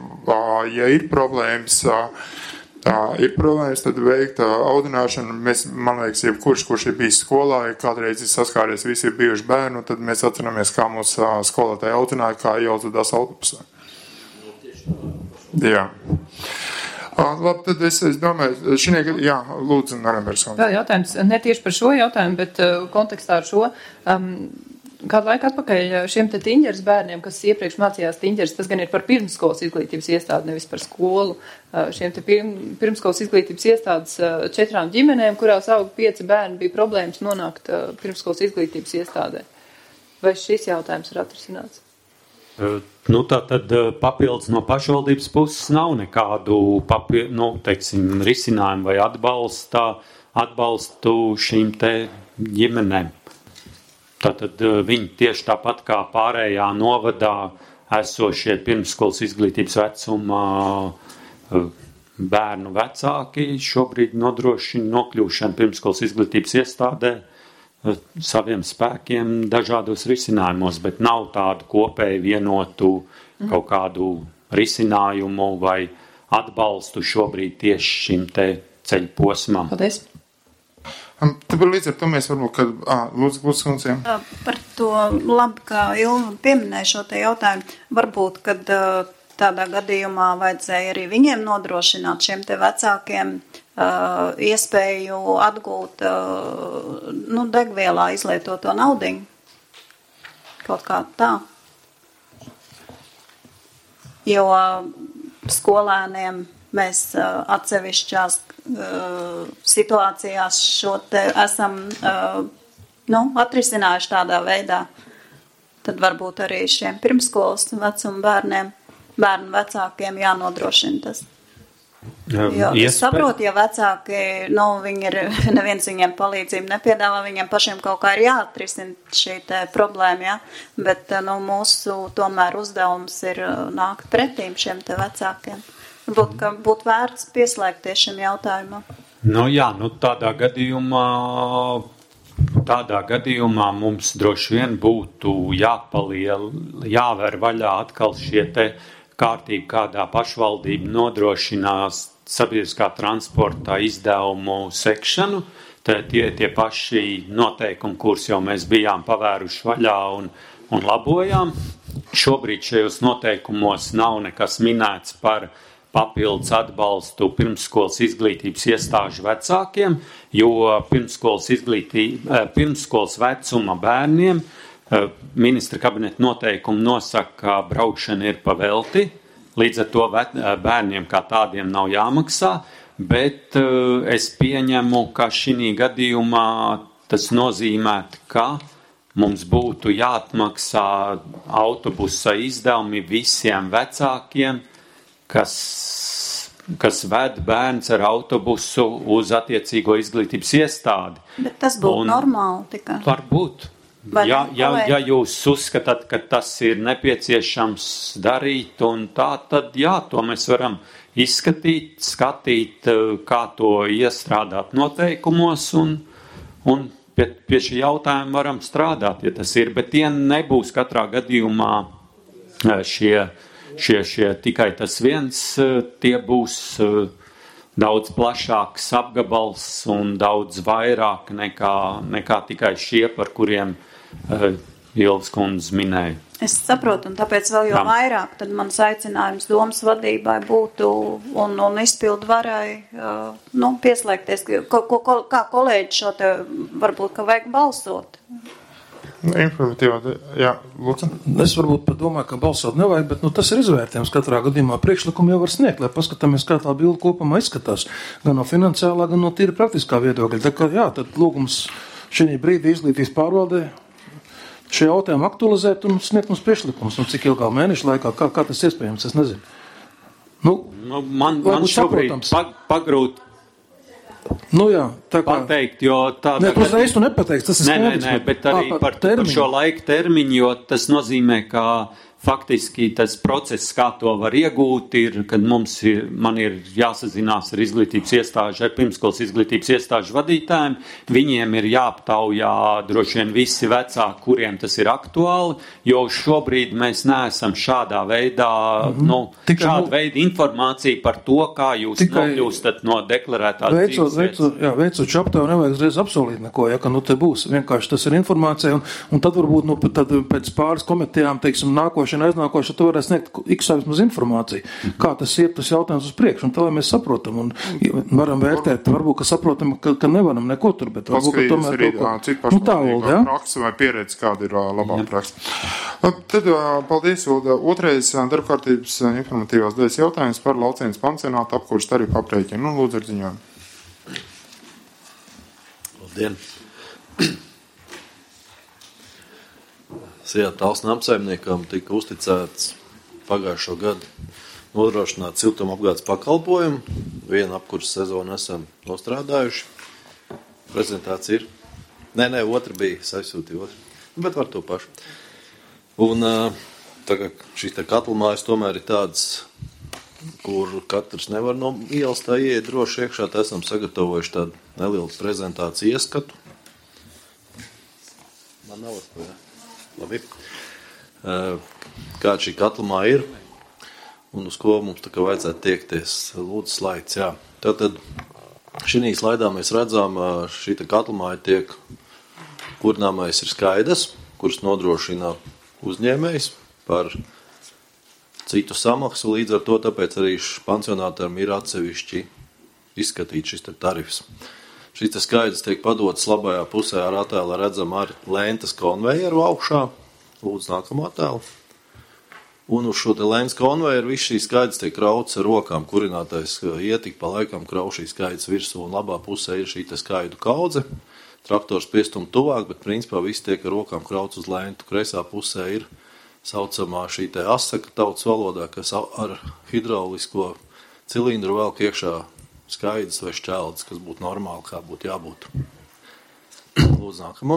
ja ir problēmas, tā, ir problēmas, tad veikt audināšanu. Mēs, man liekas, jebkurš, kurš ir bijis skolā, ja kādreiz ir saskāries, visi ir bijuši bērni, tad mēs atceramies, kā mūsu skolotāji audināja, kā ieaudzadās autobusā. Jā. Labi, tad es, es domāju, šī, jā, lūdzu, Narenbergs. Vēl jautājums, ne tieši par šo jautājumu, bet uh, kontekstā ar šo. Um, kādu laiku atpakaļ šiem te tiņģeres bērniem, kas iepriekš mācījās tiņģeres, tas gan ir par pirmskolas izglītības iestādi, nevis par skolu. Uh, šiem te pirm, pirmskolas izglītības iestādes uh, četrām ģimenēm, kurās auga pieci bērni, bija problēmas nonākt uh, pirmskolas izglītības iestādē. Vai šis jautājums ir atrisināts? Nu, tā tad papildus no pašvaldības puses nav nekādu papi, nu, teiksim, risinājumu vai atbalsta, atbalstu šīm te ģimenēm. Tātad viņi tieši tāpat kā pārējā novadā esošie pirmsskolas izglītības vecumā bērnu vecāki šobrīd nodrošina nokļūšanu pirmsskolas izglītības iestādē saviem spēkiem dažādos risinājumos, bet nav tādu kopēju vienotu kaut kādu risinājumu vai atbalstu šobrīd tieši šim te ceļu posmam. Paldies. Tāpēc līdz ar to mēs varbūt, kad, ā, lūdzu, lūdzu, kundziem. Par to labi, ka Ilva pieminēja šo te jautājumu, varbūt, kad tādā gadījumā vajadzēja arī viņiem nodrošināt šiem te vecākiem uh, iespēju atgūt uh, nu, degvielā izlietoto naudiņu. Kaut kā tā. Jo skolēniem mēs uh, atsevišķās uh, situācijās šo te esam uh, nu, atrisinājuši tādā veidā. Tad varbūt arī šiem pirmskolas vecuma bērniem, bērnu vecākiem jānodrošina tas. Jo es saprotu, ja vecāki, nu, viņi ir, neviens viņiem palīdzību nepiedāvā, viņiem pašiem kaut kā ir jāatrisina šī te problēma, ja? Bet, nu, mūsu tomēr uzdevums ir nākt pretīm šiem te vecākiem. Būt, ka būtu vērts pieslēgties šim jautājumam. Nu jā, nu tādā gadījumā, tādā gadījumā mums droši vien būtu jāpaliel, jāver vaļā atkal šie te kārtība, kādā pašvaldība nodrošinās sabiedriskā transporta izdevumu sekšanu. Tie, tie paši noteikumi, kurus jau mēs bijām pavēruši vaļā un, un labojām. Šobrīd šajos noteikumos nav nekas minēts par papildus atbalstu pirmsskolas izglītības iestāžu vecākiem, jo pirmsskolas, izglītība, pirmsskolas vecuma bērniem ministra kabineta noteikumi nosaka, ka braukšana ir pavelti, līdz ar to bērniem kā tādiem nav jāmaksā, bet es pieņemu, ka šī gadījumā tas nozīmētu, ka mums būtu jāatmaksā autobusa izdevumi visiem vecākiem, kas, kas ved bērns ar autobusu uz attiecīgo izglītības iestādi. Bet tas būtu Un, normāli tikai. Varbūt. Ja, ja, ja jūs uzskatāt, ka tas ir nepieciešams darīt, un tā, tad jā, to mēs varam izskatīt, skatīt, kā to iestrādāt noteikumos, un, un pie, pie šī jautājuma varam strādāt, ja tas ir, bet tie nebūs katrā gadījumā šie, šie, šie tikai tas viens, tie būs daudz plašāks apgabals un daudz vairāk nekā, nekā tikai šie, par kuriem uh, Ilvas kundze minēja. Es saprotu, un tāpēc vēl jau Jā. vairāk, tad mans aicinājums domas vadībai būtu un, un izpildu varai uh, nu, pieslēgties, ko, ko, ko, kā kolēģi šo te varbūt, ka vajag balsot. Informatīvā, jā, lūdzu. Es varbūt pat domāju, ka balsot nevajag, bet nu, tas ir izvērtējums katrā gadījumā. Priekšlikumu jau var sniegt, lai paskatāmies, kā tā bilde kopumā izskatās. Gan no finansiālā, gan no tīri praktiskā viedokļa. Tā kā, jā, tad lūgums šī brīdī izglītības pārvaldē šie jautājumi aktualizēt un sniegt mums priekšlikumus. Un cik ilgā mēneša laikā, kā, kā tas iespējams, es nezinu. Nu, nu, man man šobrīd pag, pagrūt Nu jā, tā kā... pateikt, jo tādā... Nē, protams, es tu nepateikts, tas ir skaidrs. Nē, nē, bet arī par, par, par šo laiku termiņu, jo tas nozīmē, ka faktiski tas process, kā to var iegūt, ir, kad mums ir, man ir jāsazinās ar izglītības iestāžu, ar pirmskolas izglītības iestāžu vadītājiem. Viņiem ir jāaptaujā droši vien visi vecāki, kuriem tas ir aktuāli, jo šobrīd mēs neesam šādā veidā, mm-hmm. nu, tikai, šāda nu, veida informācija par to, kā jūs nokļūstat no deklarētā veicot, veicot, jā, veicot šo aptauju, nevajag uzreiz apsolīt neko, ja, ka nu te būs. Vienkārši tas ir informācija, un, un tad varbūt nu, tad pēc pāris komitejām, teiksim, nākošais aiznākošā, tu varēs sniegt x vismaz informāciju, kā tas iet, tas jautājums uz priekšu, un tā, lai mēs saprotam, un varam vērtēt, varbūt, ka saprotam, ka, ka nevaram neko tur, bet varbūt, ka tomēr arī, kaut ko, nu tā, Ulda, jā? Praksa vai pieredze, kāda ir labā praksa. Tad, paldies, Ulda. Otrais darbkārtības informatīvās daļas jautājums par Laucienas pansionātu apkurses tarifu aprēķinu. Nu, lūdzu, ar ziņojumu. Labdien. Sijā Talsna apsaimniekam tika uzticēts pagājušo gadu nodrošināt siltuma apgādes pakalpojumu. Vienu apkurses sezonu esam nostrādājuši. Prezentācija ir. Nē, nē, otra bija, saisūtīja otru. Bet var to pašu. Un tā kā šīs te katlmājas tomēr ir tādas, kur katrs nevar no ielas tā ieiet droši iekšā, tā esam sagatavojuši tādu nelielu prezentāciju ieskatu. Man nav to, jā. Labi. Kāda šī katlmāja ir un uz ko mums tā kā vajadzētu tiekties. Lūdzu, slaids, jā. Tātad šī slaidā mēs redzam, šī te katlmāja tiek, kurināmais ir skaidrs, kuras nodrošina uzņēmējs par citu samaksu, līdz ar to tāpēc arī pansionātiem ir atsevišķi izskatīt šis te tarifs. Šis te skaidrs tiek padots labajā pusē ar attēlu redzam ar lentes konvejeru augšā. Lūdzu, nākamo attēlu. Un uz šo te lentes konvejeru viss šī skaidrs tiek krauts ar rokām. Kurinātais ietik pa laikam krau šī skaidrs virsū un labā pusē ir šī te skaidu kaudze. Traktors piestum tuvāk, bet principā viss tiek ar rokām krauts uz lentu. Kreisā pusē ir saucamā šī te asaka tautas valodā, kas ar hidraulisko cilindru velk iekšā skaidrs vai šķeldes, kas būtu normāli, kā būtu jābūt. Lūdzu, nākamo.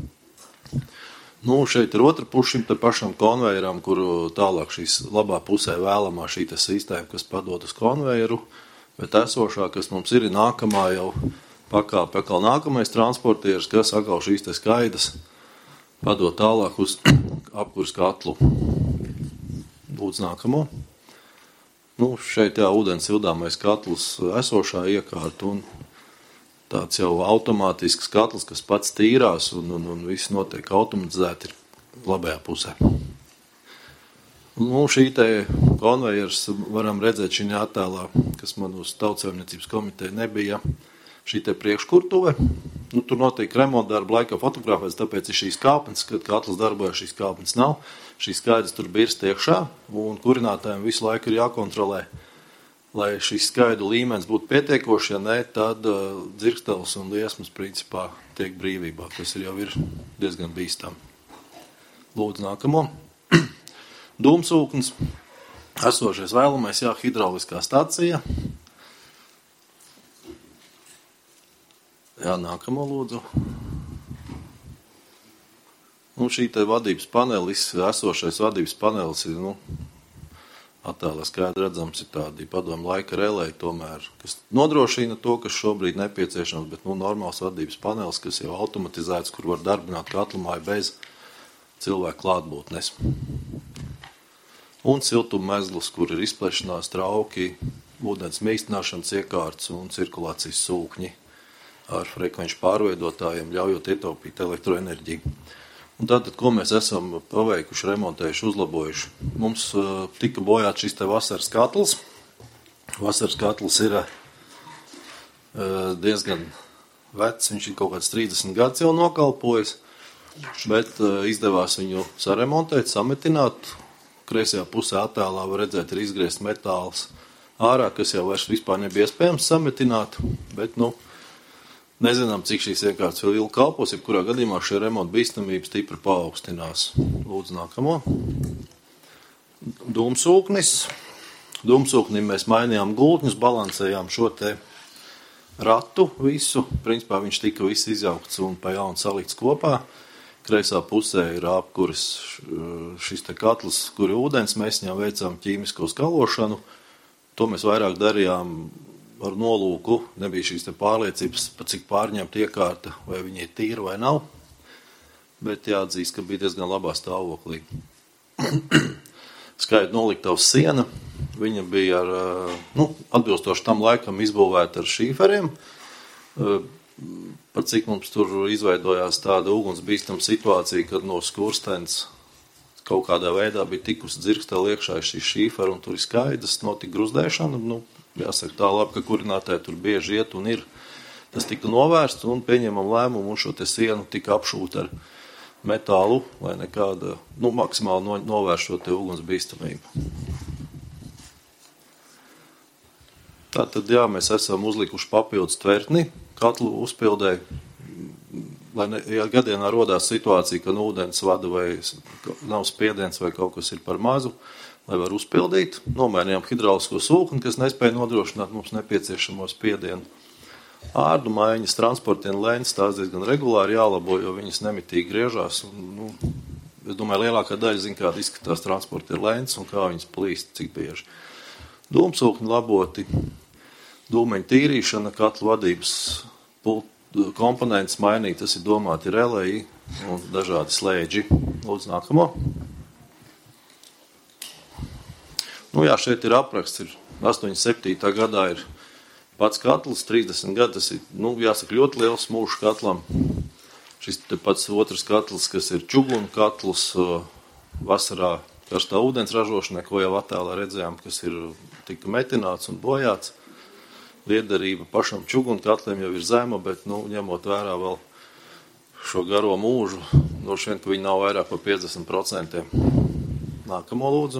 Nu, šeit ir otra puša šim te pašam konvejeram, kuru tālāk šīs labā pusē vēlamā šī te sistēma, kas padod uz konvejeru, bet esošā, kas mums ir nākamā jau pakāpe, atkal nākamais transportieris, kas atkal šīs te skaidas padod tālāk uz apkurs katlu. Lūdzu, nākamo. Nu, šeit jā, ūdens sildāmais katls esošā iekārta un tāds jau automātisks katls, kas pats tīrās un, un, un viss notiek automatizēti ir labajā pusē. Nu, šī te konvejers varam redzēt šī attēlā, kas man uz Tautsaimniecības komiteja nebija, šī te priekškurtuve. Nu, tur notiek remontdarba laikā fotografēts, tāpēc ir šīs kāpnes, kad katls darbojas, šīs kāpnes nav. Šīs skaidrs tur birst iekšā, un kurinātājiem visu laiku ir jākontrolē, lai šis skaidu līmenis būtu pietiekoši, ja ne, tad uh, dzirkstels un liesmas principā tiek brīvībā, kas ir jau ir diezgan bīstam. Lūdzu, nākamo. Dūmsūknis, esošais vēlamais, jā, hidrauliskā stacija. Jā, nākamo lūdzu. Nu, šī te vadības panelis, esošais vadības panelis ir, nu, attēlā skaidri redzams, ir tādi padomu laika relēji tomēr, kas nodrošina to, kas šobrīd nepieciešams, bet, nu, normāls vadības panelis, kas jau automatizēts, kur var darbināt katlmāju bez cilvēku klātbūtnes. Un siltuma mezgls, kur ir izplešanās trauki, ūdens mīkstināšanas iekārtas un cirkulācijas sūkņi ar frekvenču pārveidotājiem, ļaujot ietaupīt elektroenerģiju. Un tātad, ko mēs esam paveikuši, remontējuši, uzlabojuši? Mums uh, tika bojāts šis te vasaras katls. Vasaras katls ir uh, diezgan vecs, viņš ir kaut kāds trīsdesmit gadus jau nokalpojis, bet uh, izdevās viņu saremontēt, sametināt. Kreisajā pusē attēlā var redzēt, ir izgriezt metāls ārā, kas jau vairs vispār nebija iespējams sametināt, bet, nu, nezinām, cik šīs iekārtas vēl ilgi kalpos, jebkurā gadījumā šie remonta bīstamības stipri paaugstinās. Lūdzu, nākamo. Dūmsūknis. Dūmsūknim mēs mainījām gultņus, balansējām šo te ratu visu. Principā viņš tika viss izjaukts un pa jaunu salikts kopā. Kreisā pusē ir apkuris šis te katls, kur ir ūdens, mēs viņām veicām ķīmisko skalošanu. To mēs vairāk darījām ar nolūku, nebija šīs te pārliecības, pa cik pārņemt iekārta, vai viņi ir tīra vai nav, bet jāatzīst, ka bija diezgan labā stāvoklī. Skaidri noliktavas siena, viņa bija ar, nu, atbilstoši tam laikam izbūvēta ar šīferiem, par cik mums tur izveidojās tāda ugunsbīstama situācija, kad no skurstens kaut kādā veidā bija tikusi dzirksteli iekšā šī šīfera, un tur ir skaidrs, notika gruzdēšana, nu, jāsaka tā labi, ka kurinātāji tur bieži iet un ir. Tas tika novērsts un pieņemam lēmumu un šo te sienu tika apšūt ar metālu, lai nekāda, nu, maksimāli no, novērst šo te ugunsbīstamību. Tātad, jā, mēs esam uzlikuši papildus tvertni katlu uzpildē, lai ne, ja gadienā rodās situācija, ka ūdens vada vai nav spiediens vai kaut kas ir par mazu, lai var uzpildīt. Nomainījām hidraulisko sūkni, kas nespēja nodrošināt mums nepieciešamo spiedienu. ārdu maiņas, transportienu lēns, tās diezgan regulāri jālabo, jo viņas nemitīgi griežās. Un, nu, es domāju, lielākā daļa zina, kāda izskatās transportienu lēns un kā viņas plīst, cik bieži. Dūmsūkņi laboti, dūmeņu tīrīšana, katlu vadības komponents mainīt, tas ir domāti relēji un dažādi slēdži. Lūdzu, nākamo. Nu jā, šeit ir apraksts, ir astoņdesmit septītā gadā ir pats katls, trīsdesmit gadi, tas ir, nu, jāsaka, ļoti liels mūžs katlam. Šis te pats otrs katls, kas ir čugunu katls, vasarā karstā ūdens ražošanai, ko jau attēlā redzējām, kas ir tika metināts un bojāts. Liederība pašam čugunu katliem jau ir zema, bet, nu, ņemot vērā vēl šo garo mūžu, droši vien, ka viņi nav vairāk par piecdesmit procentiem. Nākamo lūdzu.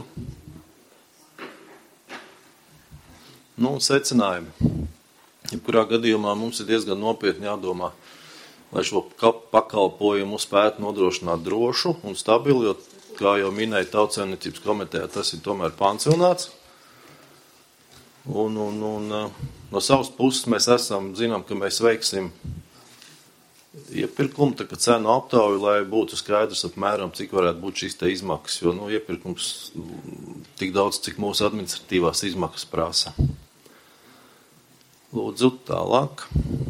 Nu, secinājumi. Jebkurā gadījumā mums ir diezgan nopietni jādomā, lai šo pakalpojumu spētu nodrošināt drošu un stabilu, jo, kā jau minēja Tautsaimniecības komitejā, tas ir tomēr pansionāts. Un, un, un no savas puses mēs esam, zinām, ka mēs veiksim iepirkumu, tā kā cenu aptauju, lai būtu skaidrs apmēram, cik varētu būt šīs te izmaksas, jo, nu, iepirkums tik daudz, cik mūsu administratīvās izmaksas prasa. Lūdzu, tālāk.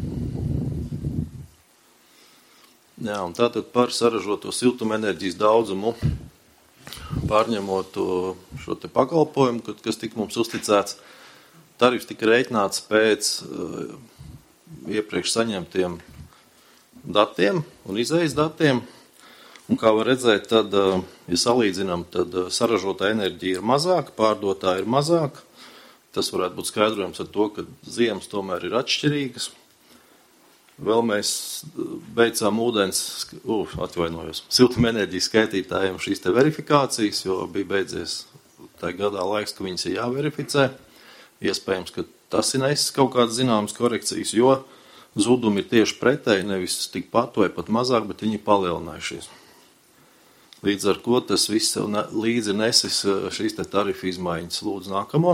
Jā, un tātad par saražoto siltumenerģijas daudzumu, pārņemot šo te pakalpojumu, kas tika mums uzticēts, tarifs tika rēķināts pēc uh, iepriekš saņemtiem datiem un izējas datiem. Un kā var redzēt, tad, uh, ja salīdzinām, tad uh, saražotā enerģija ir mazāka, pārdotā ir mazāka. Tas varētu būt skaidrojums ar to, ka ziemas tomēr ir atšķirīgas. Vēl mēs beidzām ūdens, uh, atvainojos, siltumenerģijas skaitītājiem šīs te verifikācijas, jo bija beidzies tā gadā laiks, ka viņas ir jāverificē. Iespējams, ka tas ir nesis kaut kādas zināmas korekcijas, jo zudumi ir tieši pretēji, nevis tikpat vai pat mazāk, bet viņi palielinājušies. Līdz ar ko tas viss līdzi nesis šīs te tarifu izmaiņas. Lūdzu, nākamo.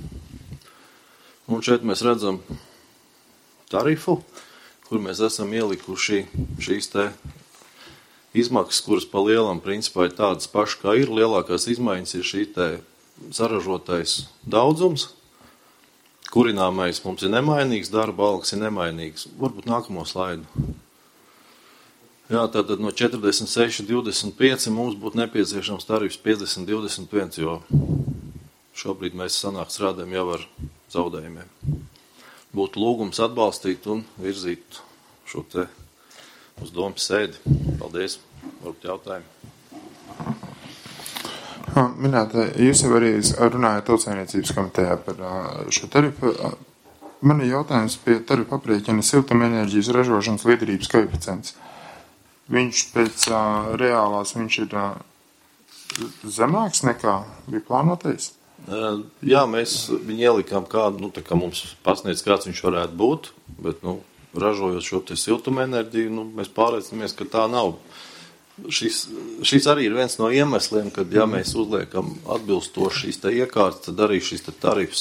Un šeit mēs redzam tarifu, kur mēs esam ielikuši šīs te izmaksas, kuras pa lielam principā ir tādas pašas, kā ir. Lielākās izmaiņas ir šī te saražotais daudzums. Kurināmais mums ir nemainīgs, darba algas ir nemainīgs. Varbūt nākamo slaidu. Jā, tātad no četrdesmit seši divdesmit pieci mums būtu nepieciešams tarifs piecdesmit divdesmit viens, jo šobrīd mēs sanāk strādājam jau ar zaudējumiem. Būtu lūgums atbalstīt un virzīt šo te uz domas sēdi. Paldies. Varbūt jautājumi. Minēt, jūs jau arī runājat Tautsaimniecības komitejā par šo tarifu. Man ir jautājums pie tarifu aprēķina siltumenerģijas ražošanas liederības koeficients. Viņš pēc uh, reālās viņš ir uh, zemāks nekā bija plānotais? Uh, jā, mēs viņu ielikām kādu, nu, tā kā mums pasniedz, kāds viņš varētu būt, bet, nu, ražojot šo te siltumenerģiju, nu, mēs pārliecinamies, ka tā nav. Šis, šis arī ir viens no iemesliem, kad, ja mēs uzliekam atbilstoši šīs te iekārtas, tad arī šis te tarifs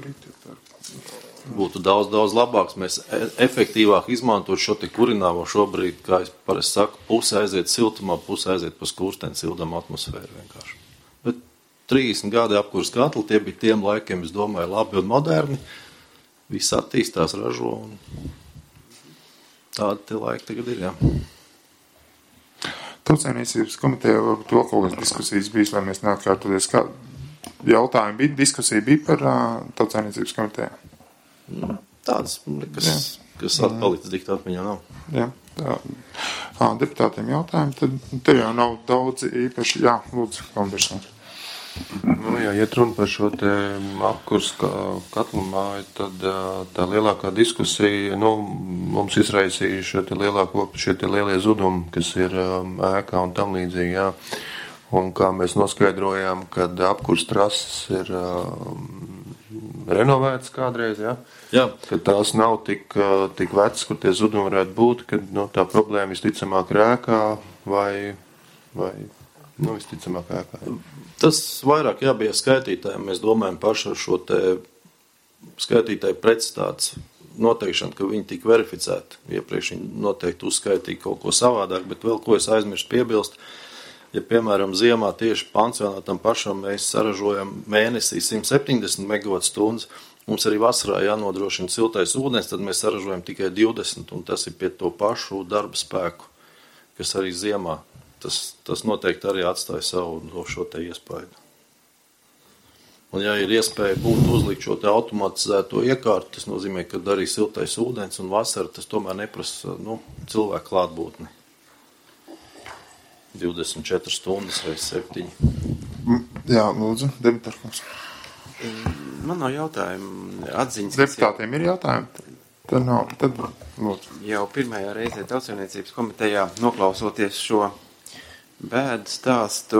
būtu daudz, daudz labāks. Mēs efektīvāk izmantot šo te kurināmo šobrīd, kā es parasti saku, puse aiziet siltumā, puse aiziet pa skursteni sildam atmosfēru vienkārši. Bet trīsdesmit gadi apkurs katli, tie bija tiem laikiem, es domāju, labi un moderni. Viss attīstās, ražo un tādi tie laiki tagad ir, jā. Tautsaimniecības komitejā varbūt vēl kaut kādas diskusijas bijis, lai mēs neatkārtoties. Kā jautājumi bija, diskusija bija par uh, Tautsaimniecības komitejā? Tādas, kas, kas atpalicis dikt atmiņā nav. Jā, tā. À, deputātiem jautājumi, tad te jau nav daudz īpaši, jā, lūdzu, Kalnberšana. Nu, jā, iet runa par šo te apkurs katlu māju, tad tā lielākā diskusija, nu, mums izraisīja šo te lielāko, šie te lielie zudumi, kas ir ēkā un tam līdzīgi, jā. Un kā mēs noskaidrojām, kad apkurs trases ir renovētas kādreiz, jā. Jā. Ka tās nav tik, tik vecas, kur tie zudumi varētu būt, kad, nu, tā problēma visticamāk ir ēkā vai, vai, nu, visticamāk ēkā. Jā. Tas vairāk jābija skaitītājiem. Mēs domājam paši ar šo te skaitītāju pretstāts noteikšana, ka viņi tika verificēti. Iepriekš viņi noteikti uzskaitīja kaut ko savādāk, bet vēl ko es aizmirstu piebilst. Ja, piemēram, ziemā tieši pansionātam pašam mēs saražojam mēnesī simt septiņdesmit megavatstundas, mums arī vasarā jānodrošina siltais ūdens, tad mēs saražojam tikai divdesmit, un tas ir pie to pašu darba spēku, kas arī ziemā. Tas, tas noteikti arī atstāja savu no šo te iespaidu. Un ja ir iespēja būt uzlikt šo te automatizēto iekārtu, tas nozīmē, ka arī siltais ūdens un vasara tas tomēr neprasa, nu, cilvēku klātbūtni. divdesmit četras stundas vai septiņi. Jā, lūdzu, deputātkungs. Man nav jautājumu atziņas. Deputātiem ir jautājumi? Tad nav, tad lūdzu. Jau pirmajā reizē Tautssaimniecības komitejā noklausoties šo bēdu stāstu,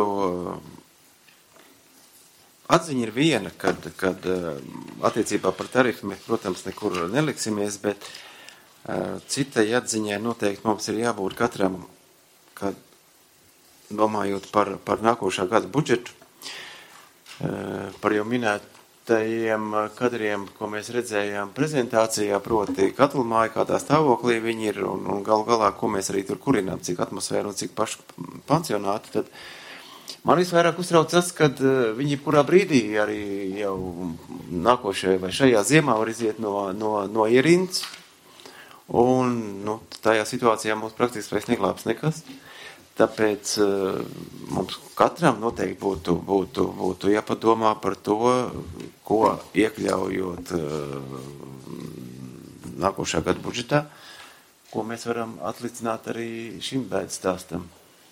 atziņa ir viena, kad, kad attiecībā par tarifu mēs, protams, nekur neliksimies, bet uh, citai atziņai noteikti mums ir jābūt katram, kad domājot par, par nākošā gada budžetu, uh, par jau minētajiem kadriem, ko mēs redzējām prezentācijā, proti katlmāja, kādā stāvoklī viņi ir, un, un gal galā, ko mēs arī tur kurinām, cik atmosfēru un cik pašu pansionātu, tad man visvairāk uztrauc tas, kad viņi kurā brīdī arī jau nākošajā vai šajā ziemā var iziet no, no, no ierindas, un nu, tajā situācijā mums praktiski vairs neglābs nekas. Tāpēc uh, mums katram noteikti būtu, būtu, būtu jāpadomā par to, ko iekļaujot uh, nākošā gada budžetā, ko mēs varam atlicināt arī šim bēdas stāstam.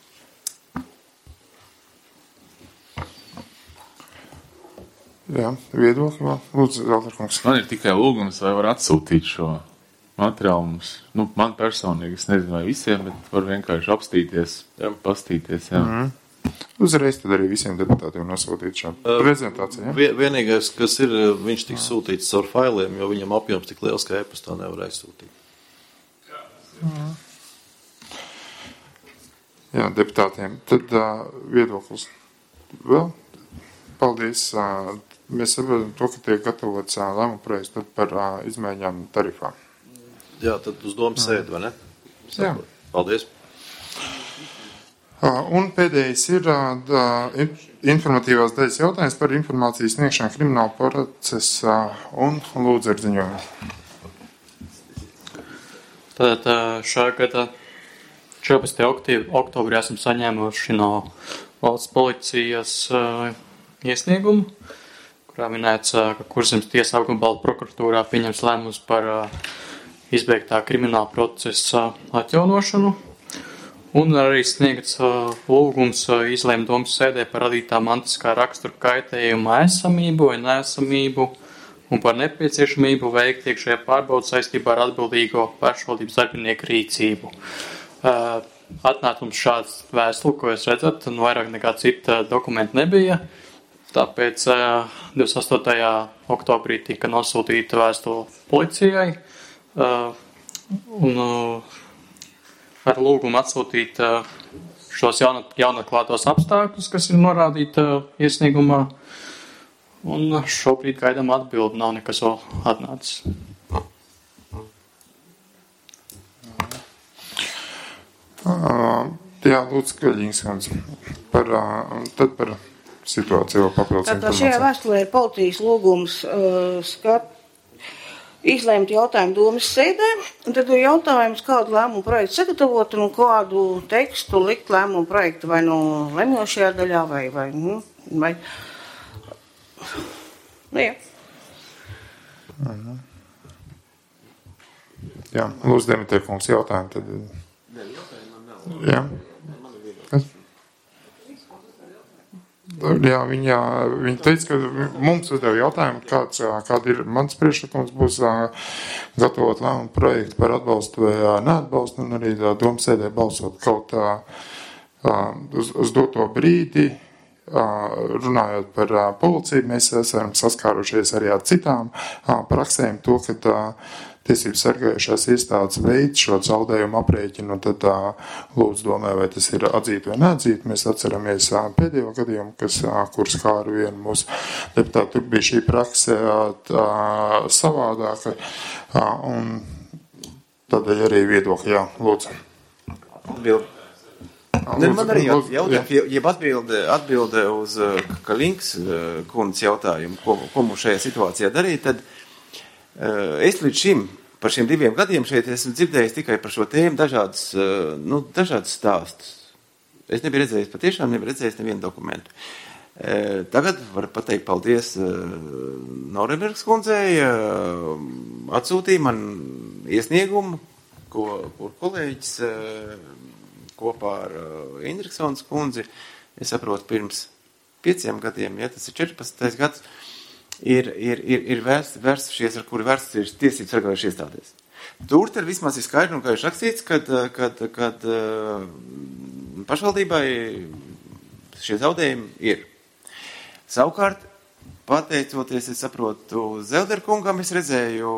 Jā, viedokļi vēl. Lūdzu, Zeltarkungs. Man ir tikai lūgums, vai var atsūtīt šo materiālu mums. Nu, man personīgi, es nezinu, vai visiem, bet var vienkārši apstīties, jā. pastīties, jā. Mm. Uzreiz tad arī visiem deputātiem nosūtīt šo uh, prezentāciju, jā? Vienīgais, kas ir, viņš tiks sūtīts caur failiem, jo viņam apjoms tik liels, ka e-pastā nevar aizsūtīt. Mm. Jā, deputātiem. Tad uh, viedoklis vēl. Paldies. Uh, mēs saprotam to, ka tiek gatavots uh, lēmuma projekts tad par uh, izmaiņām tarifā. Jā, tad uz domu sēdi, vai ne? Jā. Paldies. Un pēdējais ir informatīvās daļas jautājums par informācijas sniegšanu krimināla procesa un lūdzu ar ziņojumu. Tātad šā gada četrpadsmitajā oktobrī esam saņēmuši no valsts policijas iesniegumu, kurā minēts, ka Kurzemes tiesa apgabala prokuratūrā pieņems lēmumus par izbeigtā krimināla procesa atjaunošanu, un arī sniegts lūgums izlēma domas sēdē par radītā mantiskā rakstura kaitējuma esamību vai neesamību un par nepieciešamību veikt iekšējā pārbauda saistībā ar atbildīgo pašvaldības darbinieku rīcību. Atnāca mums šāds vēstuli, ko jūs redzat, un vairāk nekā cita dokumenta nebija, tāpēc divdesmit astotajā oktobrī tika nosūtīta vēstule policijai, Uh, un uh, ar lūgumu atsūtīt uh, šos jaunatklātos apstākļus, kas ir norādīti uh, iesniegumā, un šobrīd gaidām atbildi, nav nekas vēl atnācis. Uh, jā, lūdzu, Kaļģīns, par, uh, tad par situāciju vēl papildus informāciju. Tātad šajā vēstulē ir policijas lūgums uh, skat izlēmt jautājumu domas sēdē, un tad ir jautājums, kādu lēmumu projektu sagatavot un kādu tekstu likt lēmumu projektu vai no lemjošajā daļā vai, vai, nu, vai, nu, jā. Mhm. Jā, lūdzu, Demeterkungs, jautājumu tad. Nē, jautājumu nav. Jā. Kas? Jā, viņa, viņa teica, ka mums uzdeva jautājumu, kāds, kāda ir mans priekšlikums būs gatavot lēmumu projektu par atbalstu vai neatbalstu, un arī domas sēdē balsot kaut uz, uz doto brīdi, runājot par policiju, mēs esam saskārušies arī ar citām praksēm, to, ka tiesības sargājušās iestādes veids šo zaudējumu aprēķinu, tad lūdzu domē, vai tas ir atzīt vai neatzīt. Mēs atceramies pēdējo gadījumu, kas, kur skāra vienu mūsu deputātu, tur bija šī prakse savādāka, un tādēļ arī viedokļi, jā, lūdzu. Atbildi. Ne, man arī jautājums, jeb atbilde, atbilde uz Kalinks kundas jautājumu, ko, ko mums šajā situācijā darīt, tad uh, es līdz šim, par šiem diviem gadiem šeit esmu dzirdējis tikai par šo tēmu dažādas, uh, nu, dažādas stāstus. Es nebiju redzējis, patiešām nebiju redzējis nevienu dokumentu. Uh, tagad var pateikt paldies uh, Norenbergs kundzei, uh, atsūtīja man iesniegumu, ko, kur kolēģis uh, kopā ar uh, Indriksons kundzi, es saprotu, pirms pieciem gadiem, ja tas ir četrpadsmitais gads, ir, ir, ir, ir vērst, vērstušies, ar kuri vērsts ir tiesības sargājuši iestāties. Tur tad vismaz ir skaidri un gaiši rakstīts, kad, kad, kad uh, pašvaldībai šie zaudējumi ir. Savukārt, pateicoties, es saprotu, Zelderkungam, es redzēju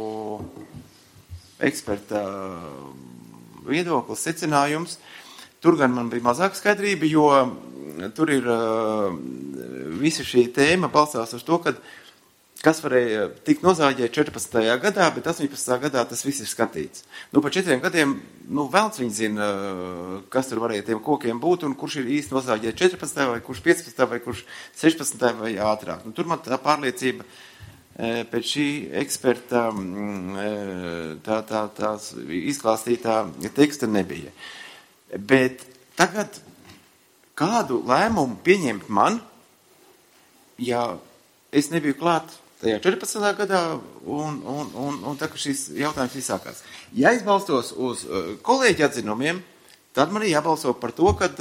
eksperta viedoklis, secinājums. Tur gan man bija mazāk skaidrība, jo tur ir uh, visa šī tēma balstās uz to, ka kas varēja tikt nozāģēt četrpadsmitajā gadā, bet astoņpadsmitajā gadā tas viss ir skatīts. Nu, pa četriem gadiem, nu, velns viņi zina, kas tur varēja tiem kokiem būt un kurš ir īsti nozāģēt četrpadsmitajā vai kurš piecpadsmitajā vai kurš sešpadsmitajā vai ātrāk. Nu, tur man tā pārliecība pēc šī eksperta tā, tā, tās izklāstītā teksta nebija. Bet tagad kādu lēmumu pieņemt man, ja es nebiju klāt tajā četrpadsmitajā gadā un, un, un, un tā, ka šis jautājums izsākās. Ja es balstos uz kolēģi atzinumiem, tad man ir jābalso par to, kad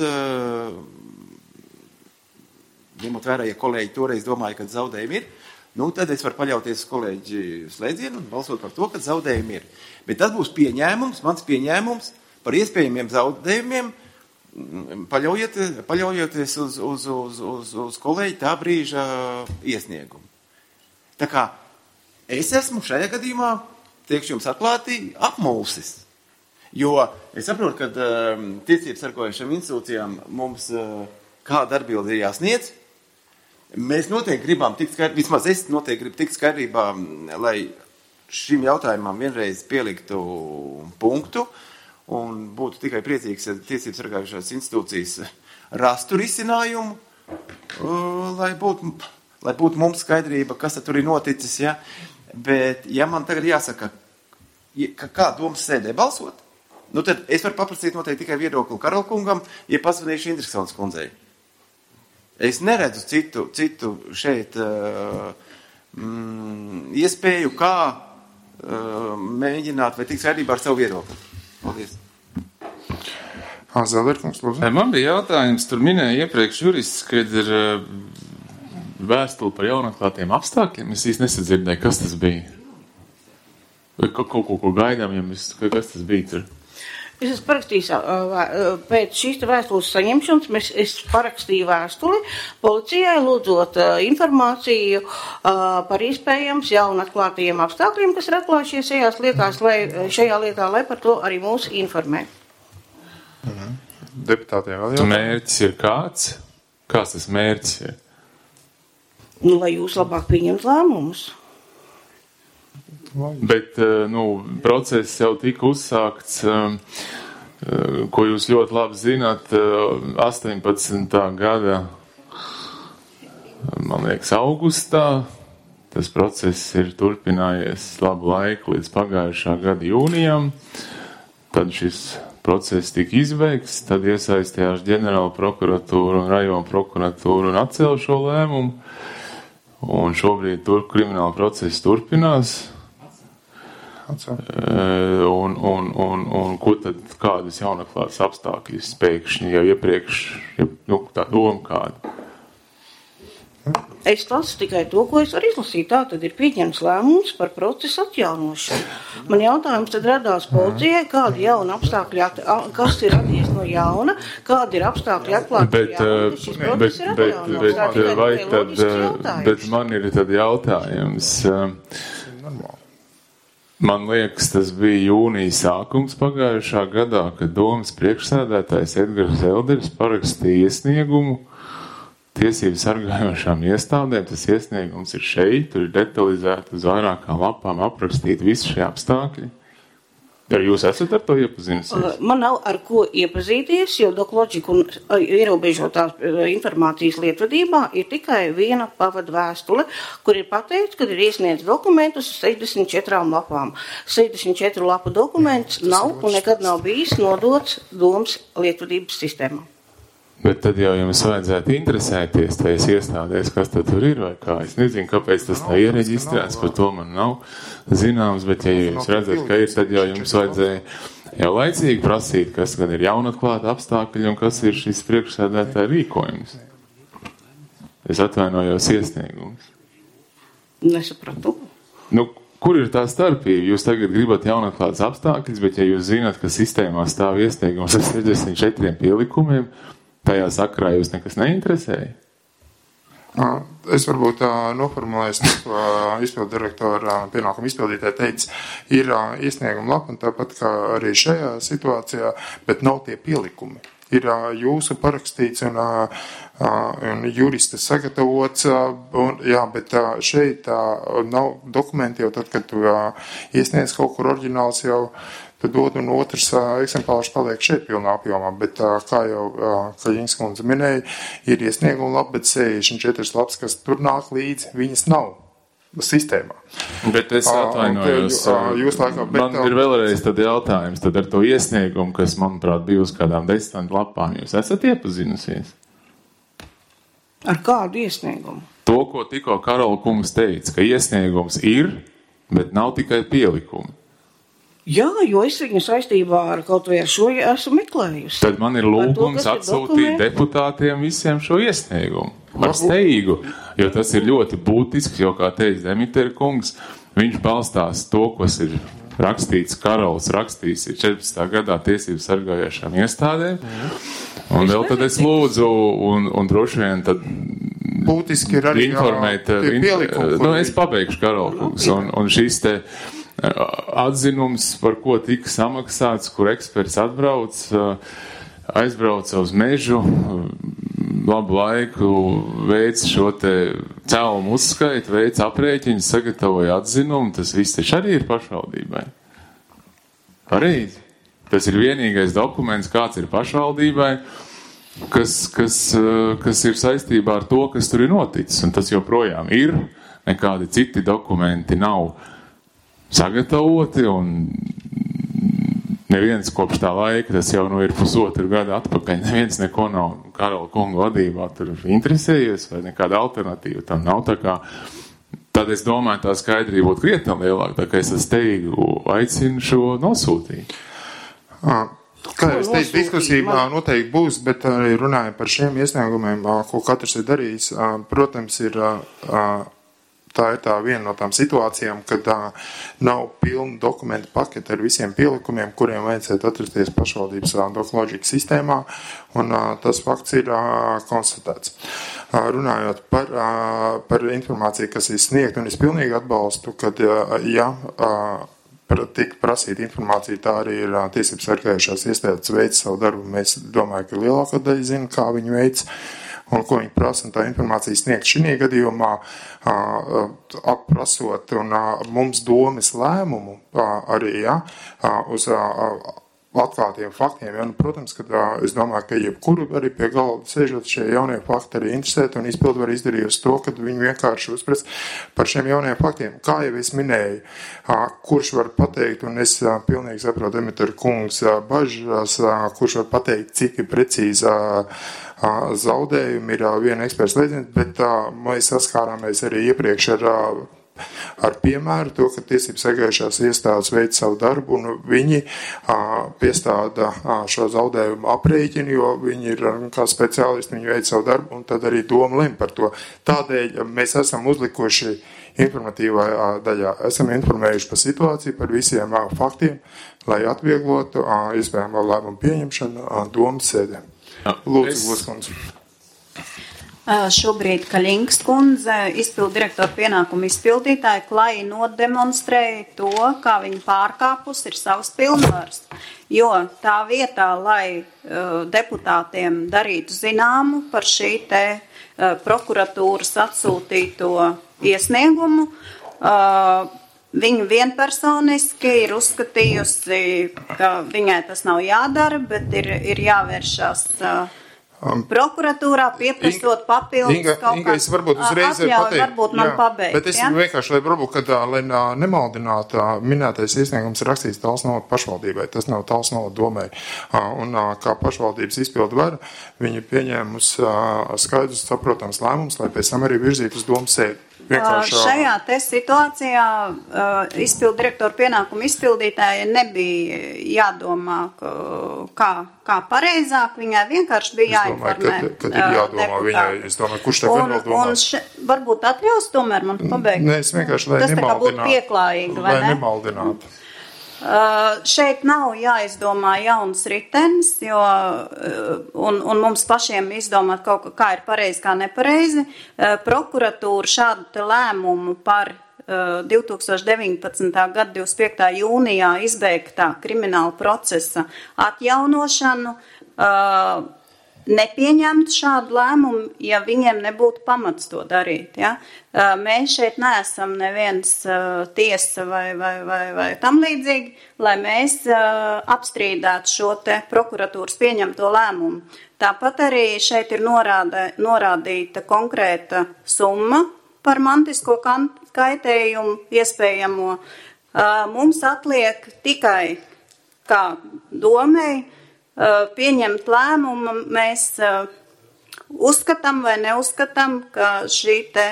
ņemot vērā, ja kolēģi toreiz domāja, ka zaudējumi ir, nu, tad es varu paļauties uz kolēģi slēdzienu un balsot par to, ka zaudējumi ir. Bet tas būs pieņēmums, mans pieņēmums par iespējamiem zaudējumiem, paļaujoties, paļaujoties uz, uz, uz, uz, uz kolēģi tā brīža iesniegumu. Tā kā es esmu šajā gadījumā, teikšu jums atklāti, apmulsis. Jo es saprotu, ka uh, tiesības sargājušām institūcijām mums uh, kāda atbilde ir jāsniedz. Mēs noteikti gribam tikt skaidrībā, vismaz es noteikti gribu tikt skaidrībā, lai šim jautājumam vienreiz pieliktu punktu un būtu tikai priecīgs, ja tiesības sargājušās institūcijas rastu risinājumu, lai būtu, lai būtu mums skaidrība, kas tur ir noticis. Ja? Bet, ja man tagad jāsaka, ka kā domas sēdē balsot, nu tad es varu paprasīt noteikti tikai viedokli Karolkungam, ja pasvanīšu Indriksons kundzei. Es neredzu citu, citu šeit uh, mm, iespēju, kā uh, mēģināt vai tikt skaidrībā ar savu viedokli. Paldies. Zelderkungs, lūdzu. Man bija jautājums, tur minēja iepriekš jurists, kad ir uh, vēstuli par jaunatklātiem apstākļiem. Es īsti nesadzirdēju, kas tas bija. Vai kaut ko, ko, ko gaidām, ja mēs, kas tas bija tur? Es esmu parakstījis, pēc šīs vēstules saņemšanas, mēs, es parakstīju vēstuli policijai, lūdzot informāciju par iespējams jaunatklātajiem apstākļiem, kas ir atklājušies šajās lietās, lai, šajā lietā, lai par to arī mūs informē. Mhm. Deputātiem vēl jautājums? Mērķis ir kāds? Kāds tas mērķis ir? Nu, lai jūs labāk pieņemt lēmumus. Bet, nu, process jau tika uzsākts, ko jūs ļoti labi zināt, astoņpadsmitā gada, man liekas, augustā. Tas process ir turpinājies labu laiku līdz pagājušā gada jūnijam. Tad šis process tika izbeigts, tad iesaistījās ģenerāla prokuratūra un rajona prokuratūra un atcēla šo lēmumu. Un šobrīd tur krimināla process turpinās. Un, un, un, un ko tad kādas jaunatklātas apstākļas pēkšņi jau iepriekš, ja, nu, tā doma kāda? Es lasu tikai to, ko es varu izlasīt. Tā tad ir pieņemts lēmums par procesu atjaunošanu. Man jautājums tad radās policijai, kādi jauna apstākļi, at, kas ir radies no jauna, kādi ir apstākļi atklāti bet, no jauna, šis bet, process ir bet, atjaunots. bet, Tā bet, tikai vai tikai tad, loģisks jautājums. bet man ir tad jautājums. Man liekas, tas bija jūnija sākums pagājušā gadā, kad domas priekšsēdētājs Edgars Zelders parakstīja iesniegumu tiesību sargājošām iestādēm. Tas iesniegums ir šeit, tur ir detalizēti uz vairākām lapām aprakstīt visi šie apstākļi. Ar jūs esat ar to iepazinusies? Man nav ar ko iepazīties, jo Dokloģiku un ierobežotās informācijas lietvedībā ir tikai viena pavadu vēstule, kur ir pateikts, ka ir iesniedz dokumentus uz sešdesmit četrām lapām. sešdesmit četru lapu dokuments nav un nekad nav bijis nodots domas lietvedības sistēmā. Bet tad jau jums vajadzētu interesēties tajās iestādēs, kas tad tur ir vai kā. Es nezinu, kāpēc tas tā iereģistrēts, par to man nav zināms, bet ja jūs redzat, ka ir, tad jau jums vajadzēja jau laicīgi prasīt, kas gan ir jaunatklāta apstākļi un kas ir šis priekšsēdētāja rīkojums. Es atvainojos iesniegums. Nesapratu. Nu, kur ir tā starpība? Jūs tagad gribat jaunatklātas apstākļus, bet ja jūs zināt, ka sistēmā stāv iesniegums ar sešdesmit četriem pielikumiem, tajā sakrā jūs nekas neinteresēja? Es varbūt noformulēju, ko izpildu direktora pienākumu izpildītāji teica, ir iesnieguma lapa, un tāpat kā arī šajā situācijā, bet nav tie pielikumi. Ir jūsu parakstīts un, un jurista sagatavots, un, jā, bet šeit nav dokumenti jau tad, kad tu iesniedz kaut kur oriģināls jau, tad dod un otrs eksemplārs paliek šeit pilnā apjomā, bet kā jau, kā Jīns kundze minēja, ir iesnieguma lapa, bet sešdesmit četras lapas, kas tur nāk līdzi, viņas nav sistēmā. Bet es atvainojos, jūs laikā, bet, man ir vēlreiz tad jautājums, tad ar to iesniegumu, kas, manuprāt, bija uz kādām desmit lapām, jūs esat iepazinusies? Ar kādu iesniegumu? To, ko tikko Karola kungs teica, ka iesniegums ir, bet nav tikai pielikumi. Jā, jo es viņu saistībā ar kaut vai ar šo esmu meklējusi. Tad man ir lūgums atsūtīt deputātiem visiem šo iesniegumu. Ar steigu, jo tas ir ļoti būtisks, jo, kā teica Demitera kungs, viņš balstās to, kas ir rakstīts, Karols rakstījis četrpadsmitā gadā tiesību sargājošām iestādēm. Un vēl tad es lūdzu, un, un droši vien tad būtiski ir arī informēt, pielikumi. Nu, es pabeigšu, Karola kungs, un, un šīs te atzinums, par ko tika samaksāts, kur eksperts atbrauc, aizbrauca uz mežu, labu laiku veic šo te cēlumu uzskaitu, veic aprēķiņus, sagatavoja atzinumu, tas viss taču arī ir pašvaldībai. Pareizi. Tas ir vienīgais dokuments, kāds ir pašvaldībai, kas, kas, kas ir saistībā ar to, kas tur ir noticis, un tas joprojām ir, nekādi citi dokumenti nav sagatavoti, un neviens kopš tā laika, tas jau nu ir pusotru gadu atpakaļ, neviens neko nav Karola kunga vadībā tur interesējies, vai nekāda alternatīva tam nav, tā kā, tad es domāju, tā skaidrība būtu krietni lielāka, tā kā es tas teigu aicinu šo nosūtīt. Kā jau es teicu, diskusija noteikti būs, bet arī runājot par šiem iesniegumiem, ko katrs ir darījis, protams, ir tā ir tā viena no tām situācijām, kad uh, nav pilna dokumentu paketa ar visiem pielikumiem, kuriem vajadzētu atrasties pašvaldības uh, Dokloģikas sistēmā, un uh, tas fakts ir uh, konstatēts. Uh, runājot par, uh, par informāciju, kas ir sniegta, un es pilnīgi atbalstu, kad, uh, ja uh, tika prasīta informācija, tā arī ir uh, tiesības sargājušās iestādes veids savu darbu. Mēs domājam, ka lielākā daļa zina, kā viņi veids, un ko viņi prasa, un tā informācija sniegt šī gadījumā, aprasot un mums domas lēmumu arī ja, uz atklātiem faktiem. Ja, nu, protams, ka es domāju, ka jebkuru arī pie galda sēžot šie jaunie fakti arī interesēt, un izpildu var izdarījusi to, ka viņi vienkārši uzprast par šiem jauniem faktiem. Kā jau es minēju, kurš var pateikt, un es pilnīgi saprotu Demitera kungs bažas, kurš var pateikt, cik ir precīzi zaudējumi, ir viena eksperts liecina, bet mēs saskārāmies arī iepriekš ar ar piemēru to, ka tiesību sargājušās iestādes veic savu darbu un viņi piestāda šo zaudējumu aprēķinu, jo viņi ir kā speciālisti, viņi veic savu darbu un tad arī doma lem par to. Tādēļ mēs esam uzlikuši informatīvajā daļā, esam informējuši par situāciju, par visiem faktiem, lai atvieglotu iespējamo lēmumu pieņemšanu domas sēdē. Lūdzu, Gleskundze. Šobrīd Kaļingas kundze izpildu direktoru pienākumu izpildītāji, lai nodemonstrēja to, kā viņa pārkāpus ir savas pilnvaras. Jo tā vietā, lai uh, deputātiem darītu zināmu par šī te uh, prokuratūras atsūtīto iesniegumu, uh, viņa vienpersoniski ir uzskatījusi, ka viņai tas nav jādara, bet ir, ir jāvēršās uh, prokuratūrā pieprasot papildus Inga, kaut Inga, es varbūt uzreiz atļauju, pateikt, varbūt man jā, pabeigt. Bet es ja? vienkārši, lai varbūt, kad, lai nemaldinātu, minētais iesniegums ir rakstīts Talsu novada pašvaldībai, tas nav Talsu novada domai. Un kā pašvaldības izpildu vara, viņi pieņēmusi skaidrs saprotams lēmums, lai pēc tam arī virzītu uz domu sēdi. Vienkārši, šajā te situācijā uh, izpildu direktoru pienākumu izpildītāji nebija jādomā, kā, kā pareizāk, viņai vienkārši bija jāinformē. Kad, kad ir jādomā viņai, es domāju, kurš tev vēl domā? Un še, varbūt atļaus tomēr man pabeigt? Nē, es vienkārši, lai tas nemaldinātu. Tas tā kā būtu pieklājīgi, vai lai ne? Nemaldinātu. Uh, šeit nav jāizdomā jauns ritenis, jo, uh, un, un mums pašiem izdomāt kaut kā ir pareizi, kā nepareizi. Uh, prokuratūra šādu te lēmumu par uh, divtūkstoš deviņpadsmitā gada divdesmit piektā jūnijā izbeigtā krimināla procesa atjaunošanu uh, nepieņemt šādu lēmumu, ja viņiem nebūtu pamats to darīt. Ja? Mēs šeit neesam neviens tiesa vai, vai, vai, vai tam līdzīgi, lai mēs apstrīdētu šo te prokuratūras pieņemto lēmumu. Tāpat arī šeit ir norāda, norādīta konkrēta summa par mantisko kaitējumu iespējamo. Mums atliek tikai kā domei pieņemt lēmumu, mēs uzskatām vai neuzskatām, ka šī te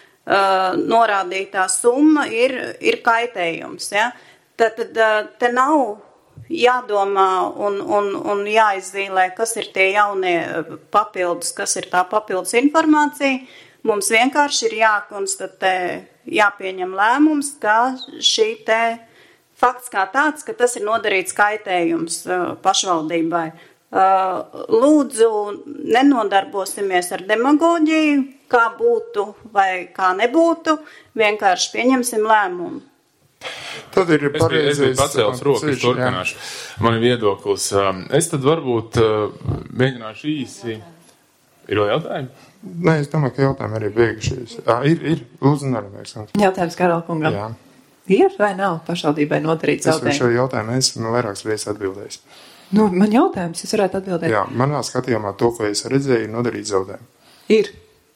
norādītā summa ir, ir kaitējums. Ja? Tad, tad te nav jādomā un, un, un jāizzīmē, kas ir tie jaunie papildus, kas ir tā papildus informācija. Mums vienkārši ir jākonstatē, jāpieņem lēmums, ka šī te fakts kā tāds, ka tas ir nodarīts kaitējums uh, pašvaldībai. Uh, lūdzu, nenodarbosimies ar demagoģiju, kā būtu vai kā nebūtu, vienkārši pieņemsim lēmumu. Tad ir pareizais. Es biju pacēlis roku, es turpināšu. Man ir viedoklis. Es tad varbūt uh, mēģināšu īsi. Ir vēl jautājumi? Nē, es domāju, ka jautājumi arī beigušies. Jā, ir, ir. Lūdzu, neramēs. Jautājums Karalkungam. Jā. Ir vai nav pašvaldībai nodarīt zaudējumu? Es šo jautājumu esmu vairākas reizes atbildējis. Nu, man jautājums, es varētu atbildēt. Jā, manā skatījumā to, ko es redzēju, ir nodarīt zaudējumu. Ir.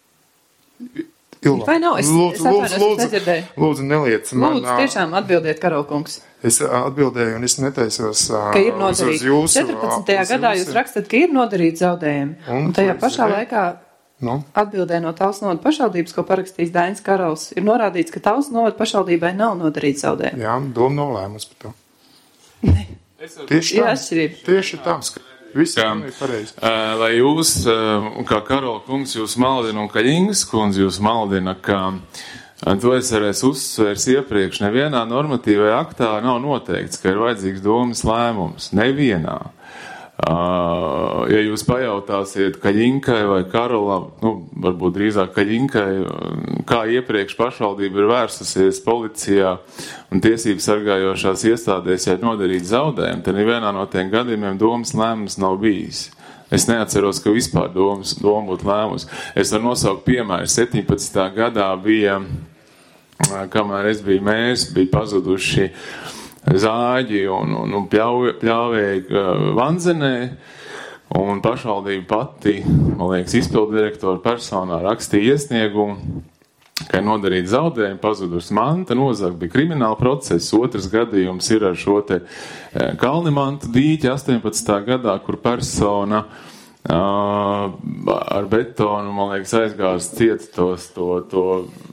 Ilva. Vai nav? Es, lūdzu, es atvainojos, lūdzu, es nedzirdēju. Lūdzu, neliec man. Lūdzu, tiešām atbildiet, Karolkungs. Es atbildēju un es netaisos ka ir nodarīt. uz jūsu. četrpadsmitajā gadā jūs rakstat, ka ir nodarīt zaudējumi. Un, un tajā pašā laikā nu? atbildē no Talsu novada pašvaldības, ko parakstījis Dainis Karals, ir norādīts, ka Talsu novada pašvaldībai nav nodarīt zaudējumi. Jā, doma nav lēmus par to. Ne. Tieši tā. Jā, Tieši tā. Visi ir pareizi. Uh, lai jūs, uh, kā Karola kungs, jūs maldina un Kaļingas kundze jūs maldina, ka uh, to es arī uzsvērs iepriekš, nevienā normatīvajā aktā nav noteikts, ka ir vajadzīgs domas lēmums. Nevienā. Uh, ja jūs pajautāsiet Kaļinkai vai Karolam, nu, varbūt drīzāk Kaļinkai, kā iepriekš pašvaldība ir vērsusies policijā un tiesības sargājošās iestādēs, ja nodarīt zaudējumu, tad nevienā no tiem gadījumiem domas lēmums nav bijis. Es neatceros, ka vispār domas, doma būtu lēmus. Es varu nosaukt piemēru. septiņpadsmitā gadā bija, kamēr es biju mērs, bija pazuduši zāģi un, un, un pļauj, pļāvēji uh, Vanzenē, un pašvaldība pati, man liekas, izpildu direktora personā rakstīja iesniegumu, ka ir nodarīt zaudējumu, pazudus manta, nozagt bija krimināla process. Otrs gadījums ir ar šo te uh, Kalnimantu dīķi astoņpadsmitā gadā, kur persona uh, ar betonu, man liekas, aizgājas ciet tos, to, to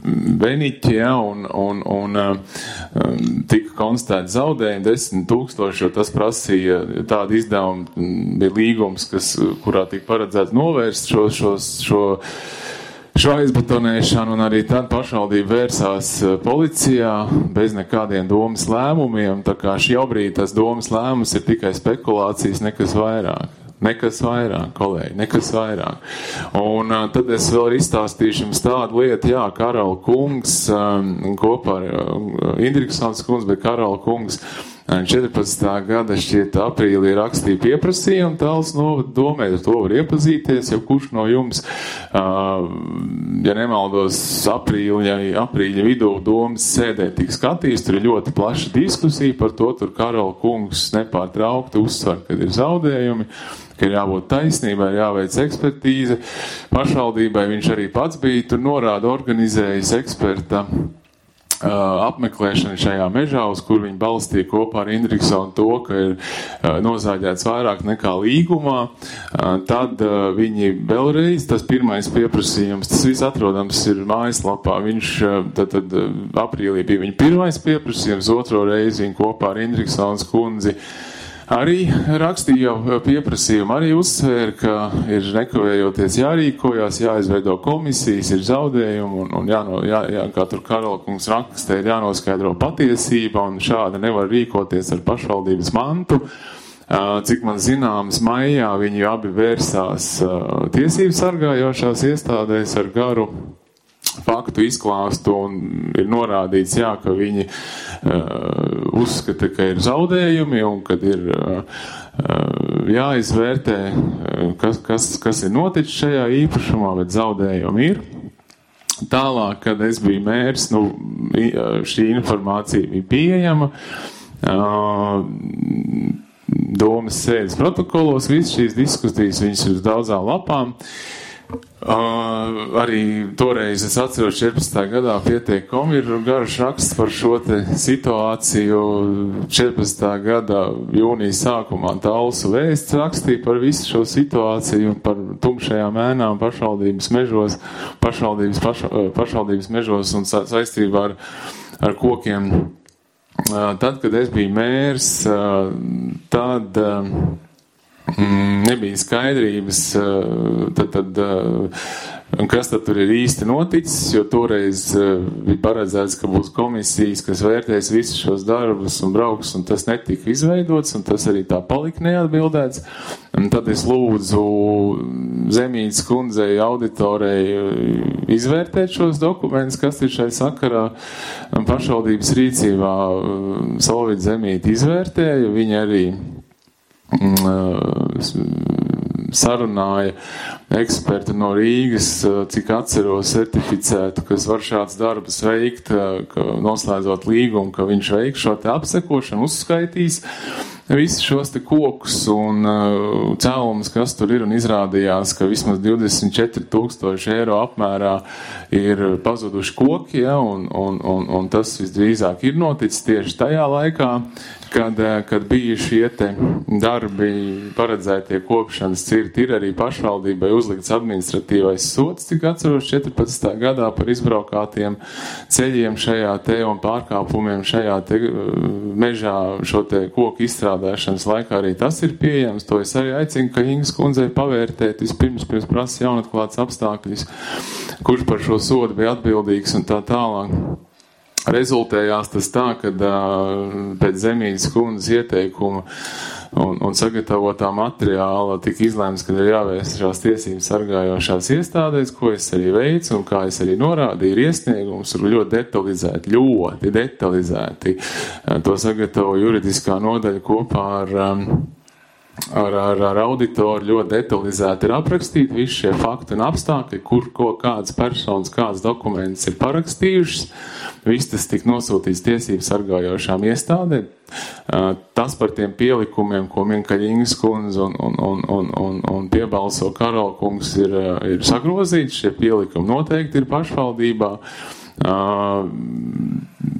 Beniķi, ja, un, un, un tika konstatēti zaudējumi desmit tūkstoši, jo tas prasīja tādu izdevumu, bija līgums, kas, kurā tika paredzēts novērst šo, šo, šo, šo aizbetonēšanu, un arī tad pašvaldība vērsās policijā bez nekādiem domas lēmumiem, tā kā šobrīd tas domas lēmums ir tikai spekulācijas, nekas vairāk. Nekas vairāk, kolēģi, nekas vairāk. Un uh, tad es vēl izstāstīšu jums tādu lietu, jā, Karola kungs, um, kopā ar uh, Indriksons kungs, bet Karola kungs četrpadsmitā gada šķiet aprīlī rakstīja pieprasījumu Talsu novada domē, ar to var iepazīties, ja kurš no jums, uh, ja nemaldos, aprīļa, aprīļa vidū domas sēdē tik skatījis, tur ir ļoti plaša diskusija par to, tur Karola kungs nepārtraukti uzsver, kad ir zaudējumi, ka ir jābūt taisnībai, jāveic ekspertīze. Pašvaldībai viņš arī pats bija, tur norāda organizējis eksperta Uh, apmeklēšana šajā mežā, uz kur viņi balstīja kopā ar Indriksonu to, ka ir uh, nozāģēts vairāk nekā līgumā. Uh, tad uh, viņi vēlreiz, tas pirmais pieprasījums, tas viss atrodams ir mājaslapā, viņš uh, tad, tad uh, aprīlī bija viņa pirmais pieprasījums, otro reizi viņi kopā ar Indriksons kundzi arī rakstīja pieprasījumu, arī uzsvēra, ka ir nekavējoties jārīkojās, jāizveido komisijas, ir zaudējumi, un, un jāno, jā, jā, kā tur Karola kungs rakstē, ir jānoskaidro patiesība, un šādi nevar rīkoties ar pašvaldības mantu. Cik man zināms, maijā viņi abi vērsās tiesību sargājošās iestādēs ar garu faktu izklāstu, un ir norādīts, jā, ka viņi uh, uzskata, ka ir zaudējumi un kad ir uh, jāizvērtē, kas, kas, kas ir noticis šajā īpašumā, bet zaudējumi ir. Tālāk, kad es biju mērs, nu, šī informācija bija pieejama. Uh, domas sēdes protokolos, visas šīs diskusijas, viņas ir uz daudzām lapām. Uh, arī toreiz es atceros četrpadsmitā gadā pietiekami ir garš raksts par šo te situāciju. četrpadsmitā gada jūnijas sākumā Talsu vēsts rakstīja par visu šo situāciju un par tumšajām ēnām pašvaldības mežos, pašvaldības, paša, pašvaldības mežos un sa, saistībā ar, ar kokiem. Uh, tad, kad es biju mērs, uh, tad uh, Mm, nebija skaidrības, tad, tad, kas tad tur ir īsti noticis, jo toreiz bija paredzēts, ka būs komisijas, kas vērtēs visus šos darbus un brauks, un tas netika izveidots, un tas arī tā palika neatbildēts. Un tad es lūdzu Zemītes kundzei, auditorei izvērtēt šos dokumentus, kas ir šai sakarā pašvaldības rīcībā. Solvita Zemīte izvērtēja, viņa arī sarunāja ekspertu no Rīgas, cik atceros, certificētu, kas var šāds darbus veikt, ka noslēdzot līgumu, ka viņš veiks šo te apsekošanu, uzskaitīs visus šos te kokus un uh, cēlumus, kas tur ir, un izrādījās, ka vismaz divdesmit četri tūkstoši eiro apmērā ir pazuduši koki, ja, un, un, un, un tas visdrīzāk ir noticis tieši tajā laikā, kad, kad bija šie te darbi paredzētie kopšanas cirti. Ir arī pašvaldībai uzlikts administratīvais sods, cik atceros, četrpadsmitā gadā par izbraukātiem ceļiem šajā te un pārkāpumiem šajā te mežā šo te koku izstrādāšanas laikā. Arī tas ir pieejams. To es arī aicinu, ka Ingas kundzei pavērtēt vispirms, pirms prasa jaunatklāts apstākļus, kurš par šo sodu bija atbildīgs un tā tālāk. Rezultējās tas tā, ka pēc Zemītes kundzes ieteikuma un, un sagatavotā materiāla tika izlēmts, ka ir jāvēršās tiesības sargājošās iestādēs, ko es arī veicu un kā es arī norādīju, ir iesniegums, ir ļoti detalizēti, ļoti detalizēti. To sagatavo juridiskā nodaļa kopā ar, ar, ar, ar auditoru, ļoti detalizēti ir aprakstīti visi šie fakti un apstākļi, kur, ko, kādas personas, kādas dokumentus ir parakstījušas. Viss tas tika nosūtīts tiesību sargājošām iestādēm. Tas par tiem pielikumiem, ko min Kaļingas kundze un, un, un, un, un, un piebalso Karola kungs, ir, ir sagrozīts. Šie pielikumi noteikti ir pašvaldībā.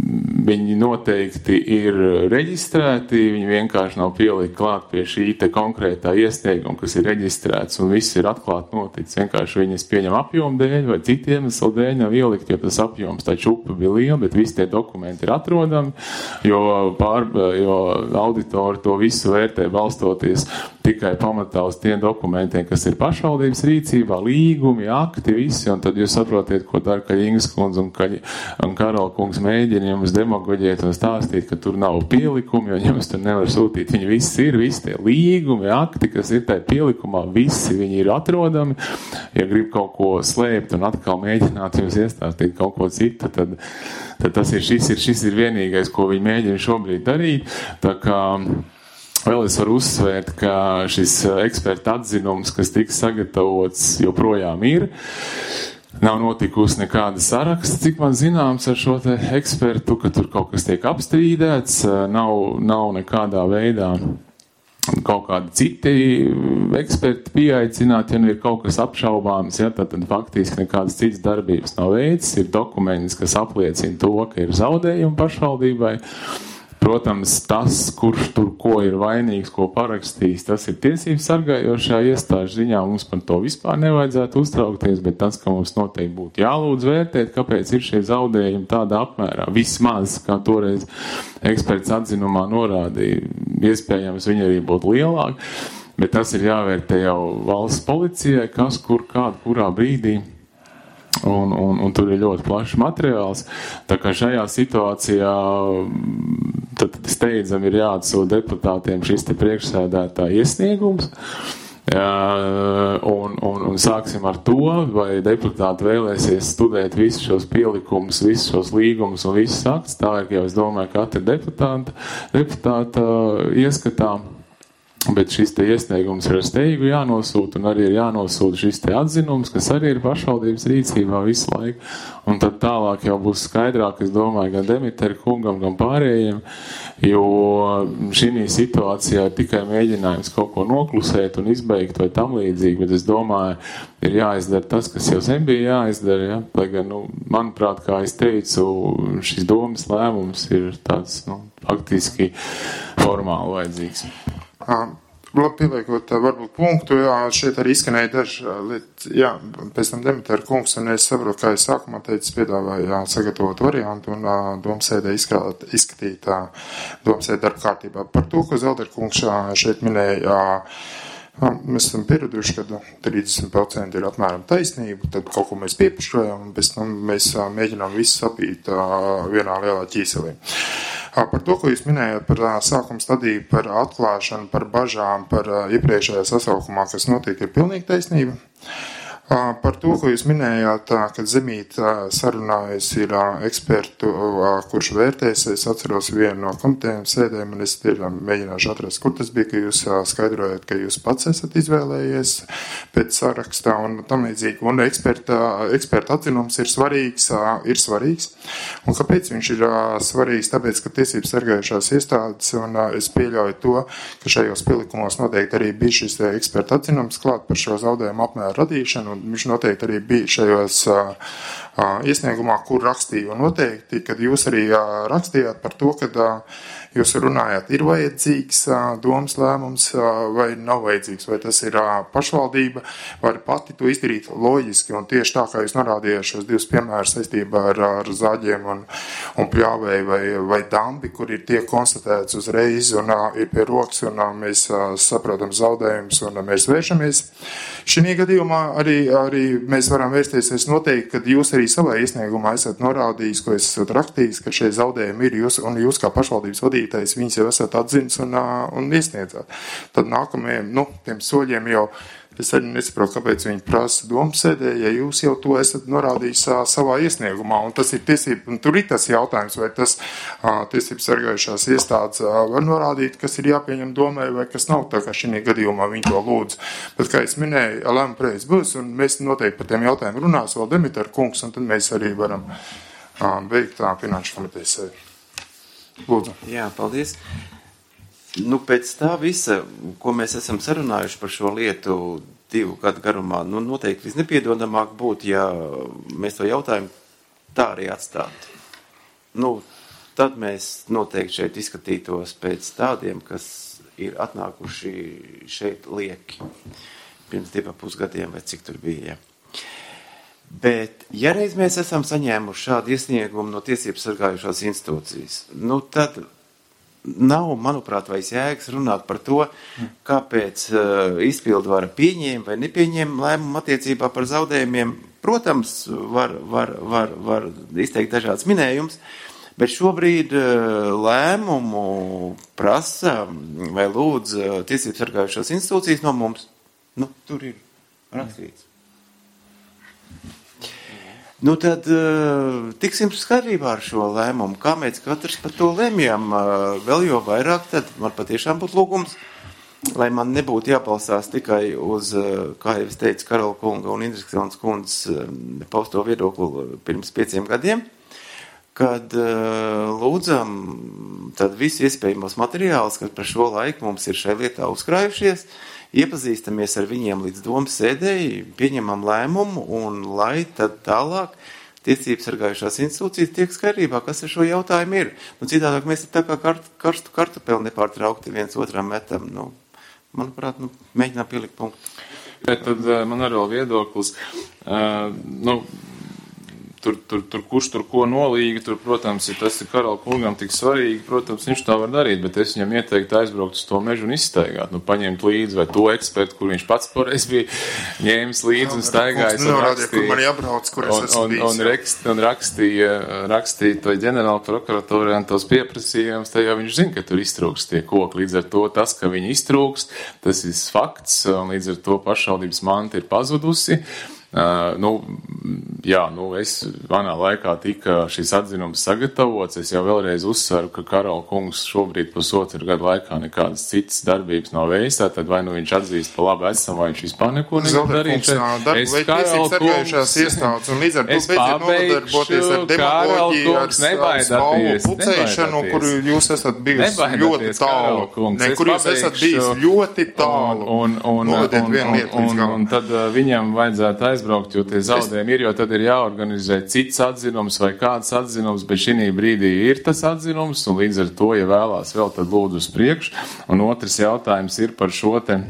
viņi noteikti ir reģistrēti, viņi vienkārši nav pielikt klāt pie šī te konkrētā iesnieguma, kas ir reģistrēts, un viss ir atklāt noticis. Vienkārši viņas pieņem apjomu dēļ vai citiem iemeslu dēļ nav ielikt, jo tas apjoms tā čupa bija liela, bet visi tie dokumenti ir atrodami, jo, pār, jo auditori to visu vērtē balstoties tikai pamatā uz tiem dokumentiem, kas ir pašvaldības rīcībā, līgumi, akti, visi, un tad jūs saprotiet, ko dara Kaļingas kundze un, Kaļ, un Karola kungs mēģina jums demagoģēt un stāstīt, ka tur nav pielikumi, jo jums tur nevar sūtīt. Viņi visi ir, visi tie līgumi, akti, kas ir tajā pielikumā, visi viņi ir atrodami. Ja grib kaut ko slēpt un atkal mēģināt jums iestāstīt kaut ko citu, tad, tad tas ir šis, ir, šis ir vienīgais, ko viņi mēģina šobrīd darīt. Tā kā vēl es varu uzsvērt, ka šis eksperta atzinums, kas tiks sagatavots, joprojām ir. Nav notikusi nekāda saraksta, cik man zināms ar šo te ekspertu, ka tur kaut kas tiek apstrīdēts, nav, nav nekādā veidā kaut kādi citi eksperti pieaicināt, ja nu ir kaut kas apšaubāms, ja, tad, tad faktiski nekādas citas darbības nav veids, ir dokuments, kas apliecina to, ka ir zaudējumi pašvaldībai. Protams, tas, kurš tur ko ir vainīgs, ko parakstījis, tas ir tiesības sargājošā iestāžu ziņā. Mums par to vispār nevajadzētu uztraukties, bet tas, ka mums noteikti būtu jālūdz vērtēt, kāpēc ir šie zaudējumi tādā apmērā. Vismaz, kā toreiz eksperts atzinumā norādīja, iespējams viņi arī būtu lielāki, bet tas ir jāvērtē jau valsts policijai, kas, kur, kādu, kurā brīdī. Un, un, un tur ir ļoti plašs materiāls. Tā kā šajā situācijā tad steidzam ir jāatsūta deputātiem šis te priekšsēdētāja iesniegums. Jā, un, un, un sāksim ar to, vai deputāti vēlēsies studēt visus šos pielikumus, visus šos līgumus un visus aktus. Tā ir, jau es domāju, katra deputāta, deputāta ieskatā. Bet šis te iesniegums ir ar steigu jānosūta, un arī ir jānosūta šis te atzinums, kas arī ir pašvaldības rīcībā visu laiku. Un tad tālāk jau būs skaidrāk, es domāju, gan Demitera kungam, gan pārējiem, jo šī situācijā ir tikai mēģinājums kaut ko noklusēt un izbeigt vai tam līdzīgi, bet es domāju, ir jāizdara tas, kas jau sen bija jāizdara, ja? Lai gan, nu, manuprāt, kā es teicu, šis domas lēmums ir tāds, nu, faktiski formāli vajadzīgs. Labi, pieliekot varbūt punktu, jā, šeit arī izskanēja daži lietas, jā, pēc tam Demitera kungs, un es saprotu, kā es sākumā teicu, piedāvāju jā, sagatavot variantu un domsēdē izskatīt, izskatīt domsēdē darba kārtībā. Par to, ko Zeldera kungs šeit minēja, jā, mēs esam pieraduši, ka trīsdesmit procenti ir apmēram taisnība, tad kaut ko mēs piepušojam, un pēc tam mēs mēģinām visu sapīt vienā lielā ķīselī. Par to, ko jūs minējāt par sākuma stadiju, par atklāšanu, par bažām, par iepriekšējā sasaukumā, kas notiek, ir pilnīgi taisnība. Par to, ko jūs minējāt, kad Zemīt sarunājas ir ekspertu, kurš vērtēs, es atceros vienu no komitējiem sēdēm, un es tiešām mēģināšu atrast, kur tas bija, ka jūs skaidrojat, ka jūs pats esat izvēlējies pēc sarakstā un tam līdzīgi. Un eksperta, eksperta atzinums ir svarīgs, ir svarīgs. Un kāpēc viņš ir svarīgs? Tāpēc, ka tiesības sargājušās iestādes, un es pieļauju to, ka šajos pielikumos noteikti arī bija šis eksperta atzinums klāt par šo zaudējumu apmēru radīšanu. Viņš noteikti arī bija šajos uh, uh, iesniegumā, kur rakstīja. Un noteikti, kad jūs arī uh, rakstījāt par to, kad uh, jūs runājāt, ir vajadzīgs uh, domas lēmums uh, vai nav vajadzīgs, vai tas ir uh, pašvaldība, vai pati to izdarīt loģiski. Un tieši tā, kā jūs norādījāt šos divus piemērus saistībā ar, ar zāģiem un, un pļāvēju vai, vai dambi, kur ir tiek konstatēts uzreiz un uh, ir pie rokas un uh, mēs uh, saprotam zaudējumus un uh, mēs vēršamies. Šī gadījumā arī, arī mēs varam vērsties, es noteikti, kad jūs arī savā iesniegumā esat norādījis, ko esat rakstījis, ka šie zaudējumi ir jūs, un jūs kā pašvaldības vadītājs viņus jau esat atzins un, un iesniedzāt. Tad nākamajiem, nu, tiem soļiem jau, es arī nesaprotu, kāpēc viņi prasa domsēdē, ja jūs jau to esat norādījis savā iesniegumā, un tas ir tiesība, un tur ir tas jautājums, vai tas tiesības sargājušās iestādes var norādīt, kas ir jāpieņem domai, vai kas nav, tā kā šī gadījumā viņi to lūdz. Bet, kā es minēju, lēma preiz būs, un mēs noteikti par tiem jautājumiem runās vēl Demitera kungs, un tad mēs arī varam beigt tā finanšu komitejas sēdi. Lūdzu. Jā, paldies. Nu, pēc tā visa, ko mēs esam sarunājuši par šo lietu divu gadu garumā, nu, noteikti visnepiedodamāk būtu, ja mēs to jautājumu tā arī atstātu. Nu, tad mēs noteikti šeit izskatītos pēc tādiem, kas ir atnākuši šeit lieki pirms divā pusgadiem, vai cik tur bija. Ja. Bet, ja reiz mēs esam saņēmuši šādu iesniegumu no tiesības sargājušās institūcijas, nu tad nav, manuprāt, vairs jēgas runāt par to, kāpēc uh, izpildvara pieņēma vai nepieņēma lēmumu attiecībā par zaudējumiem. Protams, var, var, var, var izteikt dažādas minējumus, bet šobrīd lēmumu prasa vai lūdz tiesības sargājušās institūcijas no mums. Nu, tur ir rakstīts. Nu, tad tiksim skaidrībā ar šo lēmumu. Kā mēs katrs par to lemjam, vēl jo vairāk, tad man patiešām būtu lūgums, lai man nebūtu jābalstās tikai uz, kā jau es teicu, Karola kunga un Indriksons kundzes pausto viedokli pirms pieciem gadiem, kad uh, lūdzam tad visu iespējamos materiālus, kas par šo laiku mums ir šai lietā uzkrājušies, iepazīstamies ar viņiem līdz domas sēdēji, pieņemam lēmumu un lai tad tālāk tiesības sargājušās institūcijas tiek skaidrībā, kas ar šo jautājumu ir. Nu, citādāk mēs tā kā kart, karstu kartupeli nepārtraukti viens otram metam. Nu, manuprāt, nu, mēģinām pielikt punktu. Bet tad uh, man arī vēl viedoklis. Uh, nu, Tur, tur, tur, kurš tur ko nolīga, tur, protams, ja tas ir Karola kungam tik svarīgi, protams, viņš tā var darīt, bet es viņam ieteiktu aizbraukt uz to mežu un izstaigāt, nu, paņemt līdzi vai to ekspertu, kur viņš pats pareiz bija ņēmis līdzi un staigājis un rakstīja. Kur man jābrauc, kur es esmu bijis. Un, un, rakst, un rakstīja, rakstīja to ģenerāla prokuratūrai un tos pieprasījums, tā jau viņš zina, ka tur iztrūkst tie koki. Līdz ar to tas, ka viņi iztrūkst, tas ir fakts, un līdz ar to pašvaldības manta ir pazudusi. Uh, nu, jā, nu, es manā laikā tika šis atzinums sagatavots, es jau vēlreiz uzsveru, ka Karola kungs šobrīd pusotru gadu laikā nekādas citas darbības nav veids, tad vai nu viņš atzīst pa labi esam, vai viņš vispār neko nevar darīt. Es Karola kungs, iestādes, un līdz ar to beidziet nodarboties ar demagogiju, ar smalku pucēšanu, kur jūs esat bijis ļoti tālu. Ne, kur jūs esat bijis ļoti tālu. Un, un, un, un, un tad viņam vajadzētu aizbraukt, jo tie zaudējumi ir, jo tad ir jāorganizē cits atzinums vai kāds atzinums, bet šī brīdī ir tas atzinums, un līdz ar to, ja vēlās vēl, tad lūdzu uz priekšu. Un otrs jautājums ir par šo te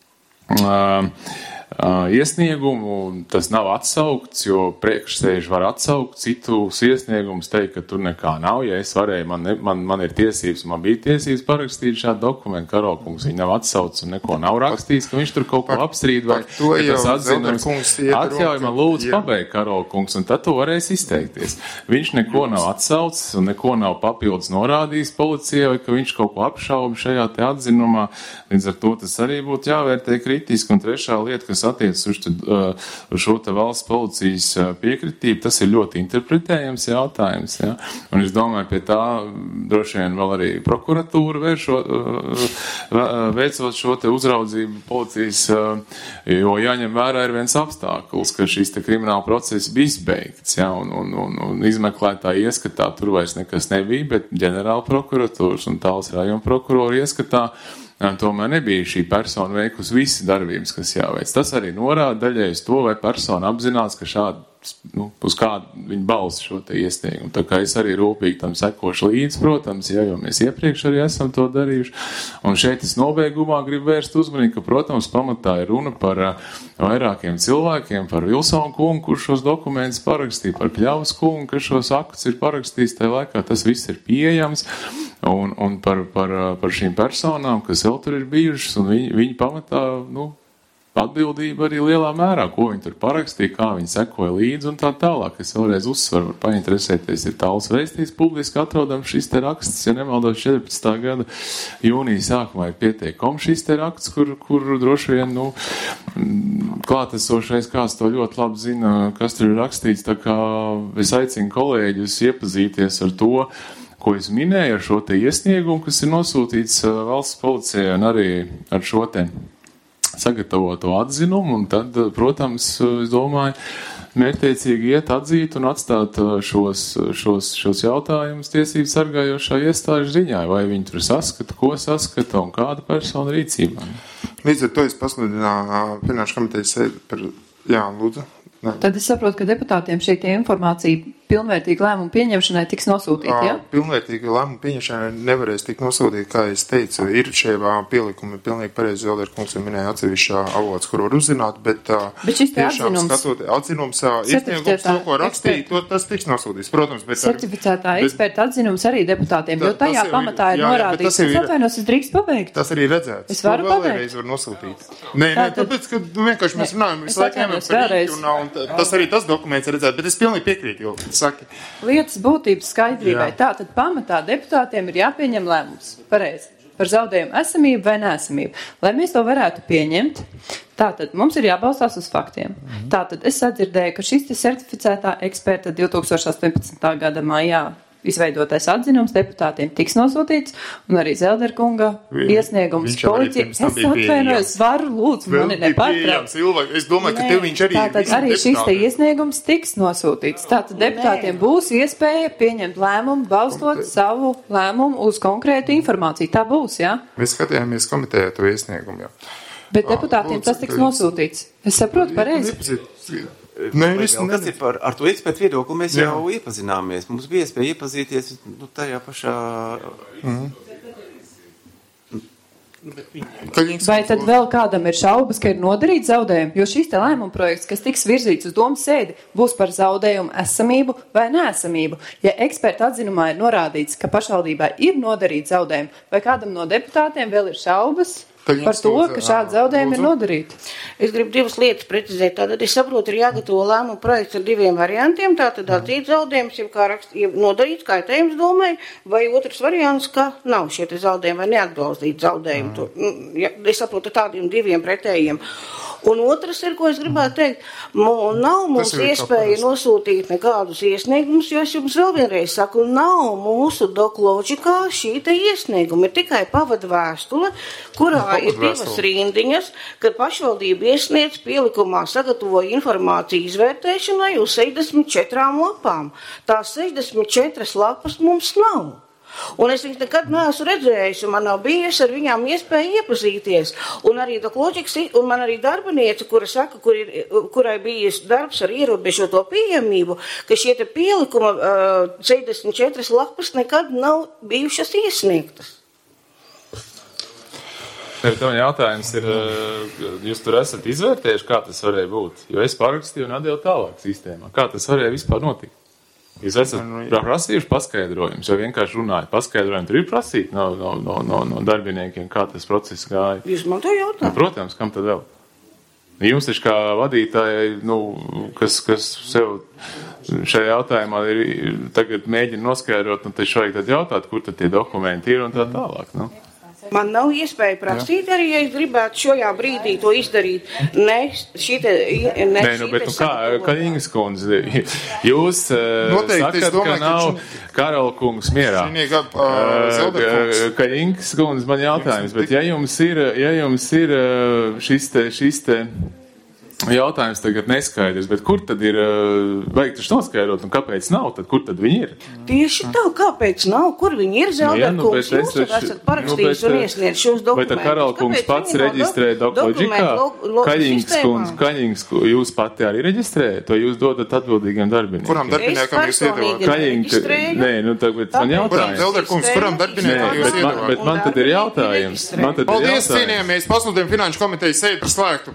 uh, Uh, iesniegumu, tas nav atsaukts, jo priekšsēži var atsaukt citus iesniegumus, teikt, ka tur nekā nav. Ja es varēju, man, ne, man, man ir tiesības, man bija tiesības parakstīt šādu dokumentu, Karola kungs viņi nav atsaucis un neko nav rakstījis, ka viņš tur kaut ko apstrīd vai tas atzinums. Atļauj man lūdzu pabeigt, Karola kungs, un tad tu varēsi izteikties. Viņš neko nav atsaucis un neko nav papildus norādījis policijai, vai ka viņš kaut ko apšauba šajā te atzinumā. Līdz ar to tas arī būtu jāvērtē kritiski. Un trešā lieta, kas attiecas uz, uh, uz šo te valsts policijas uh, piekritību, tas ir ļoti interpretējams jautājums. Ja? Un es domāju, pie tā droši vien vēl arī prokuratūra vēršot, uh, veicot šo te uzraudzību policijas, uh, jo jāņem vērā ir viens apstākļus, ka šis te krimināla process bija izbeigts, ja? un, un, un, un izmeklētāji ieskatā tur vairs nekas nebija, bet ģenerāla prokuratūras un tāls rajona prokurori ieskatā tomēr nebija šī persona veikusi visas darbības, kas jāveic. Tas arī norāda daļai uz to, vai persona apzinās, ka šādi, nu, uz kādu viņa balsta šo te iesniegumu. Tā kā es arī rūpīgi tam sekošu līdzi, protams, ja, jo mēs iepriekš arī esam to darījuši. Un šeit es nobeigumā gribu vērst uzmanību, ka, protams, pamatā ir runa par uh, vairākiem cilvēkiem, par Vilsonu kungu, kurš šos dokumentus parakstīja, par Kļavas kungu, kas šos aktus ir parakstījis tajā laikā. Tas viss ir pieejams. Un, un par, par, par šīm personām, kas vēl tur ir bijušas, un viņi, viņi pamatā, nu, atbildība arī lielā mērā, ko viņi tur parakstīja, kā viņi sekoja līdzi un tā tālāk. Es vēlreiz uzsveru, var painteresēties, ir tāls vēstījis publiski atrodams šis te raksts, ja nemaldos četrpadsmitā gada jūnija sākumā ir pieteikums šis te raksts, kur, kur droši vien, nu, klātesošais kāds to ļoti labi zina, kas tur ir rakstīts, tā kā es aicinu kolēģus iepazīties ar to, ko es minēju ar šo te iesniegumu, kas ir nosūtīts valsts policijai un arī ar šo te sagatavoto atzinumu, un tad, protams, es domāju, mērķtiecīgi iet atzīt un atstāt šos, šos, šos jautājumus tiesību sargājošā iestāžu ziņā, vai viņi tur saskata, ko saskata un kāda persona rīcībā. Līdz ar to es pasludināju Finanšu komitejas sēdi par, jā, lūdzu. Ne. Tad es saprotu, ka deputātiem šī informācija pilnvērtīga lēmuma pieņemšanai tiks nosūtīta, ja? Pilnvērtīga lēmuma pieņemšanai nevarēs tikt nosūtīta, kā es teicu, ir šie pielikumi, pilnīgi pareizi Zelder kungs minēja atsevišķā avots, kur var uzzināt, bet, bet šis te tiešām atzinums, skatot, atzinums, iesniegums, to, ko rakstīja, to, tas tiks nosūtīts, protams. Bet certificētā bet, eksperta atzinums arī deputātiem, jo tajā pamatā ir, ir norādīts, es atvainos, es drīkst pabeigt. Tas arī redzēts. Es varu pabeigt. Var nosūtīt. Nē, nē, tāpēc, ka vienkārši mēs runājam, visu laiku ņemam par rītu, un tas arī tas dokuments ir redzēts, bet es pilnīgi piekrītu, jo saki. Lietas būtības skaidrībai. Tātad pamatā deputātiem ir jāpieņem lēmums. Pareizi. Par zaudējumu esamību vai neesamību. Lai mēs to varētu pieņemt, tātad mums ir jābalstās uz faktiem. Mm-hmm. Tātad es sadzirdēju, ka šis te certificētā eksperta divtūkstoš astoņpadsmitā gada maijā izveidotais atzinums deputātiem tiks nosūtīts, un arī Zelderkunga iesniegums policija. Es atvainojos, varu lūdzu, mani nepārtraukt. Es domāju, ka tev viņš arī tātad arī šis te iesniegums tiks nosūtīts. Tātad deputātiem būs iespēja pieņemt lēmumu, balstot savu lēmumu uz konkrētu informāciju. Tā būs, jā? Ja? Mēs skatījāmies komitejā to iesniegumu, jā. Bet deputātiem tas tiks nosūtīts. Es saprotu pareizi. Nē, vēl, kas ir par, ar to ekspertu viedokli mēs jā. jau iepazināmies. Mums bija iespēja iepazīties nu, tajā pašā... Mm. Vai tad vēl kādam ir šaubas, ka ir nodarīts zaudējumi? Jo šīs te lēmuma projekts, kas tiks virzīts uz domas sēdi, būs par zaudējumu esamību vai neesamību. Ja eksperta atzinumā ir norādīts, ka pašvaldībā ir nodarīts zaudējumi, vai kādam no deputātiem vēl ir šaubas par to, ka šādi zaudējumi ir nodarīti? Es gribu divas lietas precizēt. Tātad es saprotu, ir jāgatavo lēmumu projekts ar diviem variantiem. Tātad atzīt zaudējums, jau kā rakst, jau nodarīts kaitējums domai, vai otrs variants, ka nav šie te zaudējumi vai neatbalstīt zaudējumi. To, ja, es saprotu tādiem diviem pretējiem. Un otrs ir, ko es gribētu teikt, mo, nav mums iespēja nosūtīt nekādus iesniegumus, jo es jums vēl vienreiz saku, nav mūsu dokloģikā šī te iesnieguma. Ir tikai pavada vēstule, kurā ir divas rindiņas, kad pašvaldība iesniedz pielikumā sagatavoja informāciju izvērtēšanai uz sešdesmit četrām lapām. Tās sešdesmit četras lapas mums nav. Un es viņus nekad neesmu redzējis, un man nav bijis ar viņām iespēja iepazīties. Un arī dokloģiks, un man arī darbiniece, kura saka, kur ir, kurai bijis darbs ar ierobežoto pieejamību, ka šie te pielikuma uh, sešdesmit četras lapas nekad nav bijušas iesniegtas. Tev jautājums ir, jūs tur esat izvērtējuši, kā tas varēja būt? Jo es parakstīju un atdevu tālāk sistēmā. Kā tas varēja vispār notikt? Jūs esat prasījuši paskaidrojumus, jo vienkārši runājat. Paskaidrojumi tur ir prasīti no, no, no, no, no darbiniekiem, kā tas process gāja. Jūs man to jautājat? Nu, protams, kam tad vēl? Jums taču kā vadītāji, nu, kas, kas sev šajā jautājumā ir tagad mēģina noskaidrot, nu, taču vajag tad jautāt, kur tad tie dokumenti ir un tā tālāk, nu. Man nav iespēja prasīt arī, ja es gribētu šajā brīdī to izdarīt. Ne, šite, ne, Nē, nu, bet nu kā, Kaļiņas kundze, jūs Noteikti, sakat, domāju, ka nav ka Karalkungs mierā. Kaļiņas kundze, man jautājums, bet ja jums ir, ja jums ir šis te, šis te jautājums tagad neskaidrs, bet kur tad ir, vajag taču noskaidrot, un kāpēc nav, tad kur tad viņi ir? Tieši tā, kāpēc nav, kur viņi ir, Zelderkungs, nu, jūs taču esat parakstījis un iesniedz šos dokumentus. Vai tad Karalkungs pats reģistrē dokloģikā? Kaļiņas kundze, Kaļiņas, jūs pati arī reģistrējat, vai jūs dodat atbildīgiem darbiniekiem? Kuram darbiniekam jūs iedavāt? Kaļiņa, nē, nu tagad man jautājums. Zelderkungs, kuram darbiniekam jūs iedavāt? Bet man tad ir jautājums. Paldies, cienījamies, pasludinām Finanšu komitejas sēdi par slēgtu.